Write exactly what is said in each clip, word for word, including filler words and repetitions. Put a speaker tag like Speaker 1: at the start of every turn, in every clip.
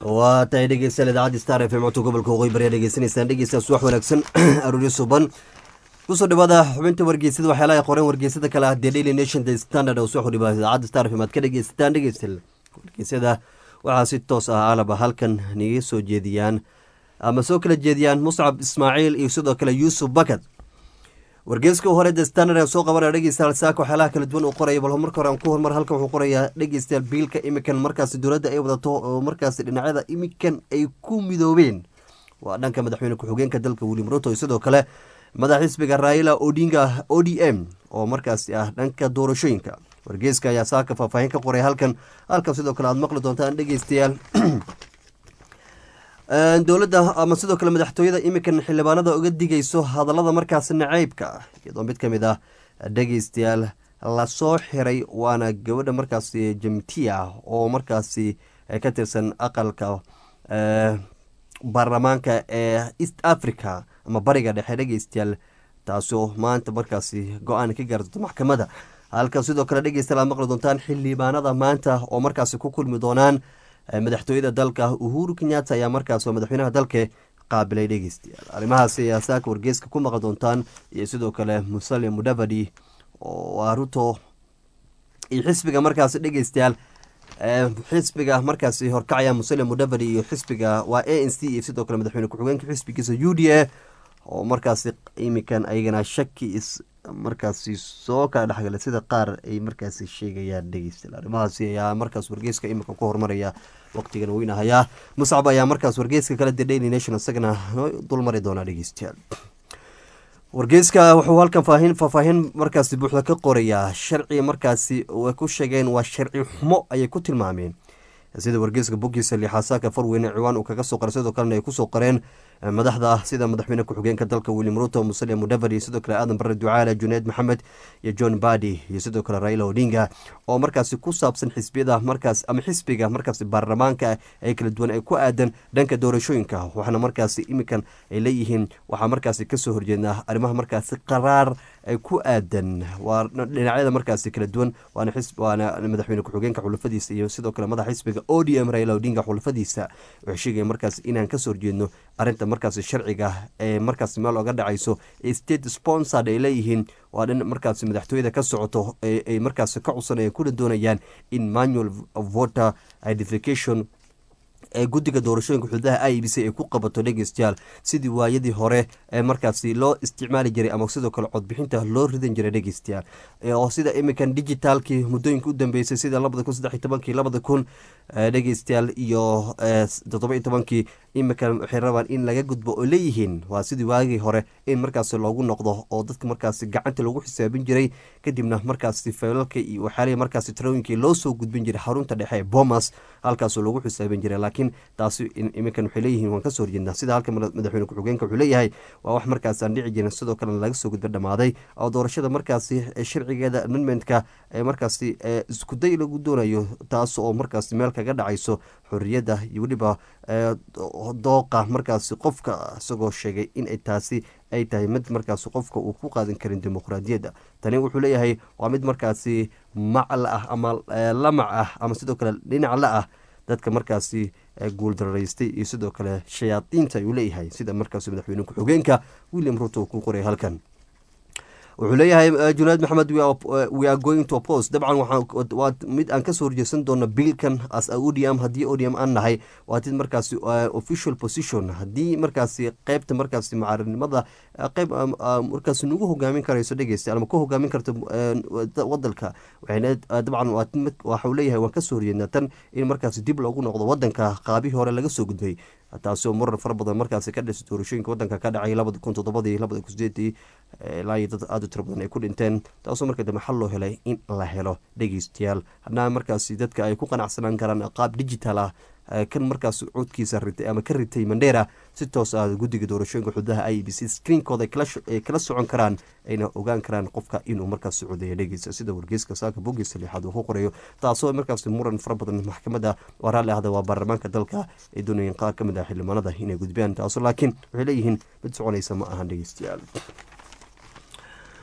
Speaker 1: waa tahay dhegeystayaal idaacadda star f m codka gobolka waqooyi bari dhegeysanaysaan dhegeystayaal subax wanaagsan arooryo suban kusoo dhawaada xubinta wargeysada waxyaalaha qoreen wargeysada kale ah the daily nation the standard oo soo xudhiba idaacadda star f m aad ka dhegeysataan dhegeystayaal wargeysada waxaa si toos ah alaba halkan niga soo jeediyaan ama soo kala jeediyaan muscab ismaaciil iyo sidoo kale yuusuf bakad wargeyska hore the standard ee soo qabanaya dhegeystayaal saaka waxyaalaha kala duwan uu qoraya bal marka hore aan ku hormar halkan wuxuu qorayaa dhegeystayaal biilka imikan markaasi dowladda ay wadato oo markaasi dhinacyada imikan ay ku midoobeen waa dhanka madaxweyne ku-xigeenka dalka William Ruto iyo sidoo kale madax xisbiga Raila Odinga O D M oo markaasi ah dhanka doorashooyinka wargeyska ayaa saaka faahfaahin ka qoray halkan halkan sidoo kale aad maqli doontaan dhegeystayaal dowladda ama sidoo kale madaxtooyada imikan xildhibaanada uga digayso hadallada markaasi naceybka iyadoo mid ka mid ah dhegeystayaal lasoo xiray waana gabadha markaasi jamtiya oo markaasi ka tirsan aqalka baarlamaanka ee East Africa ama bariga dhexe dhegeystayaal taasoo maanta markaasi go-aan ka gaarto maxkamadda halka sidoo kale dhegeystayaal aad maqli doontaan xildhibaanada maanta oo markaasi ku kulmi doonaan madaxtooyada dalka Uhuru Kenyatta ayaa markaas oo madaxweynaha dalka qaabilay dhegeystayaal arrimahaas ayaa saaka wargeyska ku maqli doontaan iyo sidoo kale Musalia Mudavadi oo Ruto iyo xisbiga markaas dhegeystayaal xisbiga markaasi horkacaya Musalia Mudavadi iyo xisbiga waa A N C iyo sidoo kale madaxweyne ku-xigeenka xisbigiisa U D A oo markaasi imikan ayagana shaki is markaasi soo kala dhexgala sida qaar ay markaasi sheegayaan dhegeystayaal arrimahaasi ayaa markaas wargeyska imika ku hormaraya waqtigan weynahayaa muscab ayaa markaas wargeyska kale the daily nation isagana dulmari doonaa dhegeystayaal wargeyska wuxuu halkan faahin faahfaahin markaasi buuxda ka qorayaa sharci markaasi way ku sheegeen waa sharci xumo ayay ku tilmaameen sida wargeyska bogiisa lixasaaka farweyne ciwaan uu kaga soo qoray sidoo kalena ay kusoo qoreen madaxda sida madaxweyne ku-xigeenka dalka William Ruto Musalia Mudavadi sidoo kale Aadan Barre Ducaale Junaid Maxamed iyo John Badi iyo sidoo kale Raila Odinga oo markaasi ku saabsan xisbiyada markaas ama xisbiga markaasi baarlamaanka ay kala duwan ay ku aadan dhanka doorashooyinka waxaana markaasi imikan ay leeyihiin waxaa markaasi kasoo horjeednaa arrimaha markaasi qaraar ay ku aadan waa dhinacyada markaasi kala duwan waana xisb waana madaxweyne ku-xigeenka xulafadiisa iyo sidoo kale madax xisbiga O D M Raila Odinga xulafadiisa waxay sheegayaan markaasi inaan kasoo horjeedno arrinta markaasi sharciga ee markaasi meel oga dhacayso state sponsored ay leeyihiin waa dhan markaasi madaxtooyada ka socoto ay markaasi ka cusubeen kuna doonayaan in manual voter identification ee guddiga doorashooyinka xuduudaha I E B C ay ku qabato dhegeystayaal sidii waayadii hore ee markaasi loo isticmaali jiray ama sidoo kale codbixinta loo ridan jiray dhegeystayaal oo sida imikan digitalkii muddooyinka u dambeysay sida labada kun saddex iyo tobankii labada kun dhegeystayaal iyo toddoba iyo tobankii imikan waxay rabaan in laga gudbo oo leeyihiin waa sidii waagii hore in markaasi loogu noqdo oo dadka markaasi gacanta lagu xisaabin jiray kadibna markaasi faylalka iyo waxyaalihi markaasi tarooyinkii loo soo gudbin jiray xarunta dhexe ee Bomas halkaasoo lagu xisaabin jiray laakiin taasi imikan waxay leeyihiin waan kasoo horjeednaa sida halka madaxweyne ku-xigeenka wuxuu leeyahay waa wax markaasi aan dhici jirin sidoo kalena laga soo gudba dhamaaday oo doorashada markaasi sharcigeeda amendmentka ee markaasi iskuday lagu doonayo taas oo markaasi meel kaga dhacayso xorriyadda iyo weliba dooqa markaasi qofka isagoo sheegay in ay taasi ay tahay mid markaasi qofka uu ku qaadan karin dimuqraadiyadda tani wuxuu leeyahay waa mid markaasi macla ah ama lamac ah ama sidoo kale dhinac la ah dadka markaasi guuldaraystay iyo sidoo kale shayaadiinta ayuu leeyahay sida markaasi madaxweyne ku-xigeenka William Ruto ku qoray halkan wuxuu leeyahay Junaid Maxamed we are going to oppose dabcan waa mid aan kasoo horjeesan doono biilkan as O D M haddii O D M aan nahay waa tid markaasi official position haddii markaasi qeybta markaasi mucaaradnimada qeyb markaasi nagu hogaamin karayso dhegeysta ama ku hogaamin karto wadalka waxayna dabcan waxuu leeyahay waan kasoo horjeednaa tan in markaasi dib loogu noqdo wadanka qaabihii hore laga soo gudbay taasoo marar fara badan markaasi ka dhisa doorashooyinka wadanka ka dhacay labada kun toddobadii labada kun sideedii ilaa iyo dad aad u tiro badan ay ku dhinteen taasoo marka dambe xal loo helay in la helo dhegeystayaal haddana markaasi dadka ay ku qanacsanaan karaan qaab digital ah kan markaas codkiisa ritay ama ka ritay Mandera si toos ah guddiga doorashooyinka xuduudaha I E B C screenkooda ay kala socon karaan ayna ogaan karaan qofka inuu markaas socodaya dhegeysa sida wargeyska saaka bogiisa lixaad uu ku qorayo taasoo markaas muran fara badan maxkamadda waraale ahda waa baarlamaanka dalka ay doonayeen qaar ka mid ah xildhibaanada inay gudbiyaan taasoo laakiin waxay leeyihiin mid soconaysa ma ahan dhegeystayaal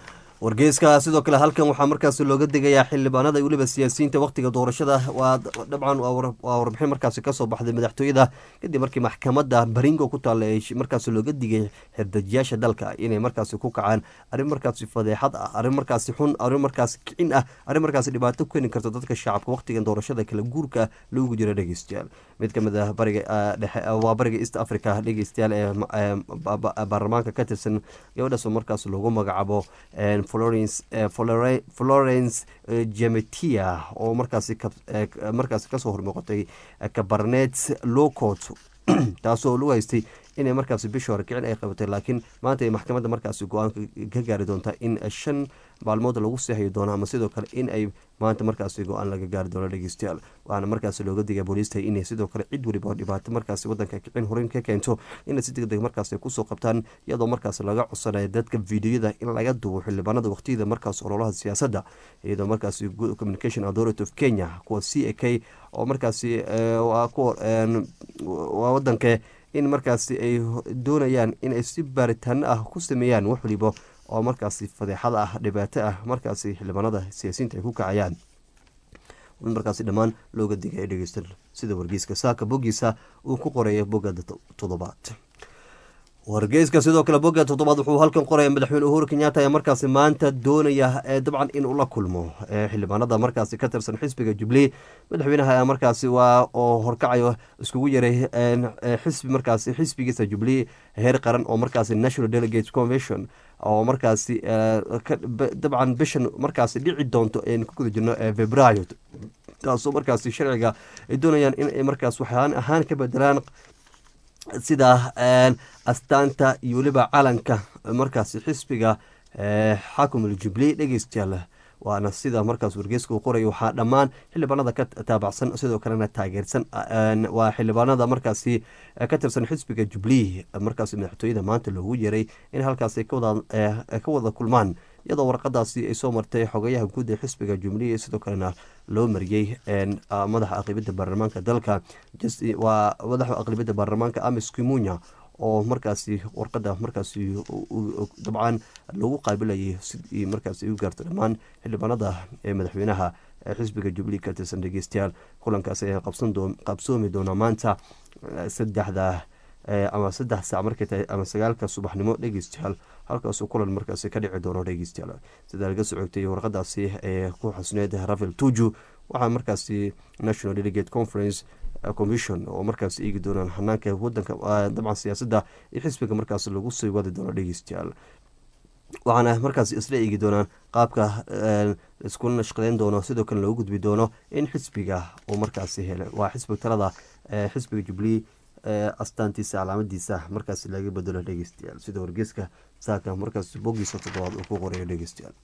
Speaker 1: wargeyska sidoo kale halkan waxaa markaas looga degayaa xildhibaanada iyo weliba siyaasiyiinta waqtiga doorashada waa dabcan waa warbixin markaasi kasoo baxday madaxtooyada kadib markii maxkamada baringo ku taalla ee markaas looga digay xirdajiyaasha dalka inay markaasi ku kacaan arrin markaasi fadeexad ah arrin markaasi xun arrin markaasi kicin ah arrin markaasi dhibaato ku keeni karto dadka shacabka waqtigan doorashada kala guurka loogu jira dhegeystayaal mid kamid ah bariga dhexe waa bariga east africa dhegeystayaal ee baarlamaanka ka tirsan gabadhaas oo markaas loogu magacaabo florence florence gemetia oo markaasi markaasi kasoo hormuuqatay cabernet lowcot taasoo lagu haystay inay markaasi bishii hore kicin ay qabatay laakiin maanta ay maxkamadda markaasi go-aanka ka gaari doontaa in shan maalmood lagu seexi doono ama sidoo kale in ay maanta markaasi go-aan laga gaari doono dhegeystayaal waxaana markaasi looga digay booliista inay sidoo kale cid weliba oo dhibaato markaasi wadanka kicin horin ka keento inay si degdeg markaasi kusoo qabtaan iyadoo markaasi laga codsanayo dadka videoyada in laga duubo xildhibaanada waqtiyada markaas ololaha siyaasadda iyadoo markaasi communication authority of kenya kuwa c a k oo markaasi waa wadanka in markaasi ay doonayaan inay si baaritaano ah ku sameeyaan wax waliba oo markaasi fadeexada ah dhibaato ah markaasi xildhibaanada siyaasiyiinta ay ku kacayaan markaasi dhammaan looga digay dhegeysta sida wargeyska saaka bogiisa uu ku qoraya boga toddobaad wargeyska sidoo kale boga toddobaad wuxuu halkan qoraya madaxweyne uhuru kenyatta ayaa markaasi maanta doonaya dabcan inuu la kulmo xildhibaanada markaasi ka tirsan xisbiga jubilee madaxweynaha ayaa markaasi waa oo horkacayo iskugu yaray xisbi markaasi xisbigiisa jubilee heer qaran oo markaasi national delegates convention oo markaasi dabcan bishan markaasi dhici doonto aynu ku guda jirno februaayo taasoo markaasi sharciga ay doonayaan in markaas waxaan ahaan ka bedelaan sida astaanta iyo weliba calanka markaasi xisbiga xakumul jubilee dhegeystayaal waana sida markaas wargeyska uu qoraya waxaa dhammaan xildhibaanada ka taabacsan sidoo kalena taageersan waa xildhibaanada markaasi ka tirsan xisbiga jubilee markaasi madaxtooyada maanta loogu yeeray in halkaasi ka wada kulmaan iyadoo warqadaasi ay soo martay xogayaha guud ee xisbiga jubilee sidoo kalena loo mariyey madaxa aqlibiyadda baarlamaanka dalka waa madaxa aqlibiyadda baarlamaanka amis kimunya oo markaasi warqada markaasi dabcan lagu qaabilayay sidii markaasi u gaarto dhammaan xildhibaanada ee madaxweynaha xisbiga jubilee ka tirsan dhegeystayaal kulankaasi ayaa qabsoomi doona maanta saddexda ama saddex saac markay tahay ama sagaalka subaxnimo dhegeystayaal halkaasuu kulan markaasi ka dhici doono dhegeystayaal sida laga socogtay warqadaasi ee ku xusneed rafael tuju waxaa markaasi national delegate conference commission oo markaas eegi doonaan hanaanka wadanka dabcan siyaasadda iyo xisbiga markaas lagu sii wadi doono dhegeystayaal waxaana markaas isla eegi doonaan qaabka iskula nashqadeyn doono sidoo kale loogu gudbi doono in xisbiga uu markaasi hele waa xisbiga talada xisbiga jubilee astaantiisa calaamadiisa markaas laga bedelo dhegeystayaal sida wargeyska saaka markaas bogiisa toddobaad uu ku qorayo dhegeystayaal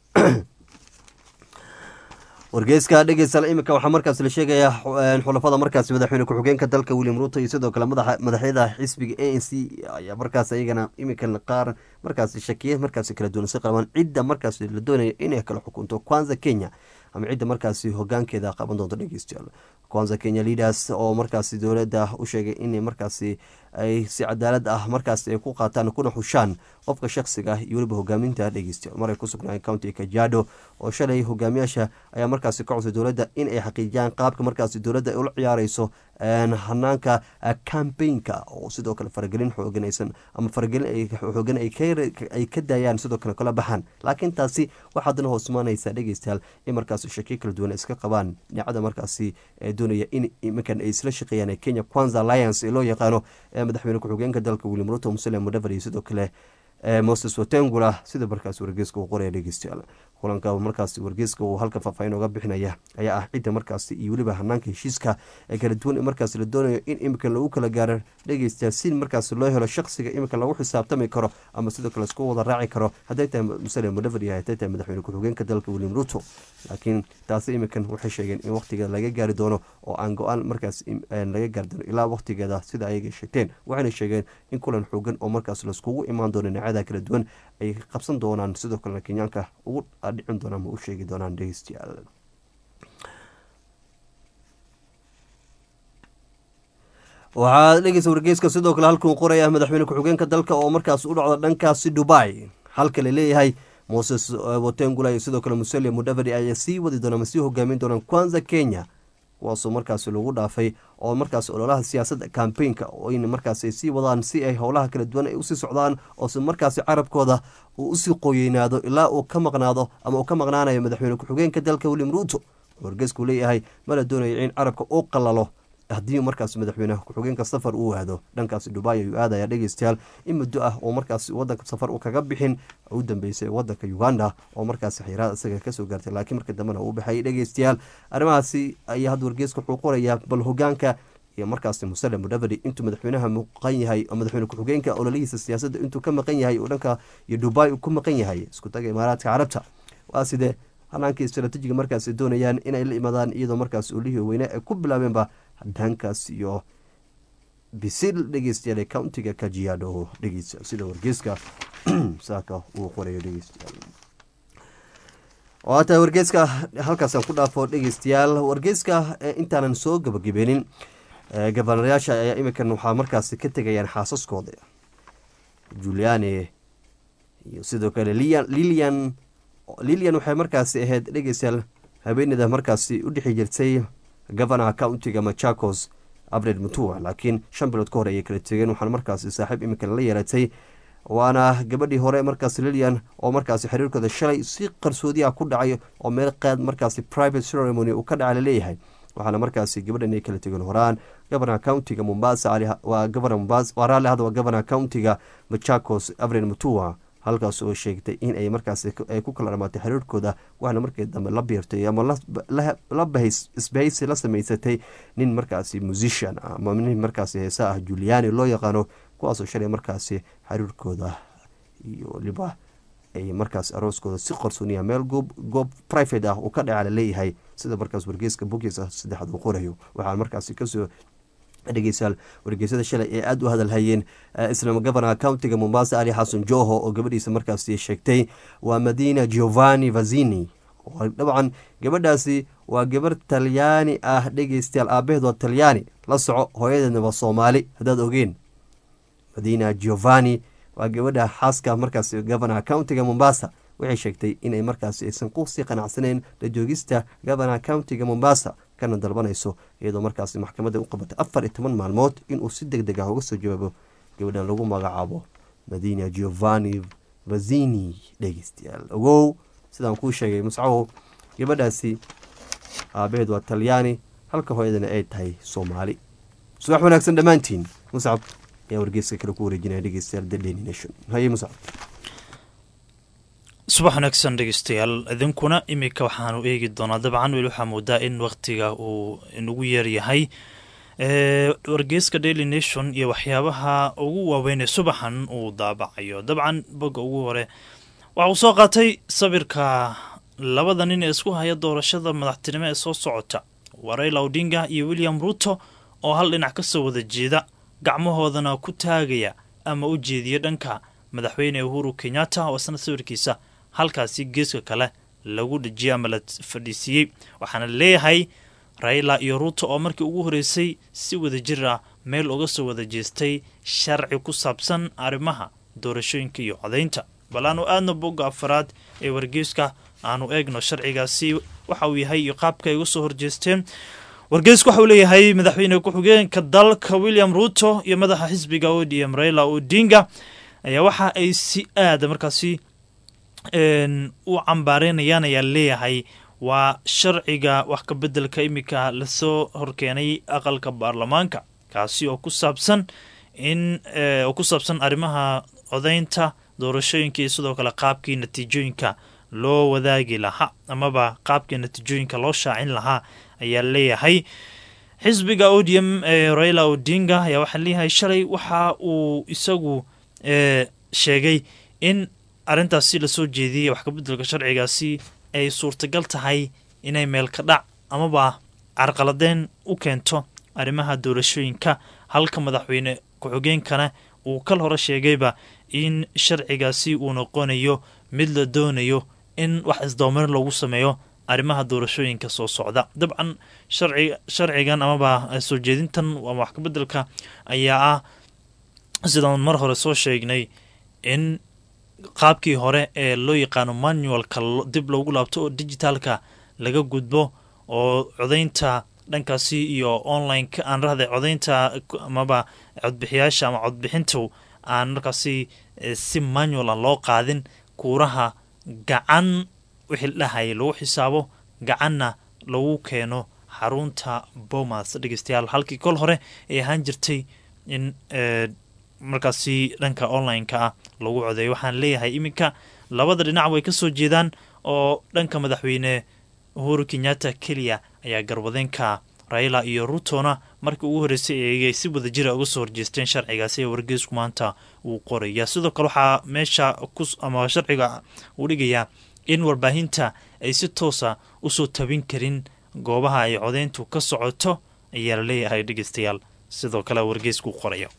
Speaker 1: wargeyska dhegeystayaal iminka waxaa markaas la sheegayaa xulafada markaasi madaxweyne ku-xigeenka dalka william ruto iyo sidoo kale madaxyada xisbiga a n c ayaa markaas iyagana iminkan qaar markaasi shakiya markaasi kala duwan si qabaan cidda markaasi la doonaya inay kala xukunto kwanza kenya ama cidda markaasi hogaankeeda qaban doonto dhegeystayaal kwanza kenya leaders oo markaasi dowladda u sheegay inay markaasi ay si cadaalad ah markaasi ay ku qaataan kuna xushaan qofka shaksiga ah iyo weliba hogaaminta dhegeystayaal maray ku sugnaayeen county kajiado oo shalay hogaamiyaasha ayaa markaasi ka codsay dowladda in ay xaqiijiyaan qaabka markaasi dowladda ay ula ciyaareyso hanaanka campaignka oo sidoo kale faragelin xooganaysan ama faragelin xoogan ay ka daayaan sidoo kale kala baxaan laakiin taasi waxaa haddana hoos imaanaysa dhegeystayaal in markaasi shaki kala duwan iska qabaan dhinacyada markaasi doonaya in iminkan ay isla shaqeeyaan kenya kwanza alliance ee loo yaqaano madaxweyne ku-xigeenka dalka william ruto muslim mudavadi iyo sidoo kale moses watengula sida markaas wargeyska uu qoraya dhegeystayaal kulanka markaas wargeyska uu halka faahfaahin oga bixinaya ayaa ah cidda markaasi iyo weliba hanaanka heshiiska ee kala duwan ee markaas la doonayo in iminka lagu kala gaaro dhegeystayaal si markaas loo helo shaksiga iminka lagu xisaabtami karo ama sidoo kale isku wada raaci karo hadday tahay muslim mudavadi hadday tahay madaxweyne ku-xigeenka dalka william ruto laakiin taasi iminkan waxay sheegeen in waqtigeeda laga gaari doono oo aan go-aan markaas laga gaari doono ilaa waqtigeeda sida ayaga sheegteen waxayna sheegeen in kulan xoogan oo markaas laiskugu imaan doono dhinacyada kala duwan ay qabsan doonaan sidoo kalena kenyaanka ugu dhicin doonaan ma u sheegi doonaan dhegeystayaal waxaa dhegeysa wargeyska sidoo kale halkuu qoraya madaxweyne ku-xigeenka dalka oo markaas u dhacdo dhankaasi dubai halka la leeyahay Moses Wetangula iyo sidoo kale Musalia Mudavadi ayaa sii wadi doona masii hogaamin doonaan Kwanza Kenya kuwaasoo markaas lagu dhaafay oo markaas ololaha siyaasadda campaignka oo in markaas ay sii wadaan si ay howlaha kala duwan ay usii socdaan oo si markaas carabkooda uu usii qoyeynaado ilaa uu ka maqnaado ama uu ka maqnaanayo madaxweyne ku-xigeenka dalka William Ruto. wargeysku leeyahay mala doonayo in carabka uu qalalo haddii markaas madaxweynaha ku-xigeenka safar uu aado dhankaasi Dubai ayuu aadaya dhegeystayaal in muddo ah oo markaas wadanka safar uu kaga bixin u dambeysay wadanka Uganda oo markaas xiriirada isaga ka soo gaartay laakiin markii dambena uu baxay dhegeystayaal arrimahaasi ayaa had wargeysku wuxuu qorayaa bal hogaanka iyo markaas Musalia Mudavadi intuu madaxweynaha maqan yahay oo madaxweyne ku-xigeenka ololihiisa siyaasadda intuu ka maqan yahay oo dhanka iyo Dubai ku maqan yahay isku taga Imaaraadka Carabta waa sidee hanaanka istiraatiijiga markaas ay doonayaan inay la imaadaan iyadoo markaas olihii weyne ay ku bilaabeenba dhankaas iyo bisil dhegeystayaal countiga Kajiado dhegeystayaal sida wargeyska saaka uu qorayo dhegeystayaal oo taa wargeyska halkaas aan ku dhaafo dhegeystayaal wargeyska intaanan soo gabagabeenin gabanarayaasha ayaa iminkan waxaa markaas ka tegayaan xaasaskooda Juliane iyo sidoo kale Lilian Lilian waxay markaas ahayd dhegeystayaal habeenida markaas u dhixi jirtay governor countiga Machakos Abred Mutua laakiin shan bilood ka hor ay kala tegeen waxaan markaas saaxiib iminka la yeelatay waana gabadhii hore markaas Lilian oo markaas xiriirkooda shalay si qarsoodi ah ku dhacay oo meel qaad markaas private ceremony uu ka dhacay leeyahay waxaana markaas gabadhan ay kala tegeen horaan governor countiga Mombasa waa governor Mombasa waraale hada waa governor countiga Machakos Abred Mutua halkaas oo sheegtay in ay markaas ay ku kala dhamaatay xiriirkooda waxaana markii dambe la biirtay ama la bahays isbahaysi la samaysatay nin markaas musician ama nin markaas heesa ah Juliani loo yaqaano kuwaasoo shalay markaas xiriirkooda iyo liba ay markaas arooskooda si qarsooniya meel goob goob private ah oo ka dhacay leeyahay sida markaas wargeyska bogiisa saddexaad uu qorayo waxaan markaas ka soo dhegeystayaal wargeysada shalay ee aad u hadal hayeen isla governor countiga Mombasa Ali Hassan Joho oo gabadhiisa markaas sheegtay waa Medina Giovanni Vazzini oo dabcan gabadhaasi waa gabar Talyaani ah dhegeystayaal aabaheed waa Talyaani la soco hooyadeedna waa Soomaali hadaad ogeen Medina Giovanni waa gabadha xaaska markaas governor countiga Mombasa waxay sheegtay inay markaas aysan quusi qanacsaneen la joogista governor countiga Mombasa kana dalbanayso iyadoo markaas maxkamadda u qabatay afar iyo toban maalmood inuu si degdeg ah uga soo jawaabo gabadhan lagu magacaabo Medina Giovanni Vazzini dhegeystayaal ogow sidaan kuu sheegay Muscaw gabadhaasi aabaheed waa Talyaani halka hooyadana ay tahay Soomaali subax wanaagsan dhamaantiin Muscab yaa wargeyska kale ku wareejinaya dhegeystayaal The Daily Nation haye Muscab
Speaker 2: subax wanaagsan dhegeystayaal idinkuna imika waxaanu eegi doonaa dabcan weli waxaa moodaa in waqtiga uu inagu yeeryahay wargeyska Daily Nation iyo waxyaabaha ugu waaweyn ee subaxan uu daabacayo dabcan boga ugu hore waxa uu soo qaatay sawirka labada nin ee isku haya doorashada madaxtinimo ee soo socota waa Raila Odinga iyo William Ruto oo hal dhinac ka soo wada jeeda gacmahoodana ku taagaya ama u jeediya dhanka madaxweyne Uhuru Kenyatta oo sanad sawirkiisa halkaasi geeska kale lagu dhajiyay ama la fadhiisiyay waxaana leeyahay Raila iyo Ruto oo markii ugu horeysay si wada jir ah meel uga soo wada jeestay sharci ku saabsan arrimaha doorashooyinka iyo codeynta balaanu aadna boga afraad ee wargeyska aanu eegno sharcigaasi waxa uu yahay iyo qaabka ay uga soo horjeesteen wargeysku waxa uu leeyahay madaxweyne ku-xigeenka dalka William Ruto iyo madaxa xisbiga O D M Raila Odinga ayaa waxa ay si aad markaasi een u cambaareenayaan ayaa leeyahay waa sharciga wax ka bedelka imika la soo horkeenay aqalka baarlamaanka kaasi oo ku saabsan in oo ku saabsan arrimaha codeynta doorashooyinka iyo sidoo kale qaabkii natiijooyinka loo wadaagi lahaa amaba qaabkii natiijooyinka loo shaacin lahaa ayaa leeyahay xisbiga O D M ee Raila Odinga ayaa waxa leeyahay shalay waxa uu isagu ee sheegay in arintaasi la soo jeediyay wax ka bedelka sharcigaasi ay suurtagal tahay inay meel ka dhac amaba carqaladeen u keento arrimaha doorashooyinka halka madaxweyne ku-xigeenkana uu kal hore sheegayba in sharcigaasi uu noqonayo mid la doonayo in wax isdoomarin lagu sameeyo arrimaha doorashooyinka soo socda dabcan sharci sharcigan amaba soo jeedintan ama wax ka bedelka ayaa ah sidaan mar hore soo sheegnay in qaabkii hore ee loo yaqaano manualka dib loogu laabto oo digitalka laga gudbo oo codaynta dhankaasi iyo online-ka aan rahday codaynta amaba codbixiyaasha ama codbixintu aan markaasi si manual aan loo qaadin kuuraha gacan wixii dhahay lagu xisaabo gacanna lagu keeno xarunta Bomas dhegeystayaal halkii kol hore ay ahaan jirtay in markaasi dhanka online-ka ah lagu codeeyo waxaan leeyahay iminka labada dhinac way ka soo jeedaan oo dhanka madaxweyne Uhuru Kenyatta keliya ayaa garwadeenka Raila iyo Rutona markii ugu horeysay ay si wada jira uga soo horjeesteen sharcigaasi ee wargeysku maanta uu qoraya sidoo kale waxaa meesha ama sharciga uu dhigayaa in warbaahinta ay si toosa u soo tabin karin goobaha ay codeyntu ka socoto ayaa la leeyahay dhegeystayaal sidoo kale wargeysku qoraya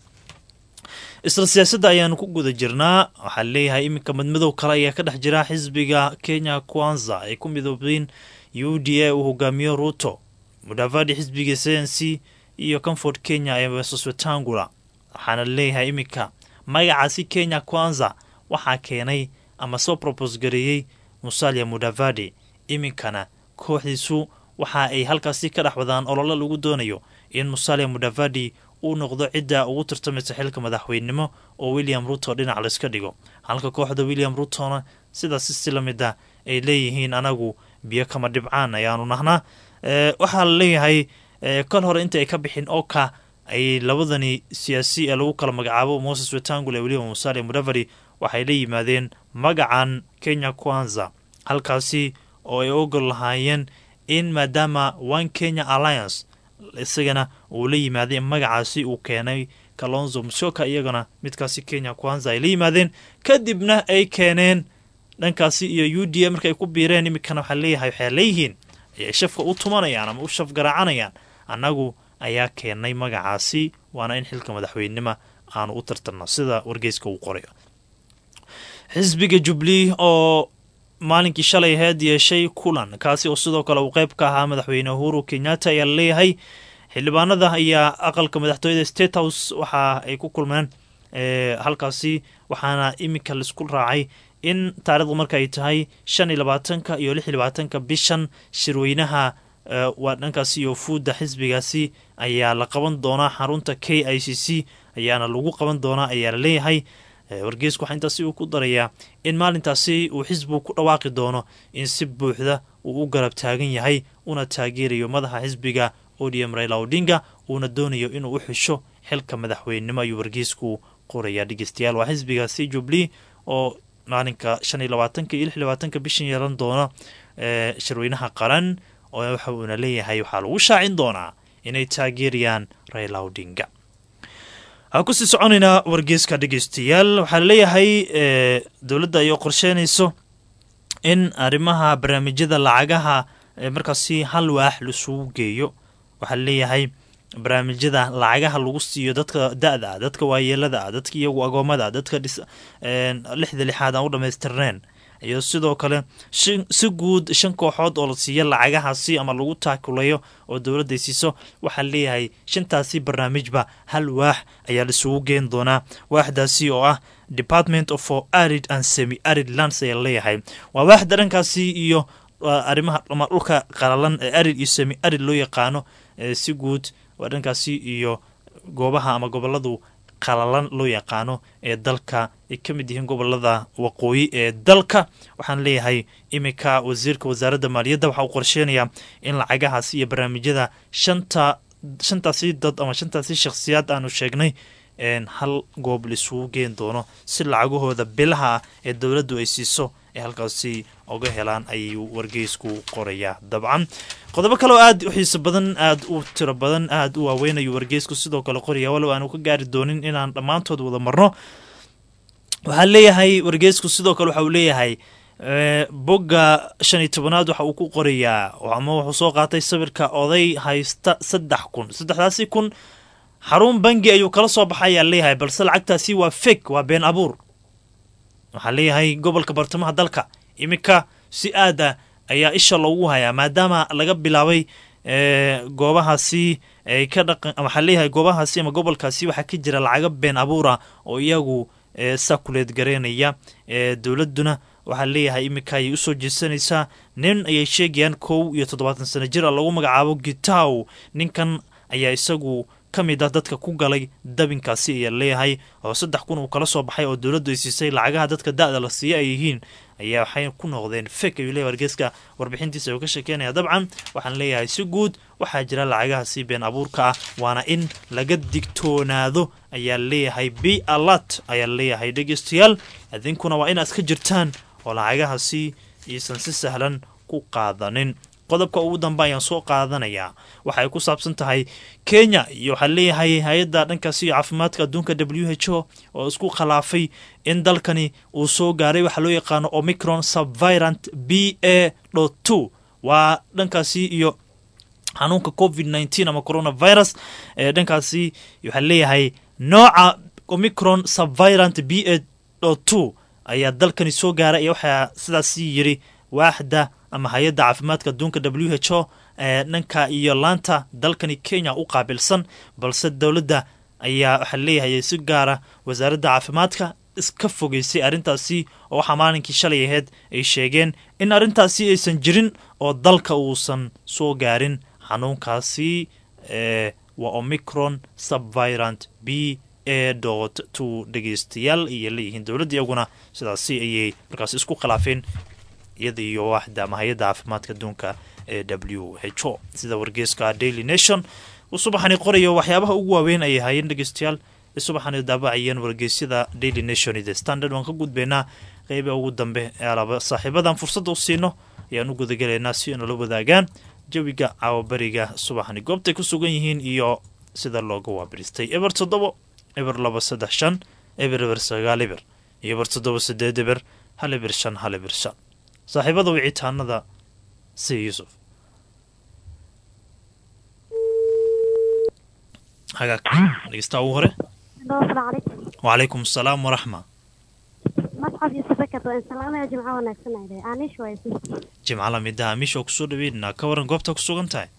Speaker 2: isla siyaasadda ayaanu ku guda jirnaa waxaa leeyahay iminka madmadow kale ayaa ka dhex jira xisbiga Kenya Kwanza ay ku midoobeen U D A uu hogaamiyo Ruto Mudavadi xisbiga C N C iyo Comfort Kenya ee Wetangula waxaana leeyahay iminka magacaasi Kenya Kwanza waxaa keenay ama soo propose gareeyay Musalia Mudavadi iminkana kooxdiisu waxa ay halkaasi ka dhaxwadaan olole lagu doonayo in Musalia Mudavadi uu noqdo cidda ugu tartamaysa xilka madaxweynimo oo William Ruto dhinac la iska dhigo halka kooxda William Ruto sidaas si lamida ay leeyihiin anagu biyo kama dhibcaan ayaanu nahnaa ee waxa la leeyahay kal hore inta ay ka bixin Oka ay labadani siyaasi ee lagu kala magacaabo Moses Wetangula iyo William Musalia Mudavadi waxay la yimaadeen magacan Kenya Kwanza halkaasi oo ay ogol lahaayeen in maadaama One Kenya Alliance isagana uu la yimaadeen magacaasi uu keenay Kalonzo Musyoka iyagana midkaasi Kenya Kwanza ay la yimaadeen kadibna ay keeneen dhankaasi iyo U D A markay ku biireen imikana waxa leeyahay waxay leeyihiin ay shafka u tumanayaan ama u shaf garaacanayaan anagu ayaa keenay magacaasi waana in xilka madaxweynimo aanu u tartano sida wargeyska uu qorayo xisbiga Jubilee oo maalinkii shalay ahayd yeeshay kulan kaasi oo sidoo kale uu qayb ka ahaa madaxweyne Uhuru Kenyatta ayaa leeyahay xildhibaanada ayaa aqalka madaxtooyada State House waxa ay ku kulmeen ee halkaasi waxaana imika la isku raacay in taariikhdu marka ay tahay shan iyo labaatanka iyo lix iyo labaatanka bishan shirweynaha waa dhankaasi iyo fuuda xisbigaasi ayaa la qaban doonaa xarunta K I C C ayaana lagu qaban doonaa ayaa leeyahay wargeysku waxa intaasi uu ku darayaa in maalintaasi uu xisbigu ku dhawaaqi doono in si buuxda uu u garab taagan yahay una taageerayo madaxa xisbiga O D M Raila Odinga una doonayo inuu u xisho xilka madaxweynimo iyo wargeysku qoraya dhigeystayaal waa xisbigaasi Jubilee oo maalinka shan iyo labaatanka iyo lix iyo labaatanka bishan yeelan doona ee shirweynaha qaran oo waxa uu leeyahay waxa lagu shaacin doonaa inay taageerayaan Raila Odinga aku si soconina wargeyska dhageystayaal waxa leeyahay ee dawladda ay qorsheynayso in arimaha barnaamijyada lacagaha markaasi hal waax la soo geeyo waxa leeyahay barnaamijyada lacagaha lagu siiyo dadka da'da dadka waayeelada dadka iyagu agoomada dadka lixda lixaad aan u dhameystirneen iyo sidoo kale si guud shan kooxood oo la siiyo lacagahaasi ama lagu taakulayo oo dawladda siiso waxa leeyahay shantaasi barnaamijba hal waax ayaa la isugu geen doonaa waaxdaasi oo ah Department of Arid and Semi-Arid Lands ayaa leeyahay waa waaxda dhankaasi iyo arimaha dhulka qalalan ee arid iyo semi-arid loo yaqaano si guud waa dhankaasi iyo goobaha ama goboladu qalalan loo yaqaano ee dalka ay ka mid yihiin gobolada waqooyi ee dalka waxaan leeyahay imika wasiirka wasaaradda maaliyadda waxa uu qorsheenayaa in lacagahaasi iyo barnaamijyada shanta shantaasi dad ama shantaasi shakhsiyaad aanu sheegnay hal goob la isugu geen doono si lacagahooda bilaha ee dawladdu ay siiso ee halkaasi uga helaan ayuu wargeysku qorayaa dabcan qodobo kale oo aad u xiiso badan aad u tiro badan aad u waaweynayo wargeysku sidoo kale qoraya walow aanu ka gaari doonin inaan dhammaantood wada marno waxaa leeyahay wargeysku sidoo kale waxa uu leeyahay bogga shan iyo tobanaad waxa uu ku qorayaa ama wuxuu soo qaatay sawirka oday haysta saddex kun saddexdaasi kun xarun bangi ayuu kala soo baxayaa leeyahay balse lacagtaasi waa fake waa been abuur waxaa leeyahay gobolka bartamaha dalka imika si aada ayaa isha loogu hayaa maadaama laga bilaabay goobahaasi ay ka dhaqan waxaa leeyahay goobahaasi ama gobolkaasi waxaa ka jira lacaga been abuura oo iyagu ee sakuleed gareynaya ee dowladuna waxaa leeyahay iminka ayay usoo jeesanaysaa nin ayay sheegayaan kow iyo toddobaatan sano jir a lagu magacaabo gitaw ninkan ayaa isagu ka mid ah dadka ku galay dabinkaasi ayaa leeyahay oo saddex kun uu kala soo baxay oo dowladdu ay siisay lacagaha dadka da-da la siiya ay yihiin ayaa waxay ku noqdeen fek ayuu leeyahay wargeyska warbixintiisa uu ka sheekeynaya dabcan waxaan leeyahay si guud waxaa jira lacagaha si been abuurka ah waana in laga digtoonaado ayaa leeyahay b alat ayaa leeyahay dhegeystayaal idinkuna waa inaad ka jirtaan oo lacagahaasi iisan si sahlan ku qaadanin qodobka ugu dambe ayaan soo qaadanayaa waxay ku saabsan tahay kenya iyo waxaa leeyahay hay-adda dhankaasi iyo caafimaadka adduunka w h o oo isku khilaafay in dalkani uu soo gaaray waxaa loo yaqaano omicron subvirant b a two waa dhankaasi iyo xanuunka covid nineteen ama coronavirus ee dhankaasi waxaa leeyahay nooca omicron subvirant b a two ayaa dalkani soo gaaray iyo waxaa sidaasi yiri waaxda ama hay-adda caafimaadka adduunka w h o ee dhanka iyo laanta dalkani kenya u qaabilsan balse dowladda ayaa waxaa leeyahay si gaara wasaaradda caafimaadka iska fogeysay arrintaasi oo waxaa maalinkii shalay aheyd ay sheegeen in arrintaasi aysan jirin oo dalka uusan soo gaarin xanuunkaasi ee waa omicron subvirant b a dot two dhegeystayaal ayay leeyihiin dowladda iyaguna sidaasi ayay markaasi isku khilaafeen iyada iyo waaxda ama hay-adda caafimaadka adduunka ee w h o sida wargeyska daily nation uu subaxani qorayo waxyaabaha ugu waaweyn ayay hayeen dhegeystayaal subaxani daabacayeen wargeysyada daily nation iyo the standard waan ka gudbaynaa qeyba ugu dambe ee alaba saaxiibadan fursadda u siino ayaan u gudagelaynaa si inala wadaagaan jawiga caawabariga subaxani goobtay ku sugan yihiin iyo sida looga waabiristay eber toddobo eber laba saddex shan eber eber sagaal eber iyo eber toddoba sideed eber hal eber shan hal eber shan saaxiibada wicitaanada si yuusuf hagaag dhegeystaha ugu hore wacalaykum asalaam waraxma jimca lamida amish oo kusoo dhaweynaa ka waran goobta ku sugan tahay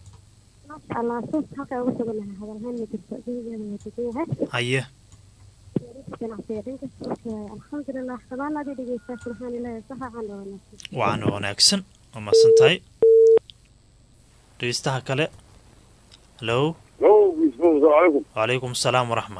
Speaker 2: haye waana wanaagsan waa mahadsan tahay dhegeystaha kale hallo wacalaykum asalaam waraxma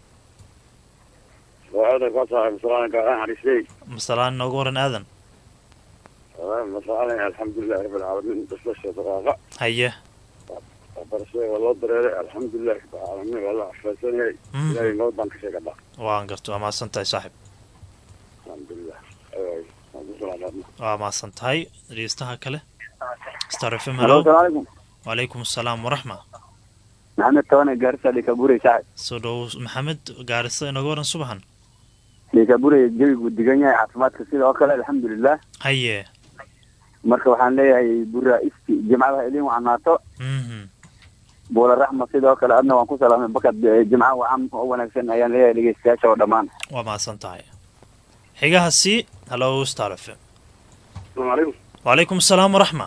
Speaker 2: masalaan nooga waran aadan
Speaker 3: alxamdulilahi rabi alcaalamiin baslasha daqaaqa
Speaker 2: haye
Speaker 3: barashada waa loo dareeray alxamdulilahi rabi alcaalamiin waa la afaysanayay ilaahay nabad baan ka sheegadhaa
Speaker 2: waan garto waa mahadsan tahay saaxib
Speaker 3: alxamdulilah
Speaker 2: waa mahadsan tahay dhegeystaha kale star f m hallo wacalaykum asalaam waraxma
Speaker 4: maxamed tawane gaarisa dhikaburay saaxib
Speaker 2: soo dhow maxamed gaarisa inooga waran subaxan
Speaker 4: dhikaburay jawigu degan yahay caafimaadka sidoo kale alxamdulilah
Speaker 2: haye
Speaker 4: marka waxaan leeyahay bura isti jimcada idin wacanaato boola raxma sidoo kale adna waan ku salaamay bakad jimca wacan oo wanaagsan ayaan leeyahay dhegeystayaasha oo dhammaan
Speaker 2: waa mahadsan tahay xigahaasi hallo star f m
Speaker 3: asalaamu calaykum
Speaker 2: wacalaykum asalaam waraxma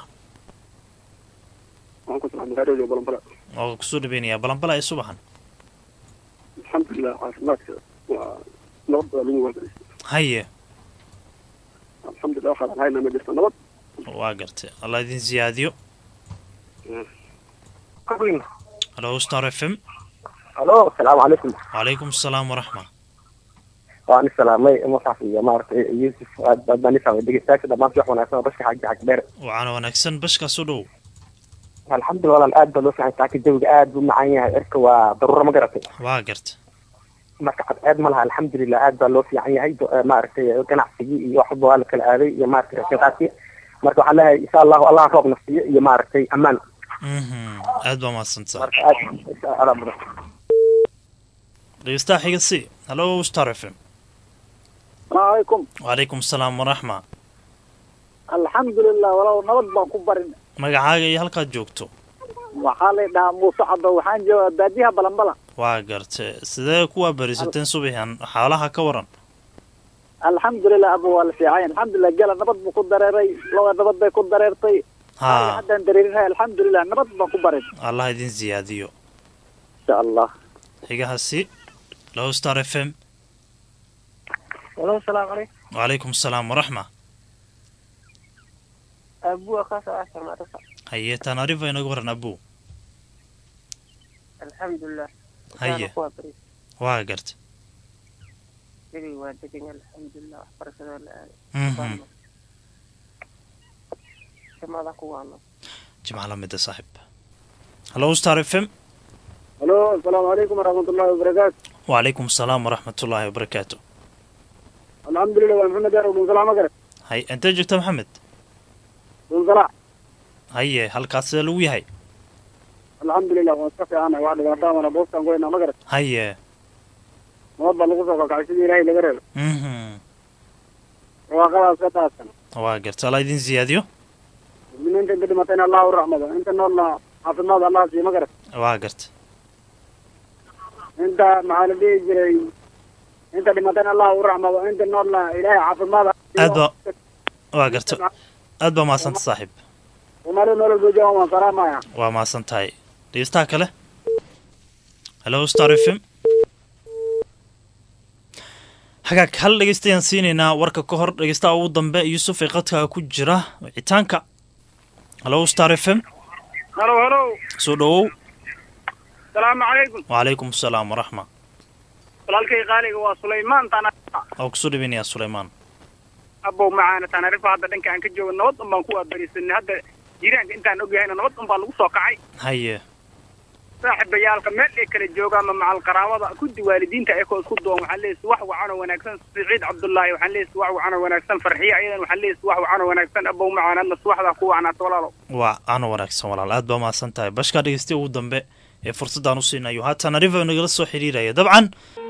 Speaker 3: waan ku salaamay gaadhooda balambala
Speaker 2: oo kusoo dhaweynayaa balambala ee subaxan
Speaker 3: alxamdulilah caafimaadka waa nabad baa lagu wanaagsan
Speaker 2: haye
Speaker 3: alxamdulilah waxaan hayna ma jirta nabad
Speaker 2: waa gartay allah idin ziyaadiyo hallo star f m
Speaker 5: halo asalaamu calaykum
Speaker 2: wacalaykum asalaam waraxma
Speaker 5: waan salaamay musaaf iyo maaragtay yuusuf aad baan isaamay dhegeystayaasha dhammaan wax wanaagsan oo bashka xagga xag dheer
Speaker 2: waana wanaagsan bashkaas u dhow
Speaker 5: alxamdulilah walaal aad baa loo fiican saaka jawiga aad buu macaan yahay cirka waa daruuro ma garatay
Speaker 2: waa gartay
Speaker 5: marka cadceed ma laha alxamdulilah aad baa loo fiican yahay maaragtay ganacsigii iyo waxba waa la kala aaday iyo maaragtay rafiiqaadkii marka waxaan leeyahay insha allahu allah roob nafsiyo iyo maaragtay ammaan
Speaker 2: aad baa mahadsantahay
Speaker 5: marka aad insha allah mudan
Speaker 2: dhegeystaha xiga si hallo star f m
Speaker 6: alaykum
Speaker 2: wacalaykum asalaam waraxma
Speaker 6: alxamdulilah walaal nabad baan ku barin
Speaker 2: magacaaga iyo halkaad joogto
Speaker 6: waxaa la dhahaa muuse caddo waxaan joogaa baadiyaha balambala
Speaker 2: waa gartay sidee kuwaa barisateen subaxan xaalaha ka waran
Speaker 6: alxamdulilah aba waa la fiicay alxamdulilah gala nabad buu ku dareeray laba nabad bay ku dareertay
Speaker 2: ha
Speaker 6: haddaan dareerinahay alxamdulilah nabad baan ku barin
Speaker 2: allah idin ziyaadiyo
Speaker 6: insha allah
Speaker 2: xigahaasi low star f m
Speaker 7: Hello, السلام عليكم.
Speaker 2: وعليكم السلام ورحمة.
Speaker 7: أبو خاصة أحسن ما تصل.
Speaker 2: هيا تنعرف أين قرن أبو.
Speaker 7: الحمد لله.
Speaker 2: هيا. واقرت.
Speaker 7: جري وادقني الحمد لله. فرس ولا.
Speaker 2: مم.
Speaker 7: كم هذا قوانا.
Speaker 2: جمع لمدة صاحب. هلو ستار اف ام.
Speaker 6: الو السلام عليكم ورحمة الله وبركاته.
Speaker 2: وعليكم السلام ورحمة الله وبركاته.
Speaker 6: الحمد لله محمد يا رب سلام عليكم.
Speaker 2: هاي أنت جبت محمد.
Speaker 6: صلاح.
Speaker 2: هاي هل كاسل وياي.
Speaker 6: الحمد لله وصفي أنا وعد وعدام أنا بوست أقول إنه مقرأ.
Speaker 2: هاي.
Speaker 6: موضع لغوصة كعشرين راي لقرأ.
Speaker 2: مهم.
Speaker 6: وقال سكتة سنة.
Speaker 2: واقرت الله يدين زياديو.
Speaker 6: من أنت قد ما تنا الله ورحمة أنت نور حافظ ماذا الله في مقرأ.
Speaker 2: واقرت.
Speaker 6: أنت مع الذي جري. أنت لما تنا الله ورحمة وأنت نور إلهي حافظ ماذا.
Speaker 2: أدبا. واقرت. أدبا ما سنت صاحب.
Speaker 6: ومالو نور الجوجو وسلامة يا.
Speaker 2: وما سنت هاي. ليستاك له. هلو ستار اف ام. حقك هل dhageystayan siinayna warka ka hor dhageysta ugu dambe Yusuf ee qadka ku jira wicitaanka. Hello Star F M.
Speaker 6: Hello hello.
Speaker 2: Soo dhawow.
Speaker 6: Assalamu alaykum.
Speaker 2: Wa alaykum assalam wa rahma.
Speaker 6: walaalkay qaaliga waa Suleymaan tana.
Speaker 2: oo ku soo dhibinaya Suleymaan.
Speaker 6: Abo maana tana rifa hadda dhanka aan ka joogo nabad un baan ku abarisanay hadda jiraanka intaan ogyahay nabad un baa lagu soo kacay.
Speaker 2: Haye.
Speaker 6: saaxiibayaalka meel ay kala joogaan ma macal qaraabada ku diwaalidiinta ay ko isku doon waxa leeyahay wax wacan wanaagsan Saciid Cabdullaahi waxa leeyahay wax wacan wanaagsan Farxiye ayadan waxa leeyahay wax wacan wanaagsan abo macaanadna suwaxda ku wacnaa walaalo
Speaker 2: waa aan wanaagsan walaal aad ba ma santahay bashka dhageysta ugu dambe ee fursadaan u siinayo haatan river nagala soo xiriiraya dabcan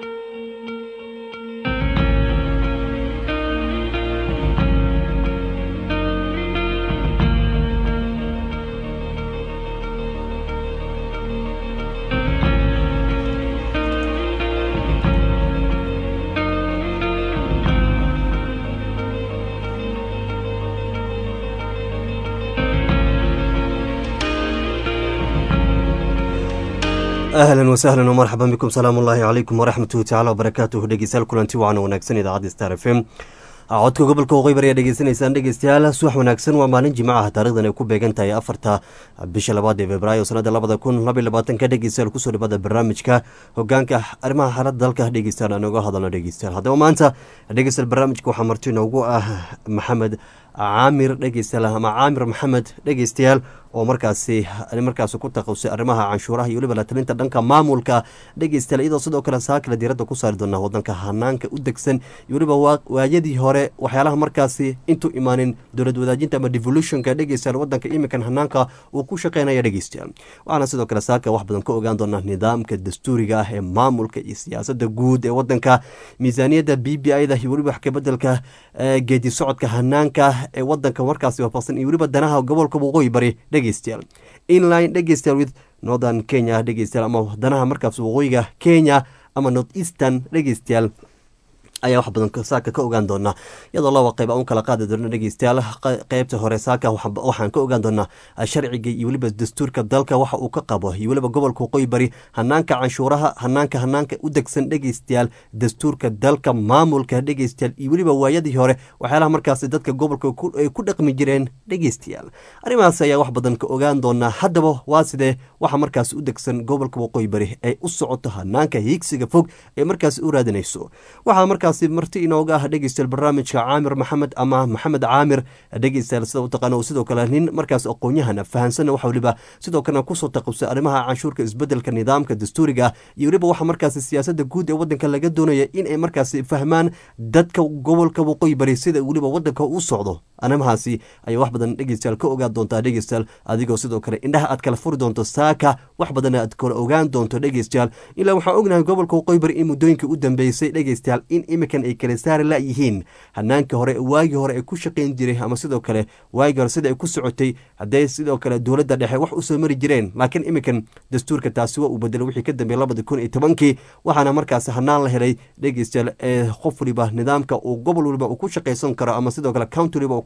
Speaker 1: أهلا وسهلا ومرحبا بكم سلام الله عليكم ورحمة تعالى وبركاته دقيسال كلانتي وعنا وناكسن إذاعة ستار اف ام عودكو قبل كو غيبر يا دقيسانيسان دقيستيال سوح وناكسن ومالين جماعة تاريخنا يكون بيغانتا أفرتا بشا لبادي فبرايو سنة لبادا كون لبي لباتن كدقيسال كسو لبادا برامجكا وقانكا أرماها حالات دالكا دقيستيال أنوغا هذا دقيستيال هذا ومانتا دقيسال برامجكو حمرتين وقوة محمد عامر dhageystayaal ama Caamir Maxamed dhageystayaal oo markaasi markaas ku taqoosay arrimaha canshuuraha iyo waliba la talinta dhanka maamulka dhageystayaal iyadoo sidoo kale saakala diiradda ku saari doona wadanka hanaanka u degsan iyo waliba waayadii hore waxyaalaha markaasi intuu imaanin dowlad wadaajinta ama devolutionka dhageystayaal wadanka imikan hanaanka uu ku shaqeynaya dhageystayaal waxaana sidoo kale saaka wax badan ka ogaan doona nidaamka dastuuriga ah ee maamulka iyo siyaasadda guud ee wadanka miisaaniyadda B B I da iyo waliba wax ka bedelka geedi socodka hanaanka ee wadanka markaasi waafaqsan iyo waliba danaha gobolka waqooyi bari dhageystayaal inline dhageystayaal with northern Kenya dhageystayaal ama danaha markaas waqooyiga Kenya ama north eastern dhageystayaal ayaa wax badan saaka ka ogaan doona iyadoo laba qayb aan kala qaadi doona dhageystayaal qaybta hore saaka waxaan ka ogaan doona sharciga iyo waliba dastuurka dalka waxa uu ka qabo iyo waliba gobolka waqooyi bari hanaanka canshuuraha hanaanka hanaanka u degsan dhageystayaal dastuurka dalka maamulka dhageystayaal iyo waliba waayadii hore waxyaalaha markaas dadka gobolka ay ku dhaqmi jireen dhageystayaal arrimahaas ayaa wax badan ka ogaan doona haddaba waa sidee waxa markaas u degsan gobolka waqooyi bari ay u socoto hanaanka hiigsiga fog ee markaas u raadinayso waxa markaas marti inooga ah dhageystayaal barnaamijka Caamir Maxamed ama Maxamed Caamir dhageystayaal sida uu taqaano sidoo kale nin markaas aqoonyahan fahansan waxa waliba sidoo kale ku soo taqabsay arrimaha canshuurka isbedelka nidaamka dastuuriga iyo waliba waxa markaas siyaasadda guud ee wadanka laga doonayo in ay markaas fahmaan dadka gobolka waqooyi bari sida waliba wadanka uu socdo arrimahaasi ay wax badan dhageystayaal ka ogaan doontaa dhageystayaal adigoo sidoo kale indhaha aad kala furi doonto saaka wax badan aad kala ogaan doonto dhageystayaal ilaa waxa ognahay gobolka waqooyi bari in muddooyinkii u dambeysay dhageystayaal in imikan ay kala saari la yihiin hanaanka hore waagi hore ay ku shaqeyn jiray ama sidoo kale waagi hore sida ay ku socotay haday sidoo kale dowladda dhexe wax u soo mari jireen laakiin imikan dastuurka taasi waa uu bedelay wixii ka dambeeyay laba kun iyo toban waxaana markaas hanaan la helay dhageystayaal ee qof waliba nidaamka uu gobol waliba uu ku shaqeysan karo ama sidoo kale county waliba uu ku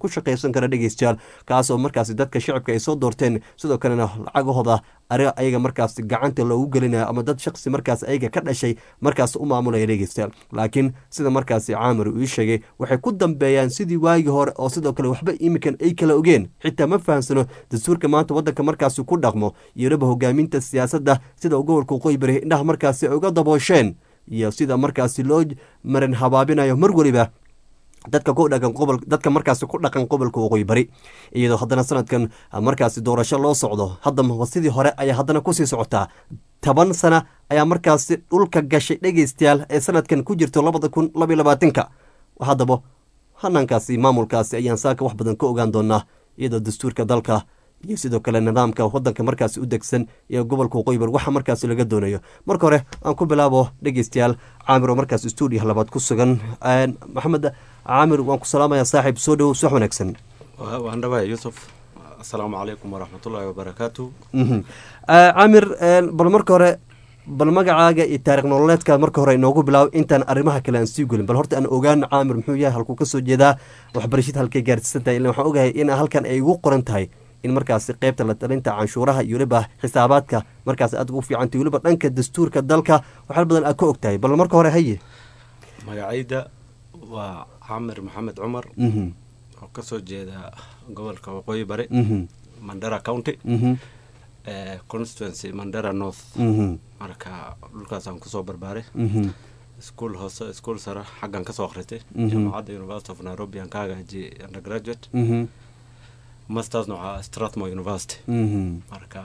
Speaker 1: ku shaqaysan kara dhegeystayaal kaasoo markaasi dadka shacabka ay soo doorteen sidoo kalena lacagahooda ari ayaga markaas gacanta loogu gelinayo ama dad shaqsi markaas ayaga ka dhashay markaas u maamulaya dhegeystayaal laakiin sida markaasi caamir uu ii sheegay waxay ku dambeeyaan sidii waagii hore oo sidoo kale waxba iminkan ay kala ogeen xitaa ma fahamsano dastuurka maanta wadanka markaasi ku dhaqmo iyo raba hogaaminta siyaasadda sida gobolka waqooyi bari indhaha markaasi ay uga daboosheen iyo sida markaasi loo marin habaabinayo mar weliba dadka ku dhaqan qobol dadka markaasi ku dhaqan gobolka waqooyi bari iyadoo haddana sanadkan markaasi doorasho loo socdo haddaba sidii hore ayaa haddana kusii socotaa toban sana ayaa markaasi dhulka gashay dhegeystayaal ee sanadkan ku jirto labada kun labaiyo labaatanka haddaba hanaankaasi maamulkaasi ayaan saaka wax badan ka ogaan doonaa iyadoo dastuurka dalka iyo sidoo kale nidaamka wadanka markaasi u degsan iyo gobolka waqooyi bari waxa markaasi laga doonayo marka hore aan ku bilaabo dhegeystayaal caamir oo markaas stuudiyo labaad ku sugan maxamed caamir waan ku salaamaya saaxiib soo dhow subax wanaagsan
Speaker 8: waan dhawahay yuusuf assalaamu calaykum waraxmatullaahi wabarakaatu
Speaker 1: caamir bal marka hore bal magacaaga iyo taarikh nololeedka marka hore inoogu bilaabo intaan arrimaha kale aan sii gelin bal horta aan ogaano caamir muxuu yahay halkuu kasoo jeedaa waxbarashada halkay gaarsiisan tahay ila waxaan ogahay in halkan ay ugu qoran tahay in markaasi qaybta la talinta canshuuraha iyo weliba xisaabaadka markaas aad ugu fiicantay weliba dhanka dastuurka dalka waxaa badan aad ka og tahay bal marka hore haye
Speaker 8: magacayda waa caamir maxamed cumar oo kasoo jeeda gobolka waqooyi bari mandera county constituency mandera north marka dhulkaasaan kusoo barbaaray iskuol hoose iskuol sare xaggan kasoo akritay jaamacadda university of nairobi aan ka hagaajiyay undergraduate masters waxaa strathmore university marka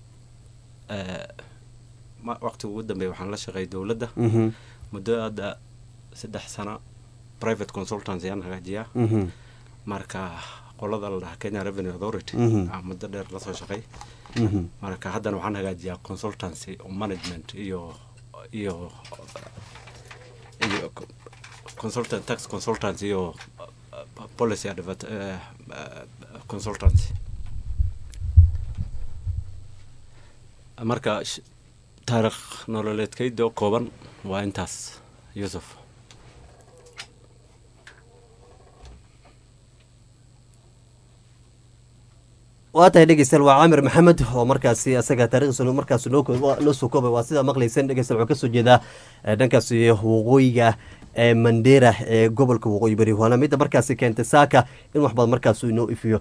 Speaker 8: waqtiga ugu dambeeya waxaan la shaqeeyay dowladda muddo hadda saddex sano private consultancy ayaan hagaajiyaa marka qolada la dhaha kenya revenue authority aan muddo dheer lasoo shaqeey marka haddana waxaan hagaajiyaa consultancy management iyo iyo iyo consultant tax consultancy iyo policy advert consultancy marka taarikh nololeedkayda oo kooban waa intaas yuusuf
Speaker 1: waa tahay dhegeystayaal waa caamir maxamed oo markaasi asaga taarikhdiisa markaas noo soo koobay waa sidaa maqlayseen dhegeystayaal wuxuu kasoo jeedaa dhankaasi waqooyiga ee mandera ee gobolka waqooyi bari waana midda markaasi keentay saaka in wax badan markaas inoo ifiyo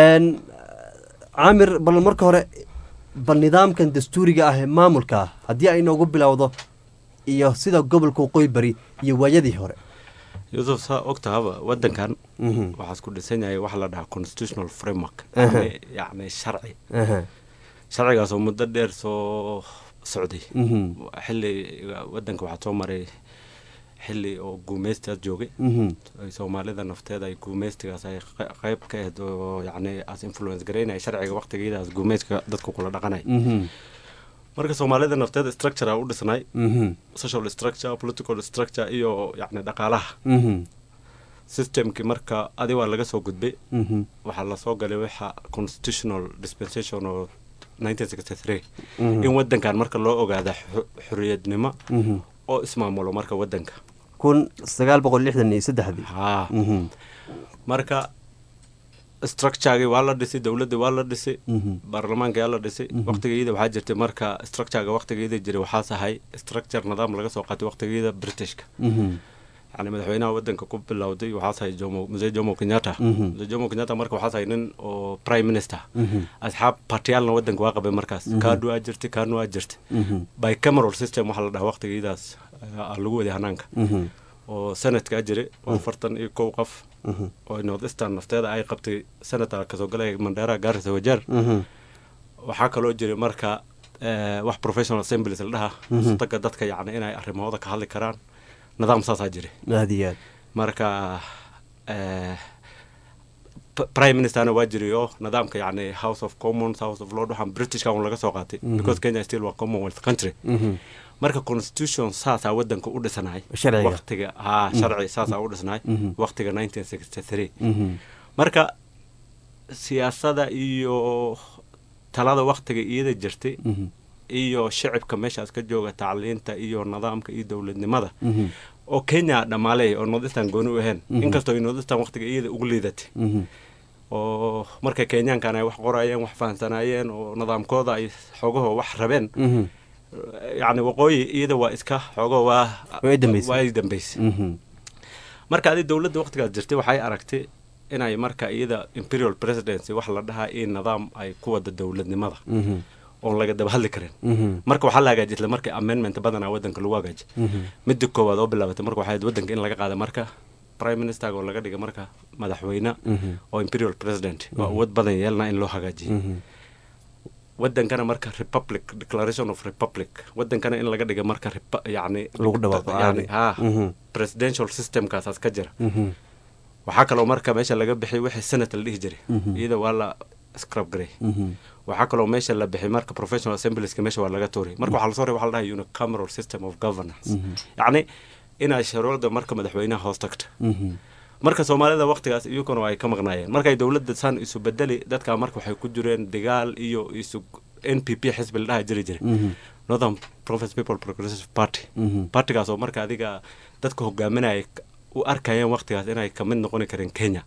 Speaker 1: caamir bal marka hore bal nidaamkan dastuuriga ah ee maamulka haddii ay noogu bilowdo iyo sida gobolka waqooyi bari iyo waayadii hore
Speaker 8: yuusuf saa ogtahaba wadankan waxaas ku dhisan yahay waxa la dhahaa constitutional framework yacni sharci sharcigaasoo muddo dheer soo socday xilli wadanka waxaa soo maray xilli oo guumeystaas joogay soomaalida nafteeda ay guumeystigaas ay qayb ka ahayd oo yacni as influence garaynaya sharciga waqtigeedaas guumeyska dadku kula dhaqanay marka soomaalida nafteeda structure u dhisnay social structure political structure iyo yacni dhaqaalaha systemkii marka adi waa laga soo gudbay waxaa lasoo galay waxa constitutional dispensation oo nineteen sixty three in wadankan marka loo ogaada xorriyadnimo oo ismaamulo marka wadanka
Speaker 1: kun sagaal boqol lixdan iyo saddexdii
Speaker 8: haa marka structuregi waa la dhisay dowladda waa la dhisay baarlamaanka yaa la dhisay waqtigeeda waxaa jirtay marka structurega waqtigeeda jiray waxaas ahay structure nidaam laga soo qaatay waqtigeeda britishka yani madaxweynaha wadanka ku bilowday waxaas ahay jomo muse jomo kenyatta muse jomo kenyatta marka waxaas ahay nin oo prime minister asxaab partiyaalna wadanka waa qabay markaas kaadu aa jirtay kaanu aa jirtay bicameral system waxaa la dhahaa waqtigeedaas lagu waday hanaanka oo sanadkaa jiray oo afartan iyo kow qof oo north eastern nafteeda ay qabtay senator kasoo galaya mandera gaarisa wajeer waxaa kaloo jiray marka wax professional assemblies la dhaha sutaga dadka yacni inay arrimahooda ka hadli karaan nidaam saasaa jiray
Speaker 1: aadiyaad
Speaker 8: marka prime ministerna waa jiray oo nidaamka yacni house of commons house of lord waxaan britishka un laga soo qaatay because kenya still waa commonwealth country marka constitution saasaa wadanka u dhisanahay waqtiga haa sharci saasaa u dhisnahay waqtiga nineteen sixty three marka siyaasada iyo talada waqtiga iyada jirtay iyo shacibka meeshaas ka jooga tacliinta iyo nidaamka iyo dowladnimada oo kenya dhamaaley oo northeastern gooni u ahayn inkastoo ay northeastern waqtiga iyada ugu liidatay oo markay kenyaankan ay wax qorayeen wax fahansanaayeen oo nidaamkooda ay xoogaho wax rabeen yacni waqooyi iyada waa iska xoogo waa way dambaysay marka adi dowladda waqtigaas jirtay waxay aragtay inay marka iyada imperial presidency wax la dhahaa in nidaam ay ku wada dowladnimada oon laga daba hadli karin marka waxaa la hagaajisla marka amendment badanaa waddanka lagu hagaaji midda koowaad oo bilaabatay marka waxay waddanka in laga qaada marka prime minister oo laga dhiga marka madaxweyne oo imperial president waa awood badan yeelna in loo hagaajiyo waddankana marka republic declaration of republic waddankana in laga dhiga marka yacni
Speaker 1: lagu dhawaaqo
Speaker 8: yani ha presidential systemkaasaas ka jira waxaa kaloo marka meesha laga bixiyay wixii senate la dhihi jiray iyada waa la scrub garay waxaa kaloo meesha la bixiyay marka professional assemblieska meesha waa laga tuuray marka waxaa lasoo reebay waxaa la dhahay unicameral system of governance yacni inay shuruucda marka madaxweynaha hoos tagta marka soomaalida waqtigaas iyaguna ay ka maqnaayeen markay dowladda san isu bedeli dadka marka waxay ku jireen dagaal iyo isu N P P xisbi la dhaha jiri jiray Northern Province People Progressive Party partigaas oo marka adiga dadka hogaaminaya u arkayeen waqtigaas inay ka mid noqon kareen Kenya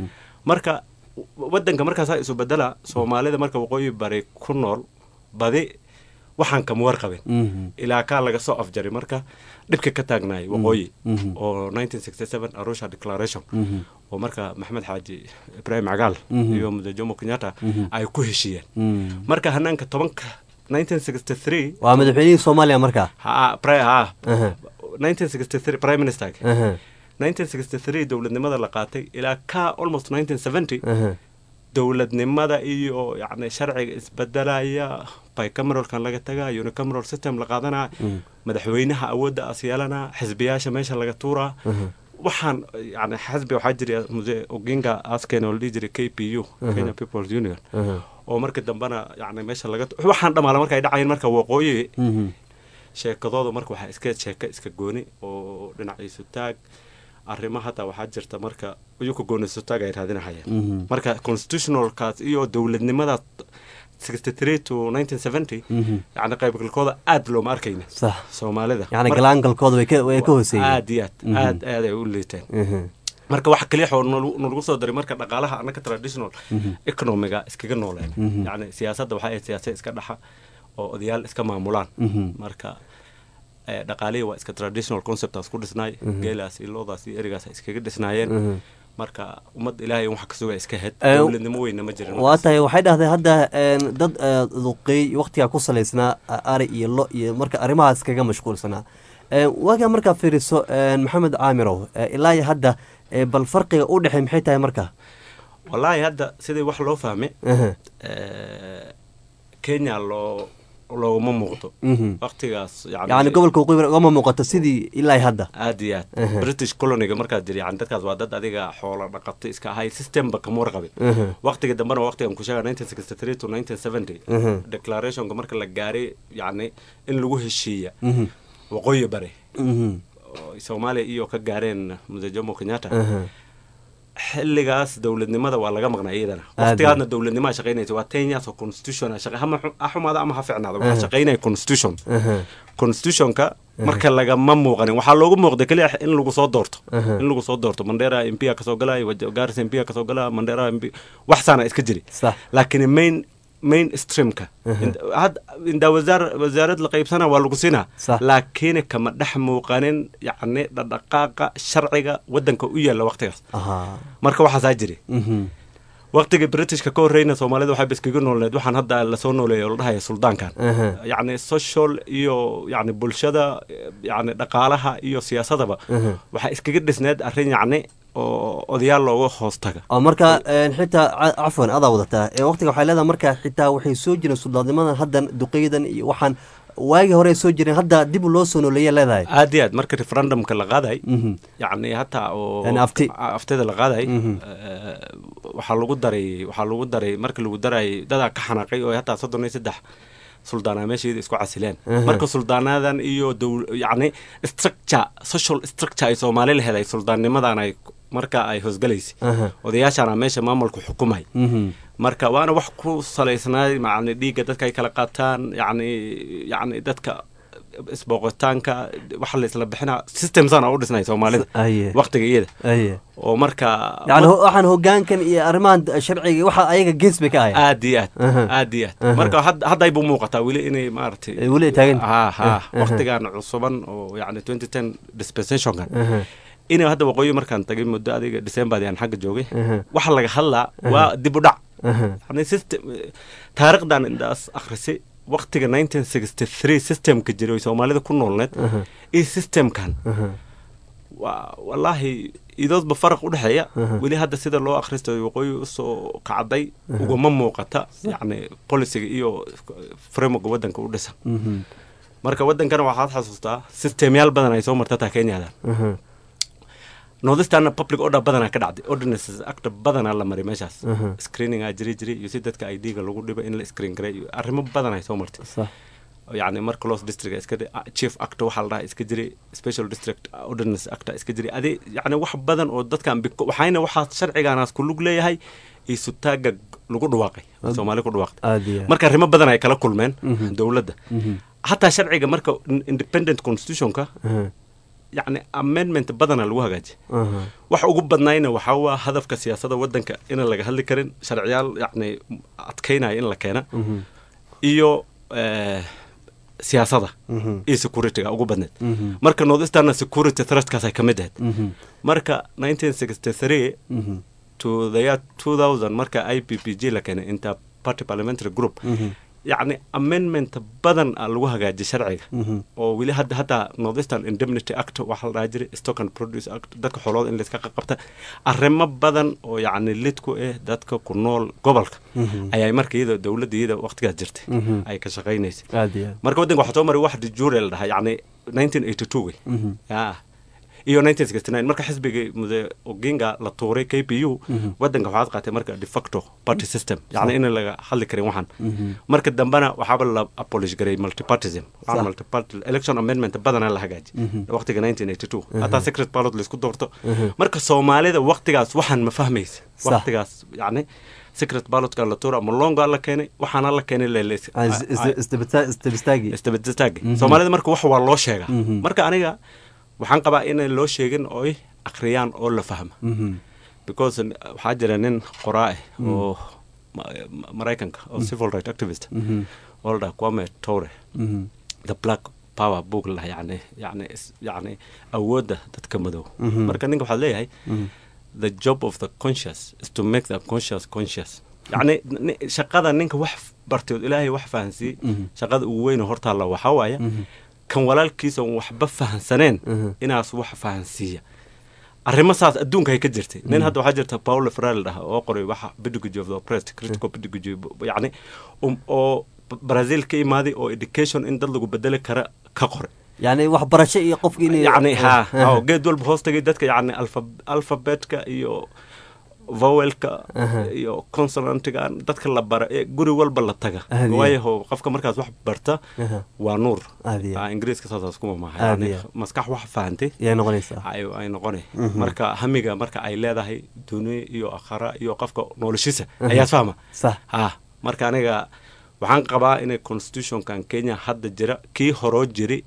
Speaker 8: marka waddanka markaas isu bedela soomaalida marka waqooyi bari ku nool badi waxaan kama warqabin ilaa kaa laga soo afjaray marka dhibka ka taagnaay waqooyi oo nineteen sixty-seven Arusha Declaration oo marka Maxamed Xaaji Ibrahim Cagaal iyo Mzee Jomo Kenyatta ay ku heshiiyeen marka hanaanka tobanka nineteen sixty-three
Speaker 1: waa madaxweynihii Soomaaliya marka
Speaker 8: ha pre ha nineteen sixty-three prime minister nineteen sixty-three dowladnimada la qaatay ilaa ka almost nineteen seventy dowladnimada iyo yacni sharciga isbedelaya bicameralkan laga tagaa unicameral system la qaadanaa madaxweynaha awoodda as yeelanaa xisbiyaasha meesha laga tuuraa waxaan yani xisbi waxaa jira Mzee Oginga askeen oo la dhihi jiray K P U Kenya People's Union oo marka dambana yani meesha laga waxaan dhamaala marka ay dhacayeen marka waqooyi sheekadooda marka waxaa iska sheeka iska gooni oo dhinaciisu taag arrimaha hata waxaa jirta marka iyuku goonisu taag ay raadinahayeen marka constitutionalkaas iyo dowladnimada sixty-three to nineteen seventy yani qaybgalkooda aad looma arkayna
Speaker 1: صح
Speaker 8: soomaalida
Speaker 1: yani galaangalkooda way ka way ka hooseeyeen
Speaker 8: aad iyo aad aad ay u liiteen marka wax kaliya oo nagu soo daray marka dhaqaalaha anaka traditional economiga iskaga nooleen yani siyaasadda waxa ay siyaasad iska dhaxa oo odayaal iska maamulaan marka dhaqaalihi waa iska traditional conceptaas ku dhisnaay geelaas iyo loodaas iyo erigaas iskaga dhisnaayeen marka ummad ilaahay wax ka suga iska had dowladnimo weyn ma jirin
Speaker 1: waa tahay waxay dhahdeen hadda dad duqay waqtiga ku saleysnaa ari iyo lo iyo marka arrimahaas kaga mashquulsanaa waaga marka fiiriso Maxamed Caamirow ilaa hadda bal farqiga u dhaxay maxay tahay marka
Speaker 8: wallahi hadda sidii wax loo fahmay Kenya loo looma muuqdo waqtigaas yani
Speaker 1: yani gobolka waqooyi looma muuqato sidii ilaa hadda
Speaker 8: aad iyo aad British colony-ga markaa jiri yani dadkaas waa dad adiga xoolo dhaqato iska ahay systemba kama warqabin waqtiga dambena waqtigan ku sheega nineteen sixty-three to nineteen seventy declarationka marka la gaaray yani in lagu heshiiya waqooyi bari Soomaaliya iyo ka gaareen Mzee Jomo Kenyatta xilligaas dowladnimada waa laga maqnaa iyadana waqtigaasna dowladnimada shaqeynaysa waa Kenya so constitution shaqa ama axumada ama ha fiicnaado waxa shaqeynay constitution constitutionka marka laga ma muuqanin waxa loogu muuqday kaliya in lagu soo doorto in lagu soo doorto Mandera M P ka soo galay Garissa M P ka soo galay Mandera M P wax sana iska jiri laakiin main mainstreamka had inda wasaar wasaaradda la qaybsana waa lagu sinaa laakiin kama dhex muuqanin yacni dhaqaaqa sharciga waddanka u yaala waqtigaas marka waxa saa jiri waqtiga Britishka ka horreeyna Soomaalida waxay biskiga nooleed waxaan hadda la soo nooleeyay oo la dhahay suldaankan yacni social iyo yacni bulshada yacni dhaqaalaha iyo siyaasadaba waxa iskaga dhisneed arrin yacni oo odayaal looga hoos taga
Speaker 1: oo marka xitaa afwan adaa wadataa ee waqtiga waxay leedahay marka xitaa waxay soo jireen suldaadnimadan haddan duqeydan iyo waxaan waagi hore soo jireen hadda dib loo soo nooleeyay leedahay
Speaker 8: aad iyo aad marka referendumka la qaaday yacni hataa oo aftida la qaaday waxaa lagu daray waxaa lagu daray marka lagu daray dadaa ka xanaaqay oo hataa soddon iyo saddex suldaana meesheeda isku casileen marka suldaanadan iyo yacni structure social structure ay Soomaali leedahay suldaannimadan ay marka ay hoosgalaysay odayaashana meesha maamulku xukumay marka waana wax ku saleysnaay macna dhiiga dadka ay kala qaataan yacni yacni dadka isbooqitaanka waxa la isla bixinaa systemsana u dhisnay soomaalida waqtiga iyada oo marka
Speaker 1: yani waxaan hogaankan iyo arrimahan sharciga waxa ayaga gees bay ka ahayd
Speaker 8: aad iyo aad aad iyo aad marka hadda ay buu muuqataa weli inay maaragtay
Speaker 1: weli taagan
Speaker 8: ha ha waqtigan cusuban oo yani twenty ten dispensationkan inay hadda waqooyi markaan tagay muddo adiga December aan xagga joogay waxa laga hadlaa waa dib u dhac yani system taariikhdan indaas akhrisay waqtiga nineteen sixty-three systemka jiray Soomaalida ku noolneed ee systemkan wallahi idoodba farq u dhaxeeya weli hadda sida loo akhristo waqooyi soo kacday uga ma muuqata yani policy iyo framework wadanka u dhisan marka wadankan waxaad xasuustaa systemyaal badan ay soo martaa Kenya Northeastern public order badana ka dhacday ordinances act badana la maray meeshaas screening a jiri jiri iyo si dadka I D ga lagu dhibo in la screen gareeyo arrimo badan ay soo martay yani mar close district iska chief act waxa la dhahay iska jiri special district ordinance act iska jiri adi yani wax badan oo dadkan waxayna waxa sharcigaanaas ku lug leeyahay isu taaga lagu dhawaaqay Soomaali ku dhawaaqay marka arrimo badan ay kala kulmeen dawladda hatta sharciga marka independent constitution-ka يعني amendment بدنا الوهجة وح أقول بدنا إنه وحوا هدف كسياسة ودنك إن اللي جهل كرين شرعيال يعني أتكينا إن لكينا إيو اه سياسة إيه security أقول بدنا مركا نودستنا security thrust كاسي كمدهد مركا nineteen sixty-three to the year two thousand مركا I P P G لكينا إنت party parliamentary group يعني amendment بدن الوهجة شرعية أو ولي هذا هذا Northeastern Indemnity Act وحال راجري Stock and Produce Act دك حلول إن لسه قبته الرمى بدن أو يعني اللي تكو إيه دك كنول قبلك أي مركي إذا دولة دي إذا وقت جرت أي كشغين ناس مركي ودن واحد عمري واحد الجورل ده يعني nineteen eighty-two يا iyo nineteen sixty-nine marka xisbiga muddo oginga la tooray K P U wadanka waxa qaatay marka de facto party system yani in laga xal karin waxan marka dambana waxa la apology garay multipartyism waxa multiparty election amendment badana la hagaaji waqtiga nineteen eighty-two ata secret ballot la isku doorto marka Soomaalida waqtigaas waxan ma fahmaysa waqtigaas yani secret ballot ka la toora ama longa la keenay waxana la keenay leeleys istibtaagi istibtaagi Soomaalida marka wax waa loo sheega marka aniga waxaan qabaa in loo sheegin oo ay akhriyaan oo la fahmo because waxa jira nin qoraa oo Mareykanka oo civil rights activist oo la Kwame Ture the black power book la yani yani yani awooda dadka madow marka ninka waxa leeyahay the job of the conscious is to make the conscious conscious yani shaqada ninka wax bartay Ilaahay wax fahansi shaqada ugu weyn horta la waxa waaya kan walaalkiisa waxba fahansaneen inaas wax fahansiya arrimo saas adduunka ay ka jirtay nin hadda waxa jirta Paulo Freire oo qoray waxa pedagogy of the oppressed critical pedagogy yani oo Brazil ka imaaday oo education in dad lagu bedeli kara ka qoray
Speaker 1: yani wax barasho iyo qofkii inay
Speaker 8: yani ha oo geed walba hoostagay dadka yani alphabetka iyo vowelka iyo consonantiga dadka la bara guri walba la taga waayo qofka markaas wax barta waa nuur ingiriiska saas kuma maaha yani maskax wax fahamtay
Speaker 1: yaa noqonaysa
Speaker 8: ay ay noqonay marka hamiga marka ay leedahay duuniyo iyo akhara iyo qofka noloshiisa ayaa fahma
Speaker 1: sax
Speaker 8: ha marka aniga waxaan qabaa in constitution kan Kenya hadda jira kii horo jiri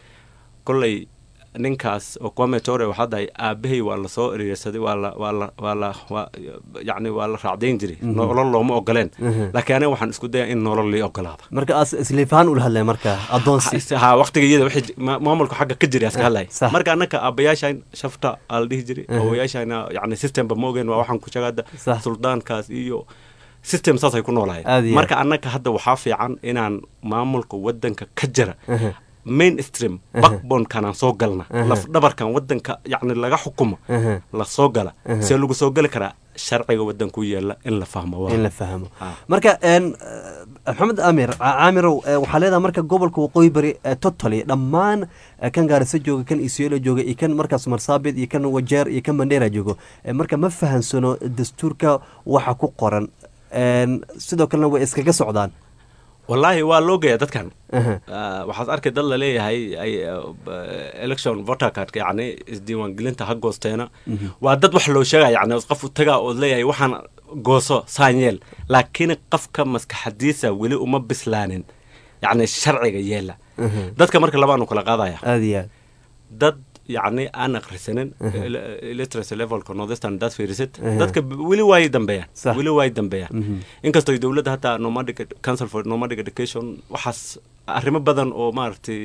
Speaker 8: kulay ninkaas oo Kwame Ture waxa day aabahay waa la soo eriyay wala wala wala yani wala raacdeyn jiray nolol looma ogoleen laakiin waxaan isku dayaa in nolol la ogolaado
Speaker 1: marka as isliifaan u hadlay marka adoonsi
Speaker 8: ha waqtigeeda wixii maamulka xagga ka jiray aska hadlay marka anaka aabayaashan shafta al dhihi jiray ooyaashayna yani system ba moogeen waa waxaan ku shaqada suldaankaas iyo system saas ay ku noolaayeen marka anaka hadda waxa fiican inaan maamulka wadanka ka jira mainstream backbone kana soo galna laf dhabarkan wadanka yaani laga xukumo la soo gala si lagu soo gali kara sharciga wadanku yeela in la fahmo
Speaker 1: in la fahmo marka een Maxamed Amir Amir waxa leedahay marka gobolka waqooyi bari totally dhamaan kan gaarisa jooga kan Isiolo jooga iyo kan markaas Marsabit iyo kan Wajeer iyo kan Mandera joogo marka ma fahansano dastuurka waxa ku qoran een sidoo kale way iskaga socdaan
Speaker 8: والله والله dadkan waxaad arkay dad la leeyahay ay election voter card yani isdiiwaan gelinta ha goosteena waa dad wax loo sheegay yani qof u taga oo leeyahay waxaan gooso saanyeel laakiin qofka maskaxdiisa wali uma bislaanin yani sharciga yeela dadka marka labaanu kala qaadaya
Speaker 1: aad iyo aad
Speaker 8: dad yacni aan akhrisanin literacy levelka northeastern dad fiirisid dadka weli way dambeeyaan weli way dambeeyaan inkastoo dowladda hataa nomadic council for nomadic education waxaas arrimo badan oo maaragtay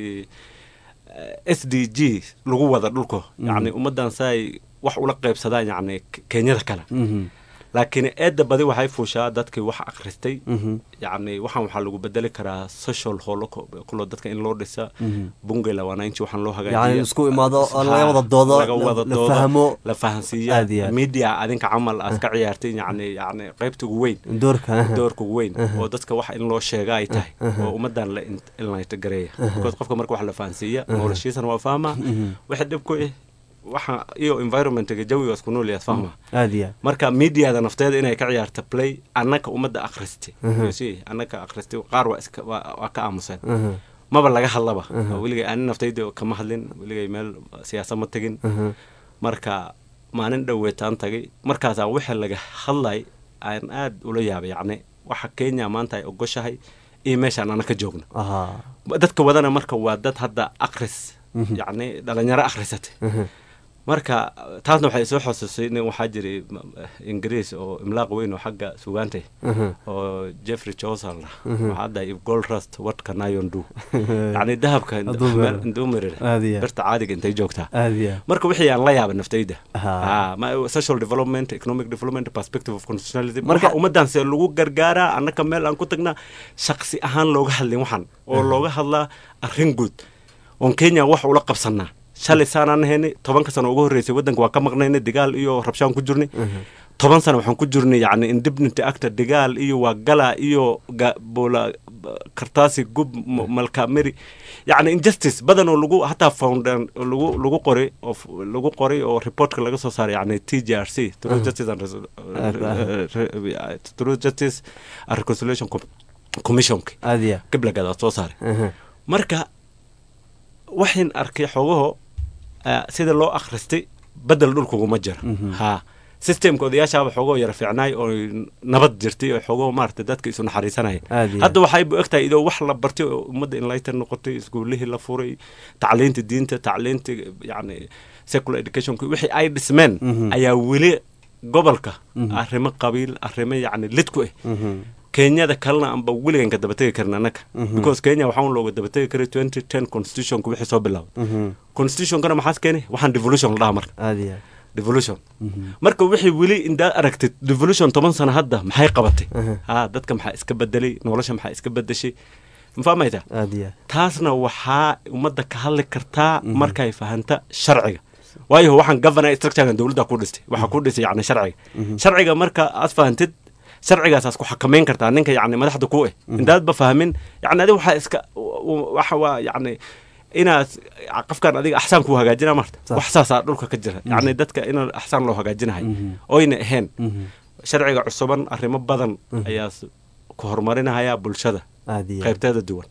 Speaker 8: s d g lagu wada dhulka yacni ummaddan say wax ula qaybsadaan yacni kenyada kale laakiin eedda badi waxay fuushaa dadkii wax akhristay yacni waxaan waxaa lagu bedeli karaa social holo kulo dadka in loo dhisa bunge la wanaanji waxaan loo hagaajiya
Speaker 1: yani isku imaado laga wada doodo la fahmo
Speaker 8: la fahansiiya media adinka camal aad ka ciyaartay yacni yacni qaybta ugu weyn
Speaker 1: doorka
Speaker 8: doorka ugu weyn oo dadka wax in loo sheega ay tahay oo ummadan la inlayta gareeya because qofka marka wax la fahansiiya noloshiisana waa fahmaa waxa dhib ku ah waxa iyo environment-ga jawiga isku nool yahay fahma
Speaker 1: aadiya
Speaker 8: marka media-da nafteeda inay ka ciyaarto play annaka ummadda akhristay si annaka akhristay qaar waa iska waa ka aamusan maba laga hadlaba weliga aan naftayda kama hadlin weliga meel siyaasad ma tagin marka maalin dhaweetaan tagay markaas aan waxa laga hadlay aan aad ula yaabay yacni waxa Kenya maanta ay ogoshahay iyo meeshaan annaka joogno dadka wadana marka waa dad hadda akhris yacni dhalinyaro akhrisatay marka taasna waxay soo xasuusay in waxa jiray ingiriis oo imlaaq weyn oo xagga suugaantay oo Jeffrey Chaucer waxa hadda if gold rust what can I undo yani dahabka indumir birta caadiga intay joogtaa marka wixii aan la yaabay naftayda ha social development economic development perspective of constitutionalism marka ummadan si lagu gargaara annaka meel aan ku tagna shakhsi ahaan looga hadlin waxan oo looga hadlaa arrin guud on Kenya wax ula qabsanaa shalay saanaan heynay tobanka sano ugu horeysay wadanka waa ka maqnaynay dagaal iyo rabshaan ku jirnay toban sano waxaan ku jirnay yacni independent actor dagaal iyo waa gala iyo bola kartaasi gub malka mari yacni injustice badan oo lagu hataa foundan lagu lagu qoray oo lagu qoray oo reportka laga soo saaray yacni T J R C True Justice and True Justice and Reconciliation Commission
Speaker 1: aadiya
Speaker 8: qibla gada soo saaray marka waxaan arkay xogaho sida loo akhristay badal dhulkuguma jira ha systemka odayaashaaba xoogoo yara fiicnaay oo nabad jirtay oo xoogoo maartay dadka isu naxariisanaya hadda waxay u egtahay idoo wax la bartay oo ummadda enlighten noqotay iskuulihii la furay tacliinta diinta tacliinta yacni secular education wixii ay dhismeen ayaa weli gobolka arrimo qabiil arrimo yacni lid ku ah Kenyada kalna amba wiligan ka dabatay karna anaka because Kenya waxaan looga dabatay karay twenty ten constitution ku wixii soo bilowday constitution kana maxaa keenay waxaan devolution la marka aadiya devolution marka wixii wili inda aragtay devolution toban sano hadda maxay qabatay ha dadka maxaa iska bedelay nolosha maxaa iska bedeshay ma fahmaytaa aadiya taasna waxaa ummadda ka hadli kartaa marka ay fahanta sharciga waayo waxaan governor structure dawladda ku dhistay waxa ku dhisay yacni sharciga sharciga marka aad fahantid sharcigaas ku xakameyn kartaa ninka yacni madaxda ku ah intaad ba fahmin yacni adiga waxa iska waxa waa yacni inaad qofkan adiga axsaan ku hagaajina marta wax saas ah dhulka ka jira yacni dadka in axsaan loo hagaajinahay oyna ahayn sharciga cusuban arrimo badan ayaa ku horumarinaya bulshada qaybteeda duwan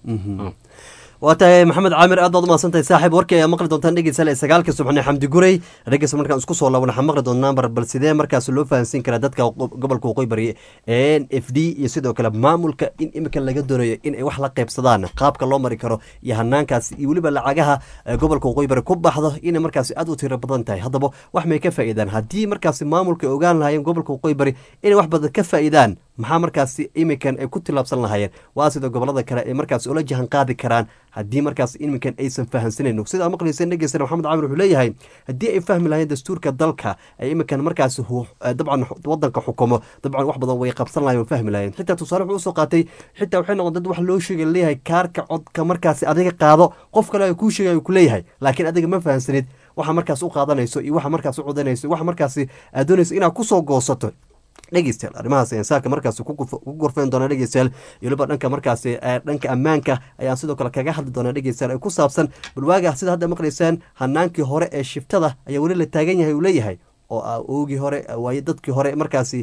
Speaker 1: waatahay maxamed caamir aad baad u mahadsantahay saaxiib warkii ayaa maqli doontaan dhegeysa sagaalka subaxnimo xamdi guray dhegeysa markaan isku soo laabana waxaan maqli doonaa nambar bal sidee markaas loo fahansiin karaa dadka gobolka waqooyi bari n f d iyo sidoo kale maamulka in imika laga doonayo in ay wax la qaybsadaan qaabka loo mari karo iyo hanaankaas iyo weliba lacagaha gobolka waqooyi bari ku baxdo inay markaasi aad u tiro badan tahay haddaba wax may ka faa'iidaan haddii markaasi maamulka ay ogaan lahaayeen gobolka waqooyi bari inay wax badan ka faa'iidaan maxaa markaasi imikan ay ku tilaabsan lahaayeen waa sida gobolada kale ay markaas ula jahan qaadi karaan haddii markaas iminkan aysan fahansanayno sidaa maqliysan dhegeysan maxamed caamir wuxuu leeyahay haddii ay fahmi lahayn dastuurka dalka ay iminkan markaas dabcan wadanka xukumo dabcan wax badan way qabsan lahayn fahmi lahayn xitaa tusaale wuxuu usoo qaatay xitaa waxay noqon dad wax loo sheegay leeyahay kaarka codka markaasi adiga qaado qof kale ay kuu sheegay ku leeyahay laakiin adiga ma fahansanid waxa markaas u qaadanayso iyo waxa markaas u codanayso waxa markaasi aad doonayso inaad kusoo goosato dhegeystayaal arrimahaas ayaan saaka markaasi ku gorfeyn doonaa dhegeystayaal iyo waliba dhanka markaasi dhanka ammaanka ayaan sidoo kale kaga hadli doonaa dhegeystayaal ay ku saabsan balwaaga sida hadda maqlaysaan hanaankii hore ee shiftada ayaa weli la taagan yahay uu leeyahay oo oogii hore waaye dadkii hore markaasi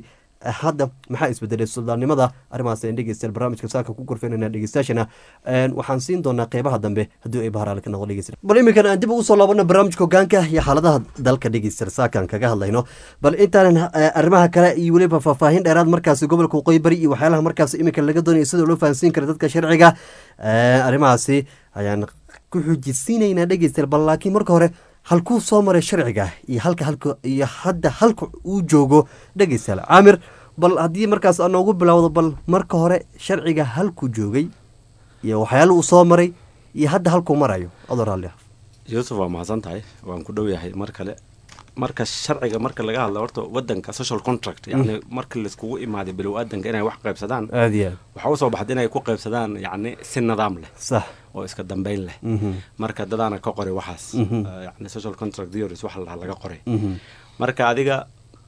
Speaker 1: hadda maxaa isbedelay suldaannimada arrimahaas aan dhegeystayaal barnaamijka saaka ku korfeynayna dhegeystayaashana waxaan siin doonaa qeybaha dambe haddii ay baharaale ka noqdo dhegeystayaal bal iminkan aan dib ugu soo laabano barnaamijka hogaanka iyo xaaladaha dalka dhegeystayaal saakaan kaga hadlayno bal intaanan arrimaha kale iyo weliba faahfaahin dheeraad markaasi gobolka waqooyi bari iyo waxyaalaha markaasi iminka laga doonayo sida loo fahansiin kara dadka sharciga arrimahaasi ayaan ku xujisiinaynaa dhegeystayaal bal laakiin marka hore halkuu soo maray sharciga iyo halka halka iyo hadda halka uu joogo dhegeystayaal caamir bal haddii markaas aan noogu bilowdo bal marka hore sharciga halkuu joogay iyo waxyaala uu soo maray iyo hadda halkuu marayo adoo raalli ah
Speaker 8: yuusuf waa mahadsan tahay waan ku dhow yahay mar kale marka sharciga marka laga hadlo horta wadanka social contract yani marka laiskugu imaaday bilow-aadanka inay wax qaybsadaan
Speaker 1: aad iyo aad
Speaker 8: waxaa usoo baxda inay ku qaybsadaan yani si nidaam leh
Speaker 1: sax
Speaker 8: oo iska dambeyn leh marka dadaana ka qoray waxaas yani social contract theories waxa la laga qoray marka adiga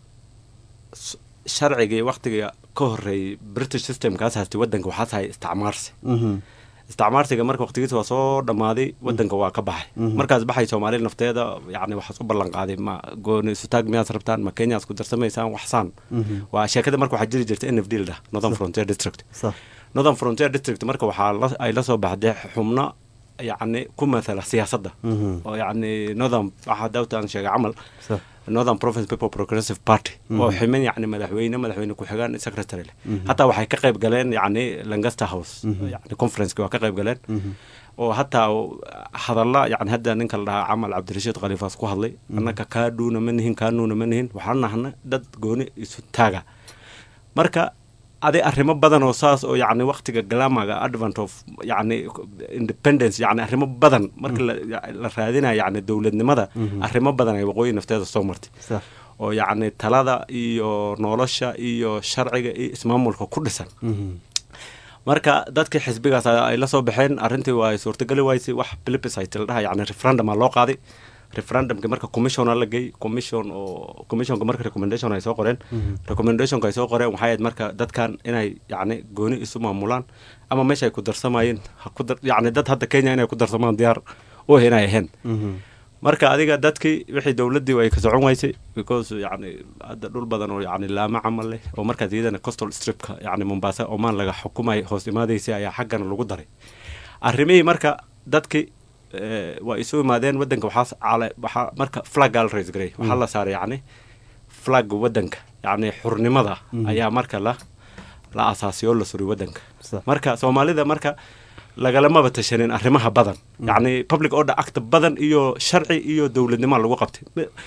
Speaker 8: sharcigii waqtiga ka horeeyay British system kaas haystay wadanka waxaa tahay isticmaarsi isticmaarsiga marka waqtigiisa waa soo dhamaaday wadanka waa ka baxay markaas baxay Soomaaliya nafteeda yani waxa u ballan qaaday ma gooni sutaag miyaas rabtaan ma Kenya isku darsamaysaan waxsaan waa sheekada marka waxa jiri jirtay N F D da Northern Frontier District Northern Frontier District marka waxa ay la soo baxday xubno يعني كم مثلا سياسة أو يعني نظام واحد دوت أنا شيء عمل نظام Province People Progressive Party أو حمين يعني مدحوينه مدحوينه كل حاجة سكرتيري حتى وحي كقريب قالين يعني لانجستا هاوس يعني كونفرنس كوا كقريب قالين وحتى حضر الله يعني هذا ننكل عمل عبد الرشيد غليفاس كوهلي أنك كادون منهن كانون منهن وحنا هنا دد جوني يستاجا مركا هذه أرهم بدن وصاص أو يعني وقت الجلامة advent of يعني independence يعني أرهم بدن مرك الرادينا يعني الدولة لماذا أرهم بدن يبغوا ينفتذ الصومرتي أو يعني ثلاثة إيو نولشة إيو شرعي اسمه ملك كل سنة مركا ذاتك حسبي قصة إلا صبحين أرنتي واي صورت قلي وايسي واحد بلبس هيتلها يعني ريفراندم الله قاضي referendum كمركا كوميشن على جاي كوميشن أو كوميشن كمركا ريكومنديشن هاي سوقرين ريكومنديشن كاي سوقرين وحيد مركا دات كان إنه يعني جوني اسمه مولان أما مش هيقدر سماين هقدر يعني دات هذا كينيا إنه يقدر سمان ديار وهنا يهن مركا هذيك دات كي وحي دولة دي ويكسرون ويسي because يعني هذا دول بدنه يعني لا ما عمل له ومركا زيدا كوستال ستريب يعني منباسة أومان لقى حكومة هوس ما دي سيا حقنا اللي قدري الرمي مركا دات كي ويسوي مادين ودنك وحاس على بح مركب فلاج الرئيس جري وحلا صار يعني فلاج ودنك يعني حرني مضى أيها مركب لا لا أساسي ولا سوري ودنك مركب سومالي ذا مركب لقى ما بتشنين أرمها بدن يعني public order act بدن إيو شرعي إيو دولة نمال وقبتي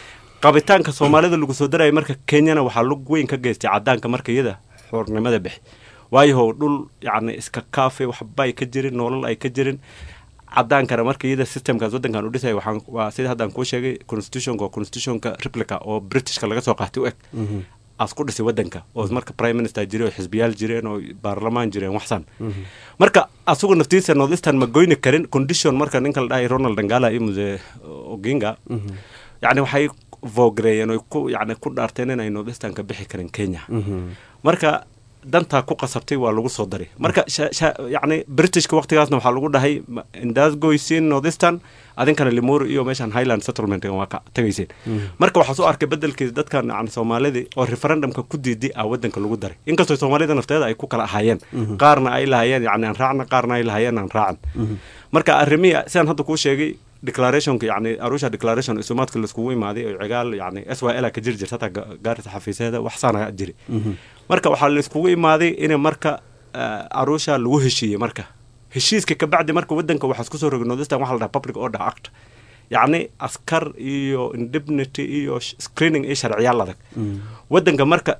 Speaker 8: قابتان كسومالي ذا اللي قصدره مركب كينيا وحلوق وين كجيستي عدان كمركب يده حرني مضى به وايه دول يعني إسكافي وحباي كجرين نول أي كجرين عدان كره markii iyada systemkaas wadankan u dhisay waxaan waa sida hadaan ku sheegay constitution-ka constitution-ka replica oo British-ka laga soo qaatay u eg as ku dhisay wadanka oo marka prime minister jiray oo xisbiyaal jireen oo baarlamaan jireen waxsan marka asugu naftiisa Northeastern ma goyni karin condition marka ninka la dhahay Ronald Ngala iyo Muse Oginga yani waxay voogreeyeen oo ku yani ku dhaarteen inay Northeastern ka bixi karin Kenya marka danta ku qasabtay waa lagu soo daray marka yani Britishka waqtigaasna waxa lagu dhahay indaas goysin Northeastern adinkana Limuru iyo meeshan Highland settlement waa ka tagayseen marka waxa soo arkay bedelkiisa dadkan aan Soomaalida oo referendumka ku diiday ah wadanka lagu daray inkastoo Soomaalida nafteeda ay ku kala ahaayeen qaarna ay lahaayeen yani aan raacna qaarna ay lahaayeen aan raacan marka arrimiya sidaan hadda ku sheegay declarationka يعني أروشا declaration اسمات كل سكوي ماذي عقال يعني أسوأ إلى كجير جرتها قارت حفيزة وحصانة أجري مركا وحال سكوي ماذي إن مركا أروشا الوهشية مركا هشيس كبعد مركا ودنك وحسكسو رجنودستا وحال public order act يعني أسكر إيو indemnity إيو screening إيش شرعي الله ذاك ودنك مركا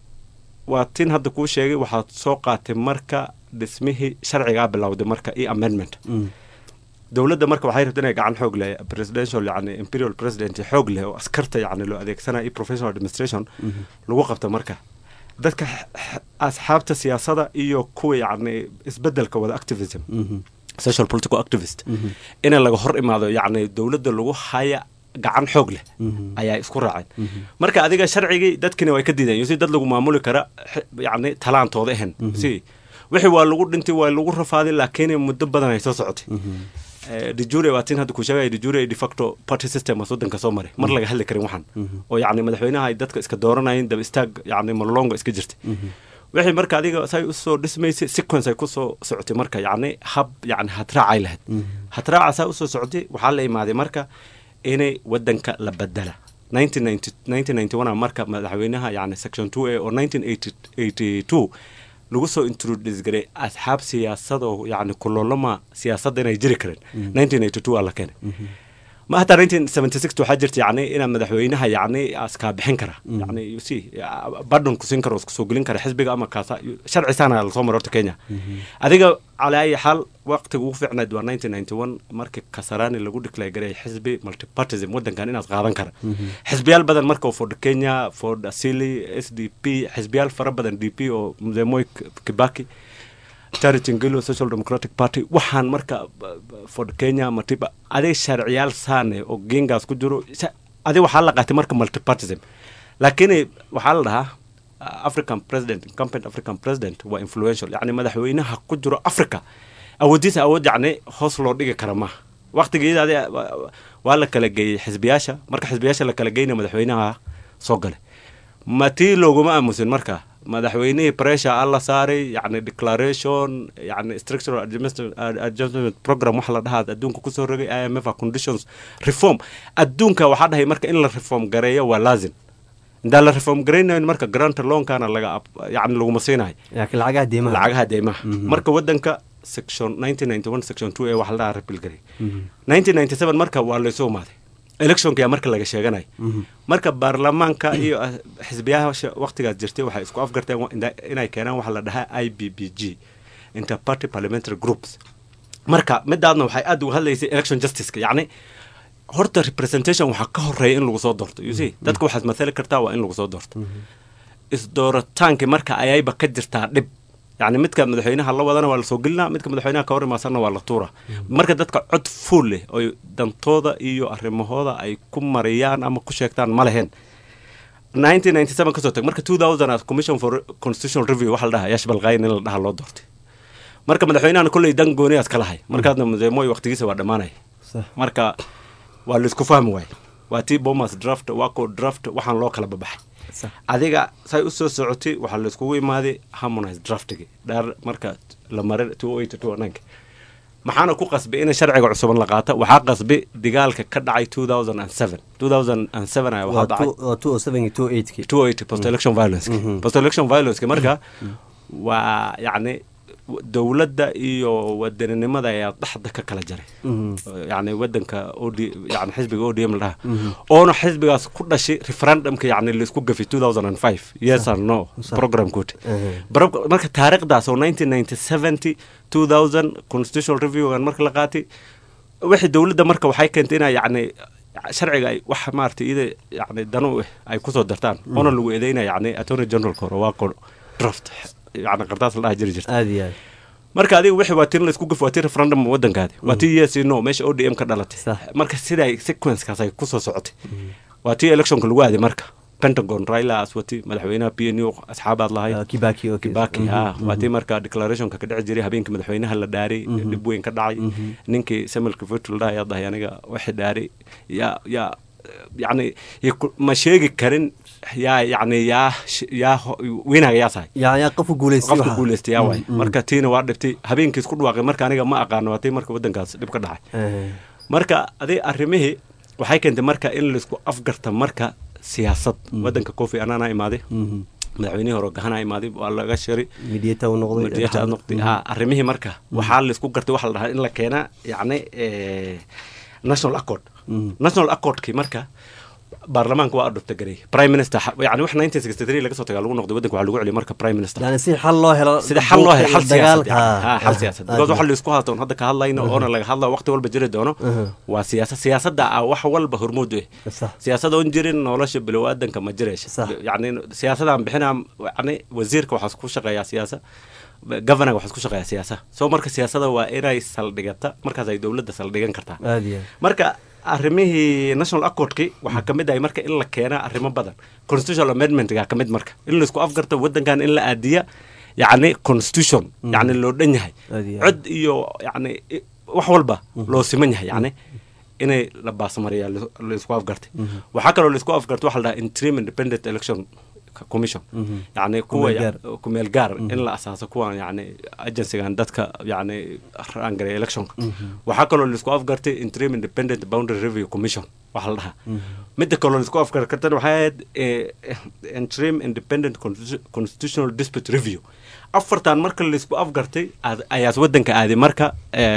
Speaker 8: واتين هذا كل شيء وحال سوقات مركا دسمه شرعي قابل أو دمركا إيه amendment دولة مركب waxay rabtay inay gacan xoog leh presidential yani imperial president xoog leh oo askarta yani loo adeegsana i professional administration lagu qabto marka dadka asxaabta siyaasadda iyo kuwa yani isbedelka wada activism social political activist in laga hor imaado yani dawladda lagu haya gacan xoog leh ayaa isku raaceen marka adiga sharcigi dadkina way ka diideen si dad lagu maamuli kara yani talaantooda ahan si wixii waa lagu dhintay waa lagu rafaaday laakiin muddo badan ay soo socotay de jure waa tin hadda ku sheegay de jure de facto party system wadanka soo maray mar laga hadli karin waxan oo yacni madaxweynaha ay dadka iska dooranayeen dab istaag yacni marlongo iska jirtay wixii marka adiga say u soo dhismaysay sequence ay ku soo socotay marka yacni hab yacni hadraacay lahayd hadraaca saa u soo socotay waxaa la imaaday marka inay wadanka la bedela nineteen ninety-one marka madaxweynaha yacni section two a oo nineteen eighty-two lagu soo introduce garay asxaab siyaasadoo yacni kulolama siyaasadda inay jiri kareen nineteen eighty-two aa la keenay ما حتى nineteen seventy-six وحجرت يعني إن مدحوينها يعني أسكاب بحنكرة يعني يسي بدون كسينكر وسكسوجلين كره حزب أما كاسا شرع سنة الصوم رحت كينيا أديك على أي حال وقت وقفنا دوار nineteen ninety-one مركب كسران اللي قلت لك جري حزب ملتي بارتيزم مدن كان الناس غادن كره حزبيال بدل مركب فورد كينيا فورد أسيلي إس دي بي حزبيال فرب بدل دي بي أو زي موي كباكي charity ngilo social democratic party waxaan marka for Kenya matiba aday sharciyaal saane oo gengaas ku jiro aday waxa la qaatay marka multipartyism laakiin waxa la dhahaa African president incumbent African president waa influential yani madaxweynaha ku jiro Africa awoodiisa awood yani hoos loo dhigi kara ma waqtigeeda aday waa la kala geeyay xisbiyaasha marka xisbiyaasha la kala geeyay madaxweynaha soo galay mati looguma aamusin marka madaxweynihii pressure alla saaray yani declaration yani structural adjustment program waxa la dhahaa adduunka ku soo rogay I M F conditions reform adduunka waxa dhahay marka in la reform gareeyo waa laazim inda la reform gareeyo marka grant loan kana laga yani lagu masinahay
Speaker 1: laakiin lacagaha deemaha
Speaker 8: lacagaha deemaha marka wadanka section nineteen ninety-one section two a waxa la repeal gareey nineteen ninety-seven marka waa la soo maaday election ka marka laga sheeganay marka baarlamaanka iyo xisbiyaha waqtigaas jirtay waxa isku afgarteen inay keenaan waxa la dhahaa I B B G inter party parliamentary groups marka midaadna waxay aad uga hadlaysay election justice ka yani horta representation waxa ka horeeyay in lagu soo doorto you see dadku waxa mas'ala kartaa waa in lagu soo doorto is dooritaanka marka ayayba ka jirtaa dib يعني متك مدحوينها الله ودنا ولا سوقلنا متك مدحوينها كوري ما صرنا ولا طورة مركز دتك عد فول أو دنتوضة إيو أرمهوضة أي كم مريان أما كشيكتان مالهن nineteen ninety-seven كسوتك مركز two thousand Commission for Constitutional Review واحد لها يشبه الغاين اللي لها الله دورتي مركز مدحوينها أنا كل يدن جوني أسكالهاي مركزنا زي موي وقت جيسة وعد ماني مركز واللي سكفهم واي واتي بوماس درافت واكو درافت وحن لوكلا ببحي adiga say u soo socotay waxa la isku imaaday harmonize drafting dar marka la maray two oh eight two oh nine maxaana ku qasbay in sharciga cusub la qaato waxa qasbay digaalka ka dhacay two thousand seven two thousand seven ay waxa dhacay
Speaker 1: two oh seven two oh eight
Speaker 8: two oh eight post election violence post election violence marka waa yani dawladda iyo wadanimada ayaa dhaxda ka kala jaray yani wadanka oo yani xisbiga O D M la oo xisbigaas ku dhashay referendumka yani la isku gafay two thousand five yes or no program code marka taariikhdaas oo nineteen ninety-seven two thousand constitutional review aan marka la qaatay wixii dawladda marka waxay keentay inay yani sharciga ay wax maartay ida yani dano ay ku soo dartaan oo lagu eedeynaa yani attorney general koro waa ko draft يعني قرطاس الله جري جرت
Speaker 1: هذه
Speaker 8: marka adiga wixii waa tiin la isku gafo tiin referendum wadankaadi waa tii yes no meesha O D M ka dhalatay marka sida sequence kaas ay ku soo socotay waa tii election ka lagu aaday marka Pentagon Raila aswati madaxweynaha P N U asxaabaad lahayd
Speaker 1: Kibaki oo
Speaker 8: Kibaki ha waa tii marka declaration ka dhici jiray habeenka madaxweynaha la dhaaray dib weyn ka dhacay ninkii Samuel Kivutula la yaday aniga waxa dhaaray ya ya يعني ما شيء كرين يا يعني يا يا وينها يا صاحي
Speaker 1: يا يا قف قوليستي
Speaker 8: قف قوليستي يا واي مركا تينا واردفتي هبين كيس كل واقع مركا أنا ما أقان واتي مركا بدن كاس دبك دحى مركا هذه أرميه وحي كنت مركا إن اللي سكو أفكرت مركا سياسة بدن كوفي أنا أنا إمادي مدعويني هروج هنا إمادي والله قشري
Speaker 1: مديته ونقضي
Speaker 8: مديته ونقضي ها أرميه مركا وحال اللي سكو قرتي واحد إن لك هنا يعني national accord national accord كي مركا برلمان كوا أردو تجري prime minister يعني وإحنا nineteen sixty-three لقى صوت قالوا نقد بدك وعلقوا عليه مركا prime minister
Speaker 1: يعني سيد حل الله هلا
Speaker 8: سيد حل الله حل سياسة ها حل سياسة جوز وحل يسقوها تون هذا كهلا ينو أنا لقى هلا وقت ولا بجري دونه وسياسة سياسة ده وحول بهرموده سياسة ده نجرين ولا شيء بالواد دن كم جريش يعني سياسة ده بحنا يعني وزير كوحسكو شغال سياسة governor waxa isku shaqeeyaa siyaasa soo marka siyaasada waa inay saldhigata markaas ay dawladda saldhigan kartaa marka arrimihii national accord-ki waxa kamid ah marka in la keena arrimo badan constitutional amendment ga kamid marka in la isku afgarto wadankan in la aadiya yani constitution yani loo dhan yahay cod iyo yani wax walba loo siman yahay yani inay la baasmariyaa la isku afgartay waxaa kaloo la isku afgartay waxa la dhahaa interim independent election commission يعني كوا كمال جار إن لا أساسا كوا يعني agency عن دتك يعني رانجري election وحكلوا اللي سقاف قرتي interim independent boundary review commission وحلها مدة كلوا اللي سقاف قرتي واحد interim independent constitutional dispute review أفرتان مركل اللي سقاف قرتي أياس ودن كأدي مركا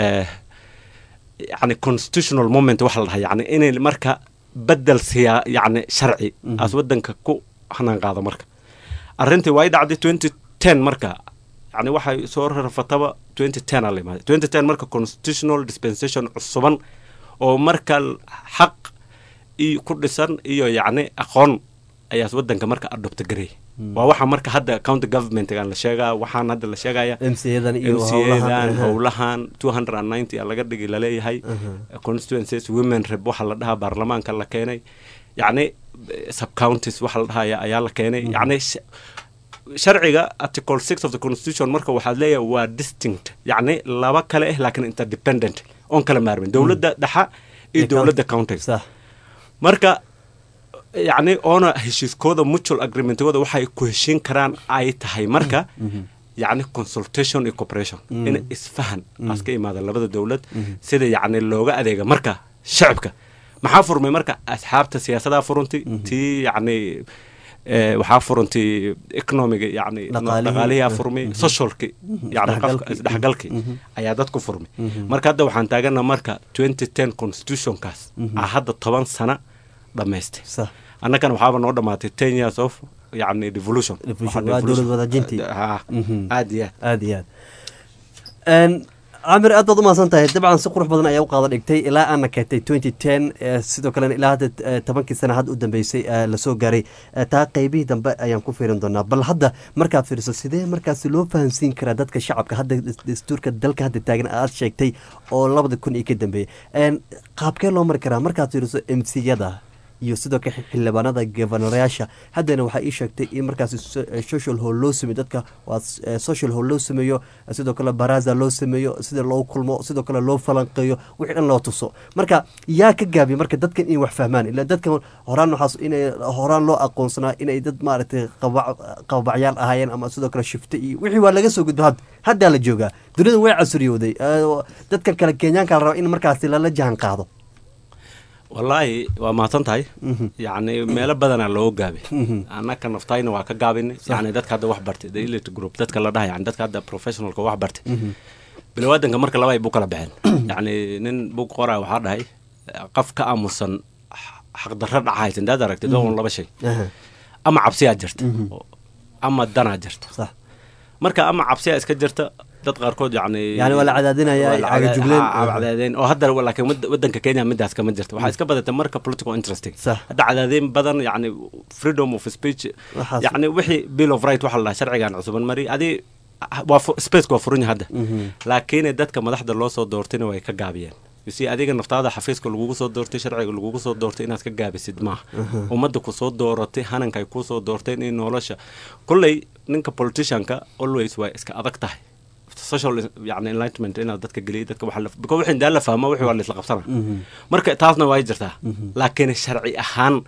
Speaker 8: يعني constitutional moment وحلها يعني إن المركا بدل سيا يعني شرعي أسودن ككو حنا قاعدة مركا أرنتي وايد عدي twenty ten مركا يعني واحد صور رفتبة twenty ten اللي ما twenty ten مركا constitutional dispensation عصبا أو مركا الحق إي كل سنة إيو يعني أخون أي أسودن كمركا أدوبت جري وواحد مركا هذا county government كان لشجع وحنا هذا لشجع يا
Speaker 1: إم سي إذا
Speaker 8: إم سي إذا أولهان two hundred ninety على قد جيل لي هاي constituencies women ربوح على ده برلمان كلا كيني يعني sub counties وحل هاي أيالا كيني يعني شرعي article six of the constitution مركا واحد ليه هو distinct يعني لا بكله لكن interdependent on كلام مارمين دولة ده دحى إيه دولة ده counties
Speaker 1: صح
Speaker 8: مركا يعني أنا هشيس كودا mutual agreement وده وحي كوهشين كران أي تهاي مركا يعني consultation and cooperation إن إسفهن أسكي ماذا اللي بدأ دولة سيدا يعني اللوجا أديجا مركا شعبك محافر من مركا أصحاب السياسة فرنتي تي يعني أه وحافرنتي إقنومي يعني نقالية فرمي سوشيال يعني دحقلكي أياداتكم فرمي مركا ده وحن تاجنا مركا twenty ten constitution كاس أحد طبعا سنة دمستي
Speaker 1: صح
Speaker 8: أنا كان محافر نقدر ما ten years of يعني revolution
Speaker 1: revolution دولة ودجنتي
Speaker 8: ها عاديات
Speaker 1: عاديات أن عامر أنت ضمن سنتها طبعا سقروح بدنا أيام قاضي إكتي إلى أن كتي twenty ten سيدو كلام إلى هذا تبانك السنة هاد قدام بيسي لسوق جاري تا قيبي دم بقى أيام كوفيرن دونا بل هذا مركز في رسالة سيدة مركز لو فانسين كرادات كشعب كهذا دستور كدلك هذا تاجن أرش شيء أو لا بد يكون يكدم بيه أن قاب كله مركز مركز في رسالة إم سي يدا iyo sidoo kale xildhibaanada governorayaasha haddana waxa ay sheegtay in markaas social hall loo sameeyo dadka waa social hall loo sameeyo sidoo kale baraza loo sameeyo sida loo kulmo sidoo kale loo falanqeeyo wixii dhan loo tuso marka yaa ka gaabi marka dadkan in wax fahmaan ila dadkan horaan waxaas in horaan loo aqoonsanaa in ay dad maaragtay qabaacyaal ahaayeen ama sidoo kale shifta iyo wixii waa laga soo gudbo had hadda la jooga dunida way casriyooday dadkan kale Kenyaanka la rabo in markaas la jahan qaado
Speaker 8: والله وما تنتهي يعني ميلا بدنا لو جابي أنا كان نفتاين وعك جابين يعني ده كده واحد برتي ده اللي تجروب ده كلا ده يعني ده كده بروفيشنال كواحد برتي بالوقت إن جمرك الله يبوك على بعين يعني نن بوك ورا وحد هاي قف كأموسن حق درد عايز ده دركت ده والله بشيء أما عبسي أجرت أما الدنا أجرت صح مركا أما عبسي أسكجرت dad qaarkood yani
Speaker 1: yani wala cadaadina ay jubleen
Speaker 8: cadaadeen oo hadda laakiin wadanka Kenya midaas kama jirto waxa iska badatay marka political interesting hadda cadaadeen badan yani freedom of speech yani wixii bill of right waxa la sharcigan cusuban mari adi waa space ko furan hadda laakiin dadka madaxda loo soo doortayna way ka gaabiyeen si adiga naftaada xafiiska lagu soo doortay sharciga lagu soo doortay inaad ka gaabisid ma umada ku soo dooratay hananka ay ku soo doorteen in nolosha kullay ninka politicianka always way iska adag tahay social يعني enlightenment إن ذاتك جليد ذاتك وحلا بكون وحين ده لا فهمه وحي ولا يطلق بصنا مركز تاسنا وايد لكن الشرعي أهان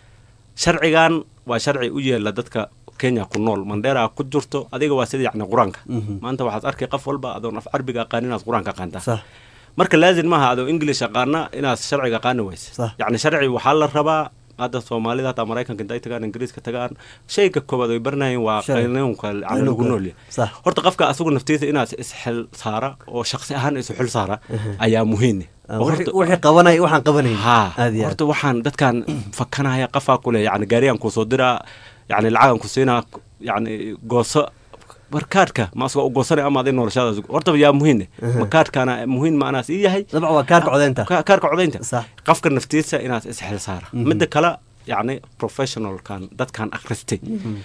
Speaker 8: شرعي كان وشرعي وجه لذاتك كينيا كنول من ديرها كجرته هذيك واسيد يعني قرانك ما أنت واحد أركي قفل بقى أدون في عربي قانين قرانك قانته صح مركز لازم ما هذا إنجليش قانا إن الشرعي قانون ويس يعني شرعي وحال الربا هذا Soomaali da American kan day tagaan Ingiriis ka tagaan shayga koobad ay barnaayeen waa qaylinayeen kala aan lagu noolyahay horta qofka asugu naftiisa inaad isxil saara oo shakhsi ahaan isu xil saara ayaa muhiim
Speaker 1: wixii qabanay waxaan qabanay
Speaker 8: horta waxaan dadkan fakanaya qafa kule yani gaariyan ku soo dira yani lacagan ku siina yani gooso barkaadka ma soo goosanay ama adin noloshada horta yaa muhiim ma kaadkana muhiim ma anaas yahay
Speaker 1: dabcan waa kaarka codeynta
Speaker 8: kaarka codeynta qofka naftiisa inaad isxil saara mid kale يعني professional كان دت كان أخرستي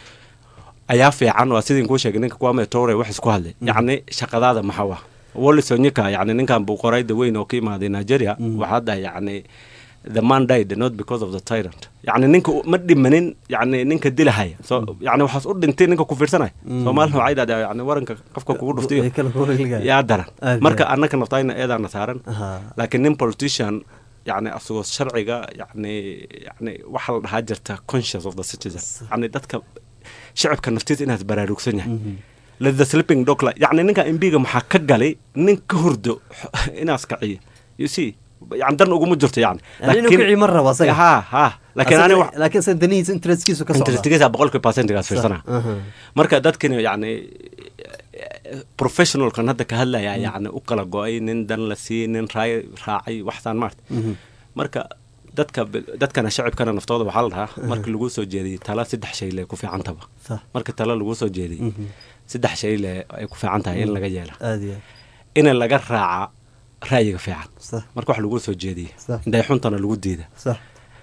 Speaker 8: أيها في عن واسيدين كوشة إنك قوام توري وحش كهله يعني شقة هذا محوا واللي سونيكا يعني إن كان بقراي دوين أوكي ما دي نيجيريا وهذا يعني the man died not because of the tyrant يعني ninka ma dhimanin yani ninka dilahaya so yani waxaas u dhintay ninka ku fiirsanay Soomaalidu waxay dhaadaan yani waranka qofka kugu dhuftay yaa daran marka annaka naftayna eedana saaran laakiin nin politician يعني asagoo sharciga yani yani waxa la dhahaa jirta conscious of the citizen yani dadka shacabka naftiisa inaad baraarugsan yahay let the sleeping dog يعني ninka imbiga maxaa ka galay nin ka hurdo inaas kaciyo you see يعني دن ugu mujirto yani
Speaker 1: laakiin inuu mar rabo asaga
Speaker 8: ha ha laakiin ani wax
Speaker 1: laakiin sentaniis interestkiisu ka socda
Speaker 8: interestkiisa boqolkiiba percent gaas fiirsana marka dadkan yani professional kan hadda ka hadlaya yani u kala go'ay nin dan la siinin raay raacay waxsan maart marka dadka dadkana shacabkana naftooda waxa la dhahaa marka lagu soo jeediyay tala saddex shay leh ku fiican taba marka tala lagu soo jeediyay saddex shay leh ay ku fiican tahay in laga yeelo in laga raaca raayiga fiican marka wax lagu soo jeediyay inday xuntana lagu diida صح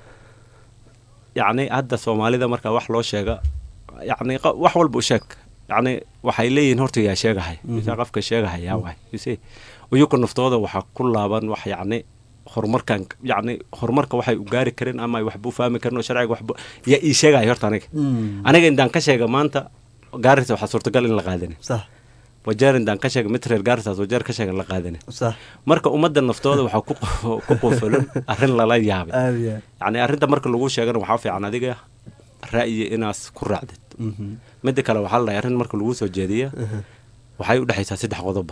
Speaker 8: يعني hadda Soomaalida marka wax loo sheega يعني wax walba u sheeg يعني waxay leeyihiin horta yaa sheegahay isa qofka sheegahay yaa way you see uyuku naftooda waxa ku laaban wax yani horumarkan yani horumarka waxay u gaari kareen ama ay wax buu fahmi karno sharciga wax ya ii sheegay horta aniga aniga indaan ka sheega maanta gaarisa waxa suurtagal in la qaadani صح wajeer indaan ka sheega mitreer gaarisa wajeer ka sheega la qaadani صح marka ummadda naftooda waxa ku ku qofulan arrin la la yaabay yani arrinta marka lagu sheegana waxa fiican adiga ra'yi inaas ku raacdid mid kale waxa la arrin marka lagu soo jeediyo waxay u dhaxaysaa saddex qodob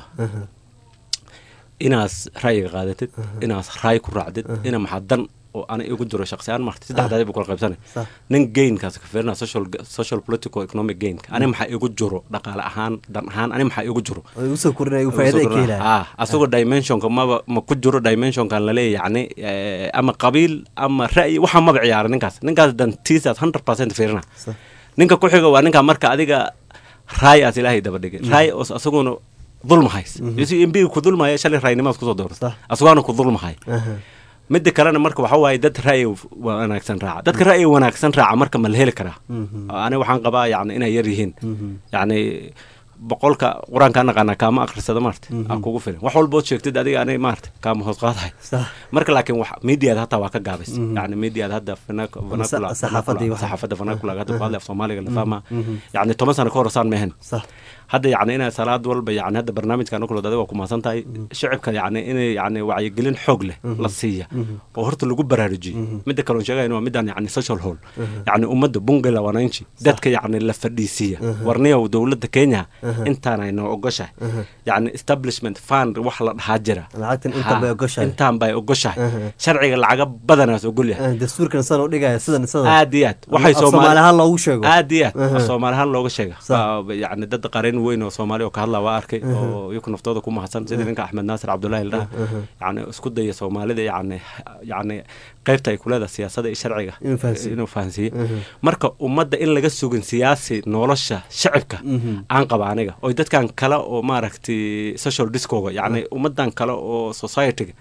Speaker 8: inaas ra'yi qaadatid inaas ra'yi ku raacdid ina maxadan oo ana igu jiro shakhsiyan marti saddexdaad ay ku qaybsanay nin gain kaas ka fiirna social social political economic gain ana maxay igu jiro dhaqaale ahaan dan ahaan ana maxay igu jiro
Speaker 1: oo soo kordhinay u faa'iido ka helaa
Speaker 8: ah asagoo dimension ka ma ma ku jiro dimension kan la leeyahay yani ama qabiil ama ra'yi waxa ma ciyaar ninkaas ninkaas dan tiisa one hundred percent fiirna ninka ku xiga waa ninka marka adiga ra'yi as ilaahay daba dhigay ra'yi asagoo ظلم هايس يسي إمبي كذل ما يشلي رأيني ما تكسر دور أسوانه كظلم هاي مدة كلامنا مركب حواي دت رأي وأنا أكسن راعة دت رأي وأنا أكسن راعة مركب ملهيل كره أنا وحن قبا يعني إنا يريهن يعني بقولك قران كان قانا كام أخر سد مارت أكو فيلم وحول بوت شيء تدري أنا مارت كام هوسقات هاي مركب لكن وح ميديا هذا تواك جابس يعني ميديا هذا فناك فناكلا
Speaker 1: صحافة دي
Speaker 8: صحافة فناكلا قاعد تقال في الصومالي اللي فاهمة يعني توماس أنا كورسان مهن هذا يعني أنا سلاد والب يعني هذا برنامج كانوا كله ده وكم سنتاي شعب كان يعني إني يعني وعي جلين حقله لصية وهرت اللي جبر هرجي مدة كانوا شغالين إنه مدة يعني سوشيال هول يعني أمد بونجلا ونانشي دتك يعني الفرديسية ورنيا ودولة كينيا أنت أنا إنه أوجشه يعني establishment فان وحلا هاجرة
Speaker 1: العادة أنت بيوجشه
Speaker 8: أنت عم بيوجشه شرعي العجب بدنا تقول له
Speaker 1: دستور كان صار وديجا سدن سدن
Speaker 8: عاديات وحي
Speaker 1: سومال هلا وشجع
Speaker 8: عاديات الصومال هلا وشجع يعني دد قارين وين وصومالي وكهلا واركي ويكون نفترض كم حسن سيد إنك أحمد ناصر عبد الله الله يعني اسكت ده صومالي ده يعني يعني قيبته كل هذا السياسة ده الشرعية إنه فانسي مركب ومدة إلا جسوجن سياسي نورشة شعبك عنقب عنيجا ويدت كان كلا وما ركتي سوشيال ديسكو يعني ومدة كلا وسوسايتي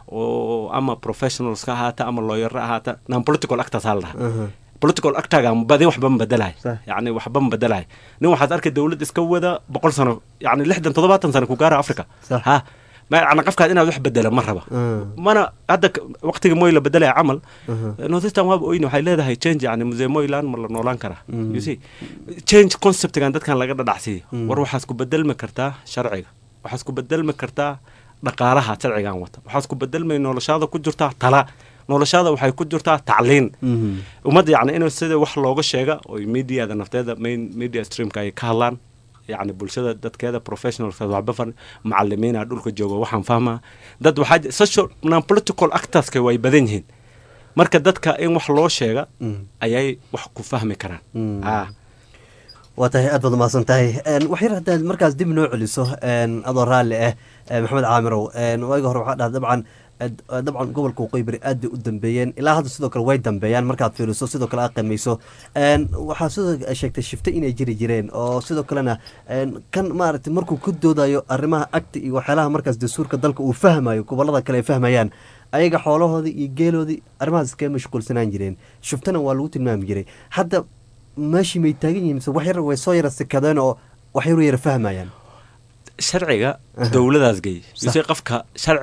Speaker 8: وأما بروفيشنالز كهاتا أما لوير هاتا نام بوليتيكال أكتر هالها political actor عم بدي وحبا مبدلها يعني وحبا مبدلها نو حد أركي الدولة إسكوا ده بقول سنة يعني لحد انتظبات سنة كوكارا أفريقيا ها ما أنا قفك أنا وح بدلها مرة بقى ما أنا عندك وقت مويلة بدلها عمل إنه تستا ما بقولينه هاي لا ده هاي change يعني مزي مويلان ولا نولان كره you see change concept كان ده كان لقدر دعسي وروح حاسكو بدل مكرتاه شرعي وحاسكو بدل مكرتاه دقارها شرعي عن وطن وحاسكو بدل من إنه لشاذا كجرتاه طلا noloshada waxay ku jirtaa tacliin umad yaani inuu sida wax looga sheega oo media-da nafteeda main media stream-ka ay ka hadlaan yaani bulshada dadkeeda professionals waxba fan macallimiina dhulka jooga waxaan fahmaa dad waxa social non political actors ka way badan yihiin marka dadka in wax loo sheega ayay wax ku fahmi karaan ah
Speaker 1: watahay aad baad maasan tahay een wax yar hadda markaas dib noo celiso een adoo raali ah maxamed caamirow een wayga hore waxa dabcan dabcan gobolka Qoybri aad u dambeeyeen ilaa hadda sidoo kale way dambeeyaan markaad fiiriso sidoo kale aad qiimeyso een waxa sidoo sheegtay shifta inay jiri jireen oo sidoo kalena een kan maaragtay markuu ku doodayo arrimaha agti iyo waxyaalaha markaas dastuurka dalka uu fahmayo gobolada kale ay fahmayaan ayaga xoolahoodii iyo geeloodii arrimahaas ka mashquulsanaan jireen shiftana waa lagu tilmaami jiray hadda ماشي ميتاجين يمس وحير ويصير السكادين أو وحير يرفهميان
Speaker 8: شرعية دولة ذا جي يصير قفك شرعية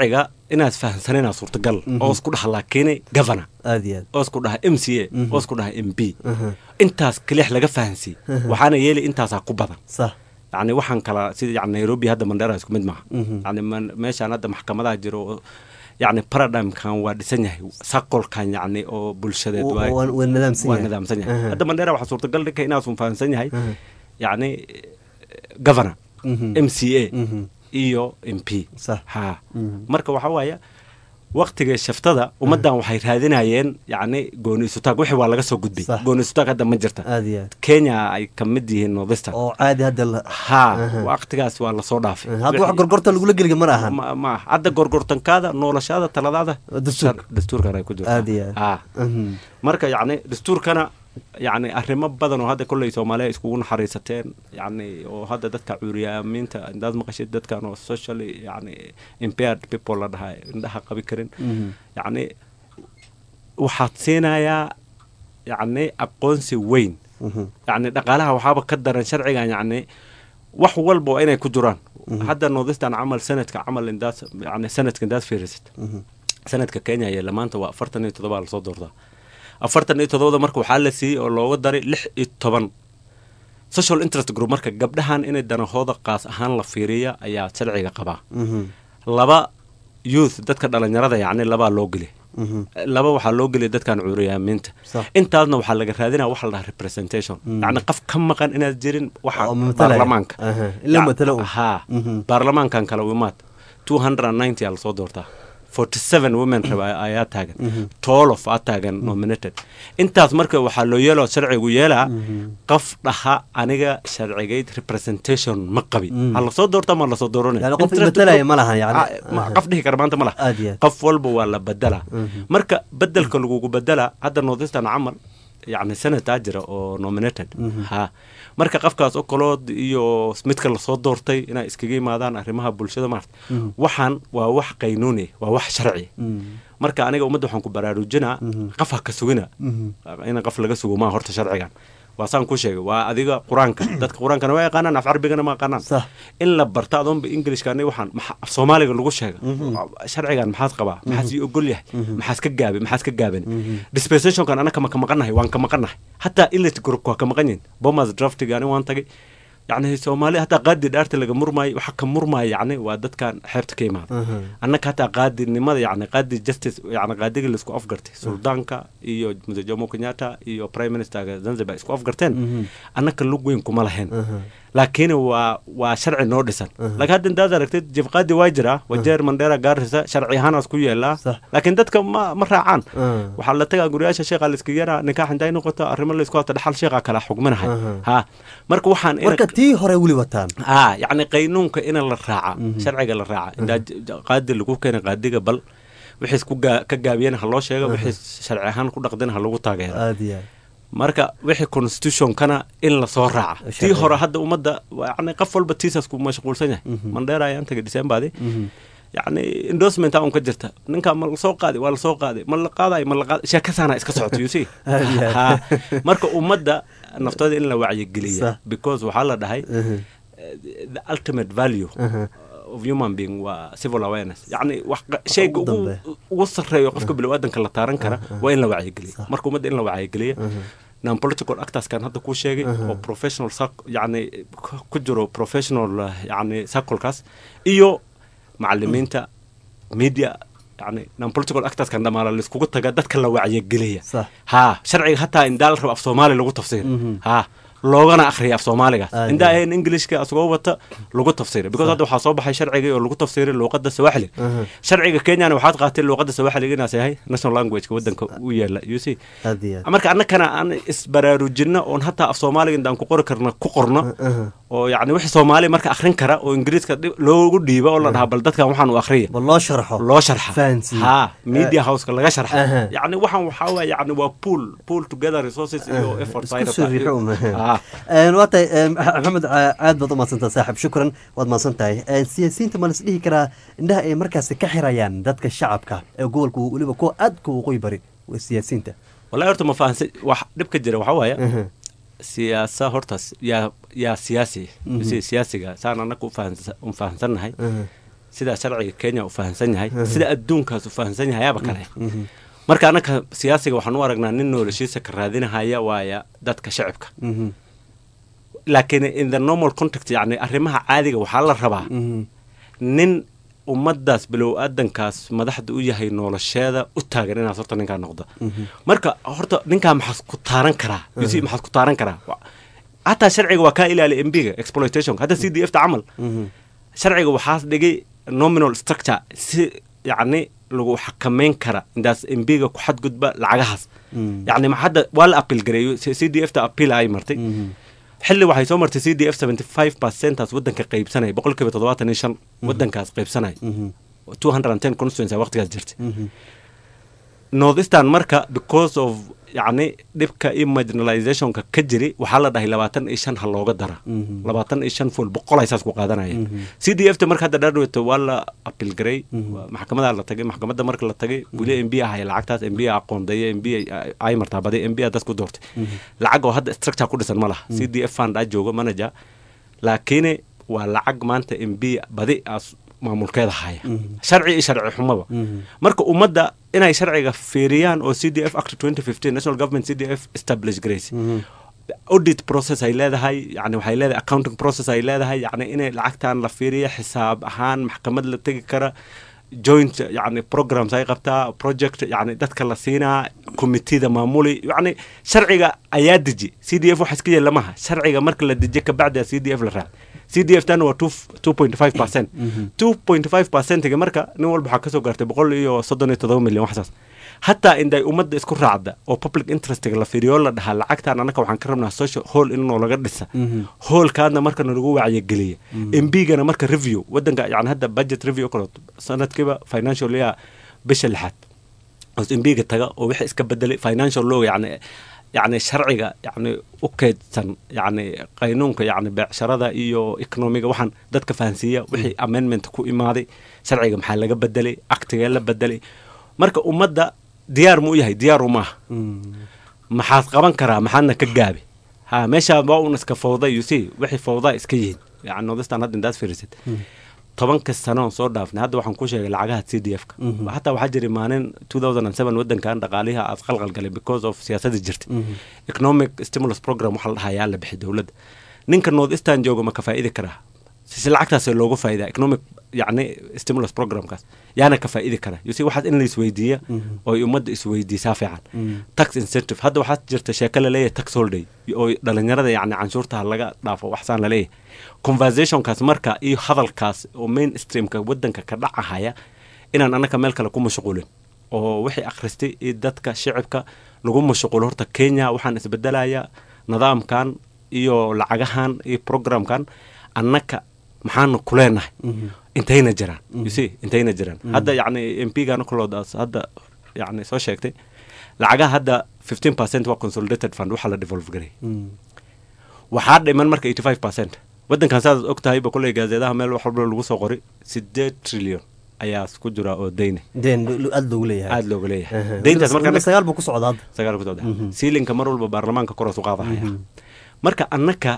Speaker 8: inaad fahansanayna suurtagal oo isku dhax laakiin governor
Speaker 1: aad iyo aad
Speaker 8: oo isku dhax M C A oo isku dhax M P intaas kaliya laga fahansi waxaana yeeli intaas ku badan
Speaker 1: صح
Speaker 8: يعني waxaan kala sida yani Nairobi hadda Mandera isku mid maaha yani meeshaan hadda maxkamadaha jiro يعني paradigm kan waa dhisan yahay saqol kan yani oo bulshadeed waa
Speaker 1: waa nidaamsan
Speaker 8: waa nidaamsan yahay hadda Mandera waxa suurtagal dhigay inaad soo fahansan yahay yani governor M C A iyo M P
Speaker 1: صح
Speaker 8: ha marka waxa waaya waqtiga shaftada umadan waxay raadinayeen yani gooni sutaag wixii waa laga soo gudbay gooni sutaag hadda ma jirta Kenya ay kamid yihiin Northeastern
Speaker 1: oo caadi hadda
Speaker 8: ha waqtigaas waa la soo dhaafay
Speaker 1: hadda wax gorgorta lagu la geliga ma ahan
Speaker 8: ma hadda gorgortankaada noolashada taladaada dastuurka ay ku jirto ha marka yani dastuurkana يعني arrimo badan oo hadda kulay Soomaaliya isku naxariisateen yani oo hadda dadka cuuriyaaminta dad maqashid dadka oo socially yani impaired people la dhahay indaha qabi karin yani waxaad siinaya yani aqoonsi weyn yani dhaqaalaha waxaaba ka daran sharciga yani wax walba inay ku jiraan hadda Northeastern amal sanadka amal indaas yani sanadka indaas fiirisid sanadka Kenya iyo lamaanta waa afartan iyo toddoba la soo doortaa afartan iyo toddoba marka waxa la siiyay oo looga daray lix iyo toban social interest group marka gabdhahan inay danahooda qaas ahaan la fiiriyo ayaa sharciga qaba laba youth dadka dhalinyarada yani laba loo geliyo laba waxa loo geliyo dadkan cuuriyaaminta intaasna waxa laga raadinaa wax la representation yani qof ka maqan inaad jirin waxa baarlamaanka
Speaker 1: ila matalo
Speaker 8: ha baarlamaankan kala wimaad two hundred ninety al soo doortaa forty-seven women ayaa taagan toll of taagan nominated intaas marka waxa loo yeelo sharcigu yeelaa qof dhaha aniga sharcigeed representation ma qabi hal soo doorta ma la soo dooranay
Speaker 1: yani qof beddelay ma laha yani
Speaker 8: ma qof dhihi kar maanta ma laha qof walba waa la bedela marka bedelka lagu bedela hadda Northeastern amal يعني سنة تاجرة أو nominated ها مركا قفكاس أكلود إيو سميتك اللي صوت دورتي أنا إسكجي مادان أهرمها بولشة مارت وحن ووح قانوني ووح شرعي مركا أنا قومد وحن كبراروجنا قفها كسوينا أنا قف لقى سووا ما هرت شرعي واسان كوشي وأديك قرانك دتك قرانك أنا وياقانا نفع عربي أنا ما قانا صح إلا برتاضهم بإنجليش كاني وحن الصومالي اللي قوشي شرعي كان محاس قبا محاس يقول لي محاس كجابي محاس كجابي ديسبيسيشن كان أنا كما كما قناه وان كما قناه حتى إلا تجربك كما قنين بوماز درافت يعني وان تجي يعني الصومالي حتى قادي دارت اللي مرماي وحكم مرماي يعني وادت كان حرت كيما أنك حتى قادي النماذج يعني قادي جستس يعني قادي اللي سكو أفقرتي سلطانك إيو جومو كنياتا إيو برايم مينستر زنزبار سكو أفقرتين أنك اللوجوين كمالهن لكن هو وشرع نوردسن لكن هذا ده دركت جيف قادي واجرة وجير مندرة جارسة شرعي هانا سكوية لا لكن دتك ما مرة عن وحلتها قرياشة شيخ على السكيرة نكاح عندي نقطة الرمل اللي سكوت الحل شيخ كلا حكم منها ها مركو وحن
Speaker 1: مركو تي هري ولي وتان
Speaker 8: آه يعني قانونك إن الرعاة شرعي الرعاة إذا قادي اللي كوكين قادي قبل بحيث كوجا كجابين هالله شيء بحيث شرعي هان كل قدنا هاللو تاجر marka wixii constitution kana in la soo raaca tii hore hadda umada yani qof walba tiisas ku mashquulsan yahay mandheera ayaan tagay December yani endorsement aan ka jirta ninka ma soo qaadi waa la soo qaadi ma la qaaday ma la qaaday sheekasana iska socoto you see marka umada naftooda in la wacyi geliyo because waxa la dhahay the ultimate value of human being wa civil awareness yani wax shay ugu sareeyo qofka bilaadanka la taaran kara waa in la wacyi geliyo marka umada in la wacyi geliyo non political actors kan hadda ku sheegay oo professional yani ku jiro professional yani circles iyo macallimiinta media يعني non political actors kan dhamaala la isku taga dadka la wacyi geliyo ha sharciga hatta in daal rab af Soomaali lagu tafsiir ha loogana akhriyo af Soomaaliga inda ay Englishka asoo wata lagu tafsiiro because hadda waxa soo baxay sharciga oo lagu tafsiiray luqadda Swahili sharciga Kenya waxaad qaatay luqadda Swahili ina sahay national language ka wadanka u yeela you see marka annakana aan isbaraarujina oo hatta af Soomaaliga indan ku qori karna ku qorno oo yani wixii Soomaali marka akhrin kara oo Ingiriiska loogu dhiibo oo la dhaha bal dadkan waxaan u akhriyo
Speaker 1: bal loo sharxo
Speaker 8: loo sharxo ha media house ka laga sharxo yani waxaan waxa waa yani waa pool pool together resources iyo effort side
Speaker 1: een waatay maxamed aad baad u maadsantahay saaxiib shukran waad maadsantahay een siyaasiyiinta ma is dhihi karaa indhaha ay markaas ka xirayaan dadka shacabka ee gobolka waliba ku aad ku qoy bari siyaasiyiinta
Speaker 8: wallahi horta ma fahansan wax dhibka jira waxa waaya siyaasa horta ya ya siyaasi si siyaasiga saan anaku fahansan u fahansanahay sida sharciga Kenya u fahansan yahay sida adduunkaas u fahansan yahay aba kale marka anaka siyaasiga waxaan u aragnaa nin noloshiisa ka raadinaya waaya dadka shacabka laakiin in the normal context yani arrimaha caadiga waxaa la rabaa nin ummadaas bilow aadankaas madaxda u yahay nolosheeda u taagan inaad horta ninkaa noqdo marka horta ninkaa maxaad ku taaran karaa yusi maxaad ku taaran karaa hataa sharciga waa kaa ilaali M P-ga exploitation hadda C D F ta camal sharciga waxaas dhigay nominal structure si yani lagu xakameyn kara indaas M P-ga ku xadgudba lacagahaas yani ma hadda waa la appeal gareeyo C D F ta appeal ay martay xilli waxay soo martay C D F seventy-five percent as wadanka qaybsanay boqolkiiba toddobaatan iyo shan wadankaas qaybsanay two hundred ten constituency waqtigaas jirtay Northeastern marka because of yani dhibka iyo marginalizationka ka jiri waxaa la dhahay labaatan iyo shan ha looga dara labaatan iyo shan full boqol ay saas ku qaadanaya C D F ta marka hadda dhaadweeto waa la appeal garay maxkamadda la tagay maxkamadda marka la tagay wili M P ahay lacagtaas M P aqoondeeye M P ay martaa baday M P dad ku doortay lacag oo hadda structure ku dhisan ma laha C D F fund aa joogo manager laakiin waa lacag maanta M P badi as maamulkeeda haya sharci iyo sharci xumaba marka ummadda inay sharciga fiiriyaan oo C D F Act twenty fifteen National Government C D F establish grace audit process ay leedahay yani waxay leedahay accounting process ay leedahay yani inay lacagtaan la fiiriyo xisaab ahaan maxkamad la tagi kara joint yani programs ay qabtaa project yani dadka la siinaa committee-da maamuli yani sharciga ayaa deji C D F waxa iska yeelamaha sharciga marka la dejiyo ka bacda C D F la raac C D F tan waa two point five percent two point five percent ga marka nin walba waxa ka soo gaartay boqol iyo soddon iyo toddoba milyan waxaas hatta inday ummadda isku raacda oo public interest la fiiriyo la dhaha lacagtaan anaka waxaan ka rabnaa social hall in laga dhisa hallkaadna marka lagu wacyi geliyo M P-gana marka review wadanka yani hadda budget review kala sanadkiiba financial year bisha lixaad oo M P-ga taga oo wixii iska bedelay financial law yani يعني شرعية يعني أوكي سن يعني قانونك يعني بعشرة إيو إقنومية وحن دتك فانسية وحي أمينمنت كو إمادي شرعية محل لقى بدلي أكتيا لا بدلي مركا أمدا ديار مو يهي ديار وما محاس قبان كرا محلنا كجابي ها ماشى باونس كفوضى يسي وحي فوضى إسكيين يعني نودست أنا دنداس في ريست طبعاً كالسنة صور دافن هذا وحن كوشة العجاء سي دي إف وحتى وحجري مانين two thousand seven ودن كان دقاليها أثقل قلقلي because of سياسة الجرت economic stimulus program وحلها يعلى بحد ولد نينك نود إستان جوجو ما كفائدة كره سيسل عكتاس اللوجو فائدة economic يعني stimulus program كاس يعني كفائدة كره يصير واحد إن السويدية أو يمد السويدي سافعا tax incentive هذا واحد جرت شكل ليه tax holiday أو دلنيرة يعني عنشورتها لقى ضعف وحسان ليه conversation kaas marka iyo hadalkaas oo mainstreamka wadanka ka dhacaya inaan anaka meel kale ku mashquulin oo wixii akhristay ee dadka shacabka lagu mashquulo horta Kenya waxaan isbedelaya nidaamkan iyo lacagahan iyo programkan anaka maxaan ku leenahay intayna jiraan you see intayna jiraan hadda yani M P-gana kuloodaas hadda yani soo sheegtay lacagaha hadda fifteen percent waa consolidated fund waxa la devolve garay waxaa dhiman marka eighty-five percent wadankan saad ogtahay ba kulay gaazeedaha meel wax walba lagu soo qoray sideed trillion ayaa isku jira oo deyn
Speaker 1: deyn aad loogu leeyahay
Speaker 8: aad loogu leeyahay deyntaas marka
Speaker 1: sagaal buu ku socdaa
Speaker 8: sagaal ku socdaa siilinka mar walba baarlamaanka kor u qaadaya marka annaka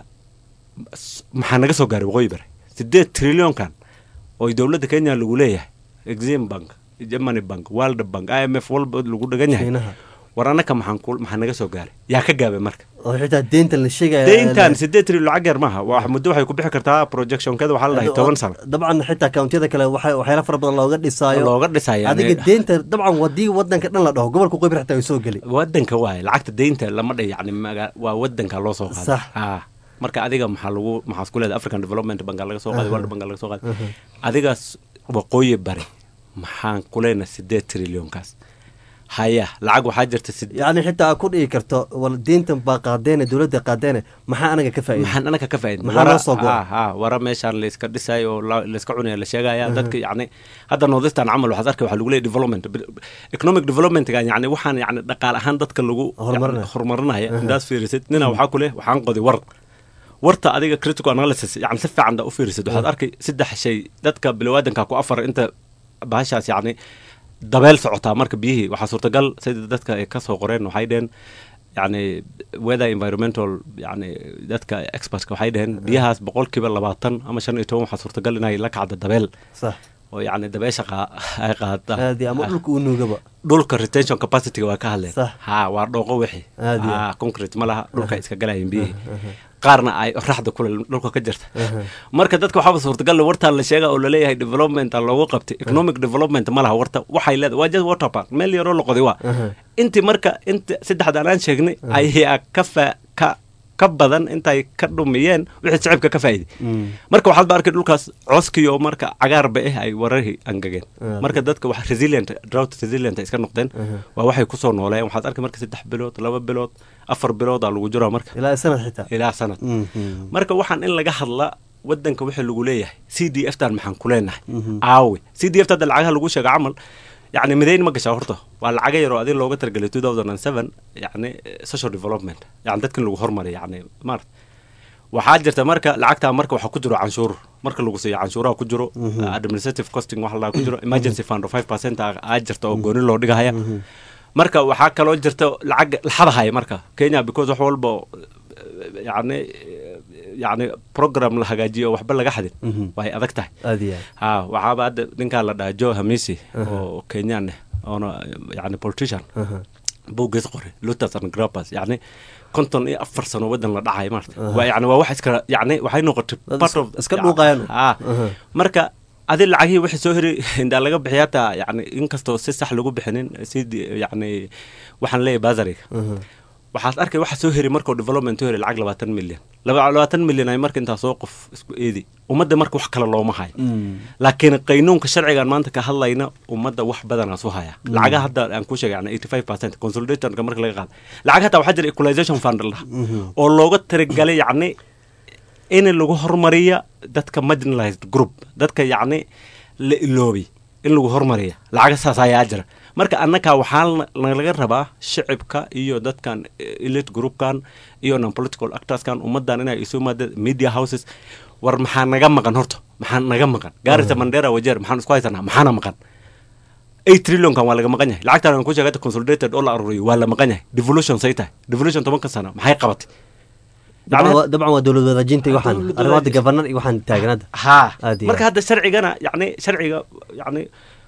Speaker 8: maxaa naga soo gaaray waqooyi bare sideed trillion kan oo dawladda Kenya lagu leeyahay Exim Bank Germany Bank World Bank I M F walba lagu dhagan yahay waranaka maxaan ku maxaa naga soo gaaray yaa ka gaabay marka
Speaker 1: oo xitaa deynta la sheegay
Speaker 8: deyntan sideed trillion lacag yar maaha wax muddo waxay ku bixi kartaa projection kada waxa la dhahay toban sano
Speaker 1: dabcan xitaa countiyada kale waxay waxyaalo fara badan looga dhisaayo
Speaker 8: looga dhisaayo
Speaker 1: adiga deynta dabcan wadii wadanka dhan la dhaho gobolka qoyb xitaa ay soo gali
Speaker 8: wadanka waay lacagta deynta lama dhahay yani waa wadanka loo soo qaaday ah marka adiga maxaa lagu maxaa isku leedahay African Development Bank laga soo qaaday World Bank laga soo qaaday adigaas waqooyi bari maxaan ku leenahay sideed trillion kaas haya lacag waxa jirta
Speaker 1: yani xitaa ku dhigi karto wal deyntan baa qaadeen dawladda qaadeen maxaa anaga ka faa'iido
Speaker 8: maxaan anaga ka faa'iido
Speaker 1: wara
Speaker 8: ha wara meeshan la iska dhisay oo la iska cunay la sheegaya dadka yani hadda noodistan amal waxa arkay waxa lagu leeyahay development economic development yani waxaan yani dhaqaale ahaan dadka lagu horumarinayo indaas fiirisid nina waxa ku leeyahay waxaan qodi war warta adiga critical analysis yani si fiican da u fiirisid waxaad arkay saddex shay dadka bilowaadanka ku afar inta baashaas yani dabeel socotaa marka biyihii waxaa suurtagal sida dadka ay ka soo qoreen waxay dhaheen yani weather environmental yani dadka experts waxay dhaheen biyahaas boqolkiiba labaatan ama shan iyo toban waxaa suurtagal inay la kacdo dabeel
Speaker 1: sax
Speaker 8: oo yacni dabeesha ay qaadata
Speaker 1: aadi ama dhulka uu nuugaba
Speaker 8: dhulka retention capacity waa ka hadleen ha waa dhooqo wixii ha concrete ma laha dhulka iska galayeen biyihii qaarna ay raxda kule dhulka ka jirta marka dadka waxaaba suurtagal wartaan la sheega oo laleeyahay development loogu qabtay economic development ma laha warta waxay leedahay waa just water park meel yaroo la qoday waa intii marka inta saddexdaan aan sheegnay ayaa ka fa ka ka badan intay ka dhumiyeen wixii shacabka ka faa'iiday marka waxaad ba arkay dhulkaas cooskiyo marka cagaar ba ah ay wararhi angageen marka dadka wax resilient drought resilient iska noqdeen waa waxay ku soo nooleen waxaad arkay marka saddex bilood laba bilood afar bilood lagu jiro marka
Speaker 1: ilaa sanad xitaa
Speaker 8: ilaa sanad marka waxaan in laga hadla wadanka wixii lagu leeyahay C D F tan maxaan ku leenahay aawi C D F tan lacagaha lagu sheegay camal يعني مدين ما قشة هرته والعجية يرو أدين لو قتر قلت two thousand seven يعني social development يعني ده كن لو هرمري يعني مرت وحاجة تمركة لعقتها مركة وحكجرو عنشور مركة لو قصي عنشورها كجرو administrative costing وحلا كجرو emergency fund five percent أجرته أو قولي لو دقها هي مركة وحكة لو أجرته العج الحظ هاي مركة كينيا because حول بو يعني يعني program لهجاجي أو حبل لجحد وهي أذكته
Speaker 1: أديه
Speaker 8: ها وعابد دينك على ده جو هميسي أو كينيان أنا يعني politician بوجس قري لوتس and grappers يعني كنتم إيه أفر سنة ودنا لدعاء مرت ويعني واحد كر يعني وحين نقطة part of
Speaker 1: اسكتوا قيانو
Speaker 8: ها مركا هذه العجية واحد سهري عند اللي جاب حياته يعني إنك استوسس لجوب بحنين سيد يعني وحن ليه بازري waxaad arkay waxa soo heri markoo development heri lacag labaatan milyan labaatan milyan ay marka inta soo qof isku eedi umada marka wax kala looma hayo laakiin qaynuunka sharciga maanta ka hadlayna umada wax badan soo haya lacag hadda aan ku sheegay eighty-five percent consolidator marka laga qaado lacag hata waxa jira equalization fund oo looga tirigalay yani in lagu hormariyo dadka marginalized group dadka yani la iloobi in lagu hormariyo lacag saas ayaa jira marka annaka waxaan laga rabaa shacabka iyo dadkan elite groupkan iyo non political actors kan umadan inay isu maad media houses war maxaa naga maqan horto maxaa naga maqan Garissa Mandera wajeer maxaan isku haysanaa maxaana maqan eight trillion kan waa laga maqan yahay lacagtan aan ku sheegay consolidated oo la aruriyo waa la maqan yahay devolution sayta devolution toban ka sano maxay qabatay
Speaker 1: dabcan waa dawlad wadaajinta waxaan arrimaha governor iyo waxaan taagnada
Speaker 8: ha marka hadda sharcigana yani sharciga yani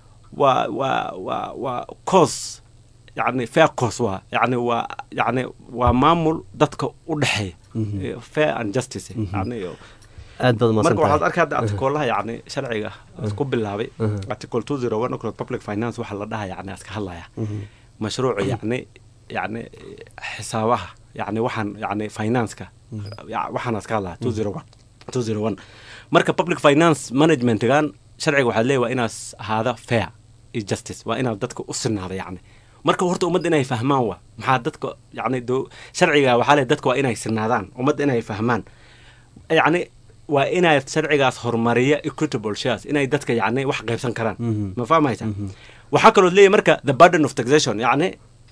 Speaker 8: و و و و كوس يعني فيها كوس وا يعني و يعني ومامل دتك ودحي fair and justice يعني
Speaker 1: aad bad ma
Speaker 8: marka waxaad arkay article-laha yani sharciga isku bilaabay article two oh one oo public finance waxa la dhahay yani iska hadlaya mashruuc yani yani xisaabaha yani waxaan yani finance-ka waxaan iska hadlaya two oh one marka public finance management gan sharciga waxa leeyahay inaas hada fair is justice waa inaad dadka u sinaado yani marka horta umad inay fahmaan waa maxaa dadka yani sharciga waxa leeyahay dadka waa inay sinaadaan umad inay fahmaan yani waa inay sharcigaas hormariya equitable shares inay dadka yani wax qaybsan karaan ma fahmaysaa waxa kale oo leeyahay marka the burden of taxation yani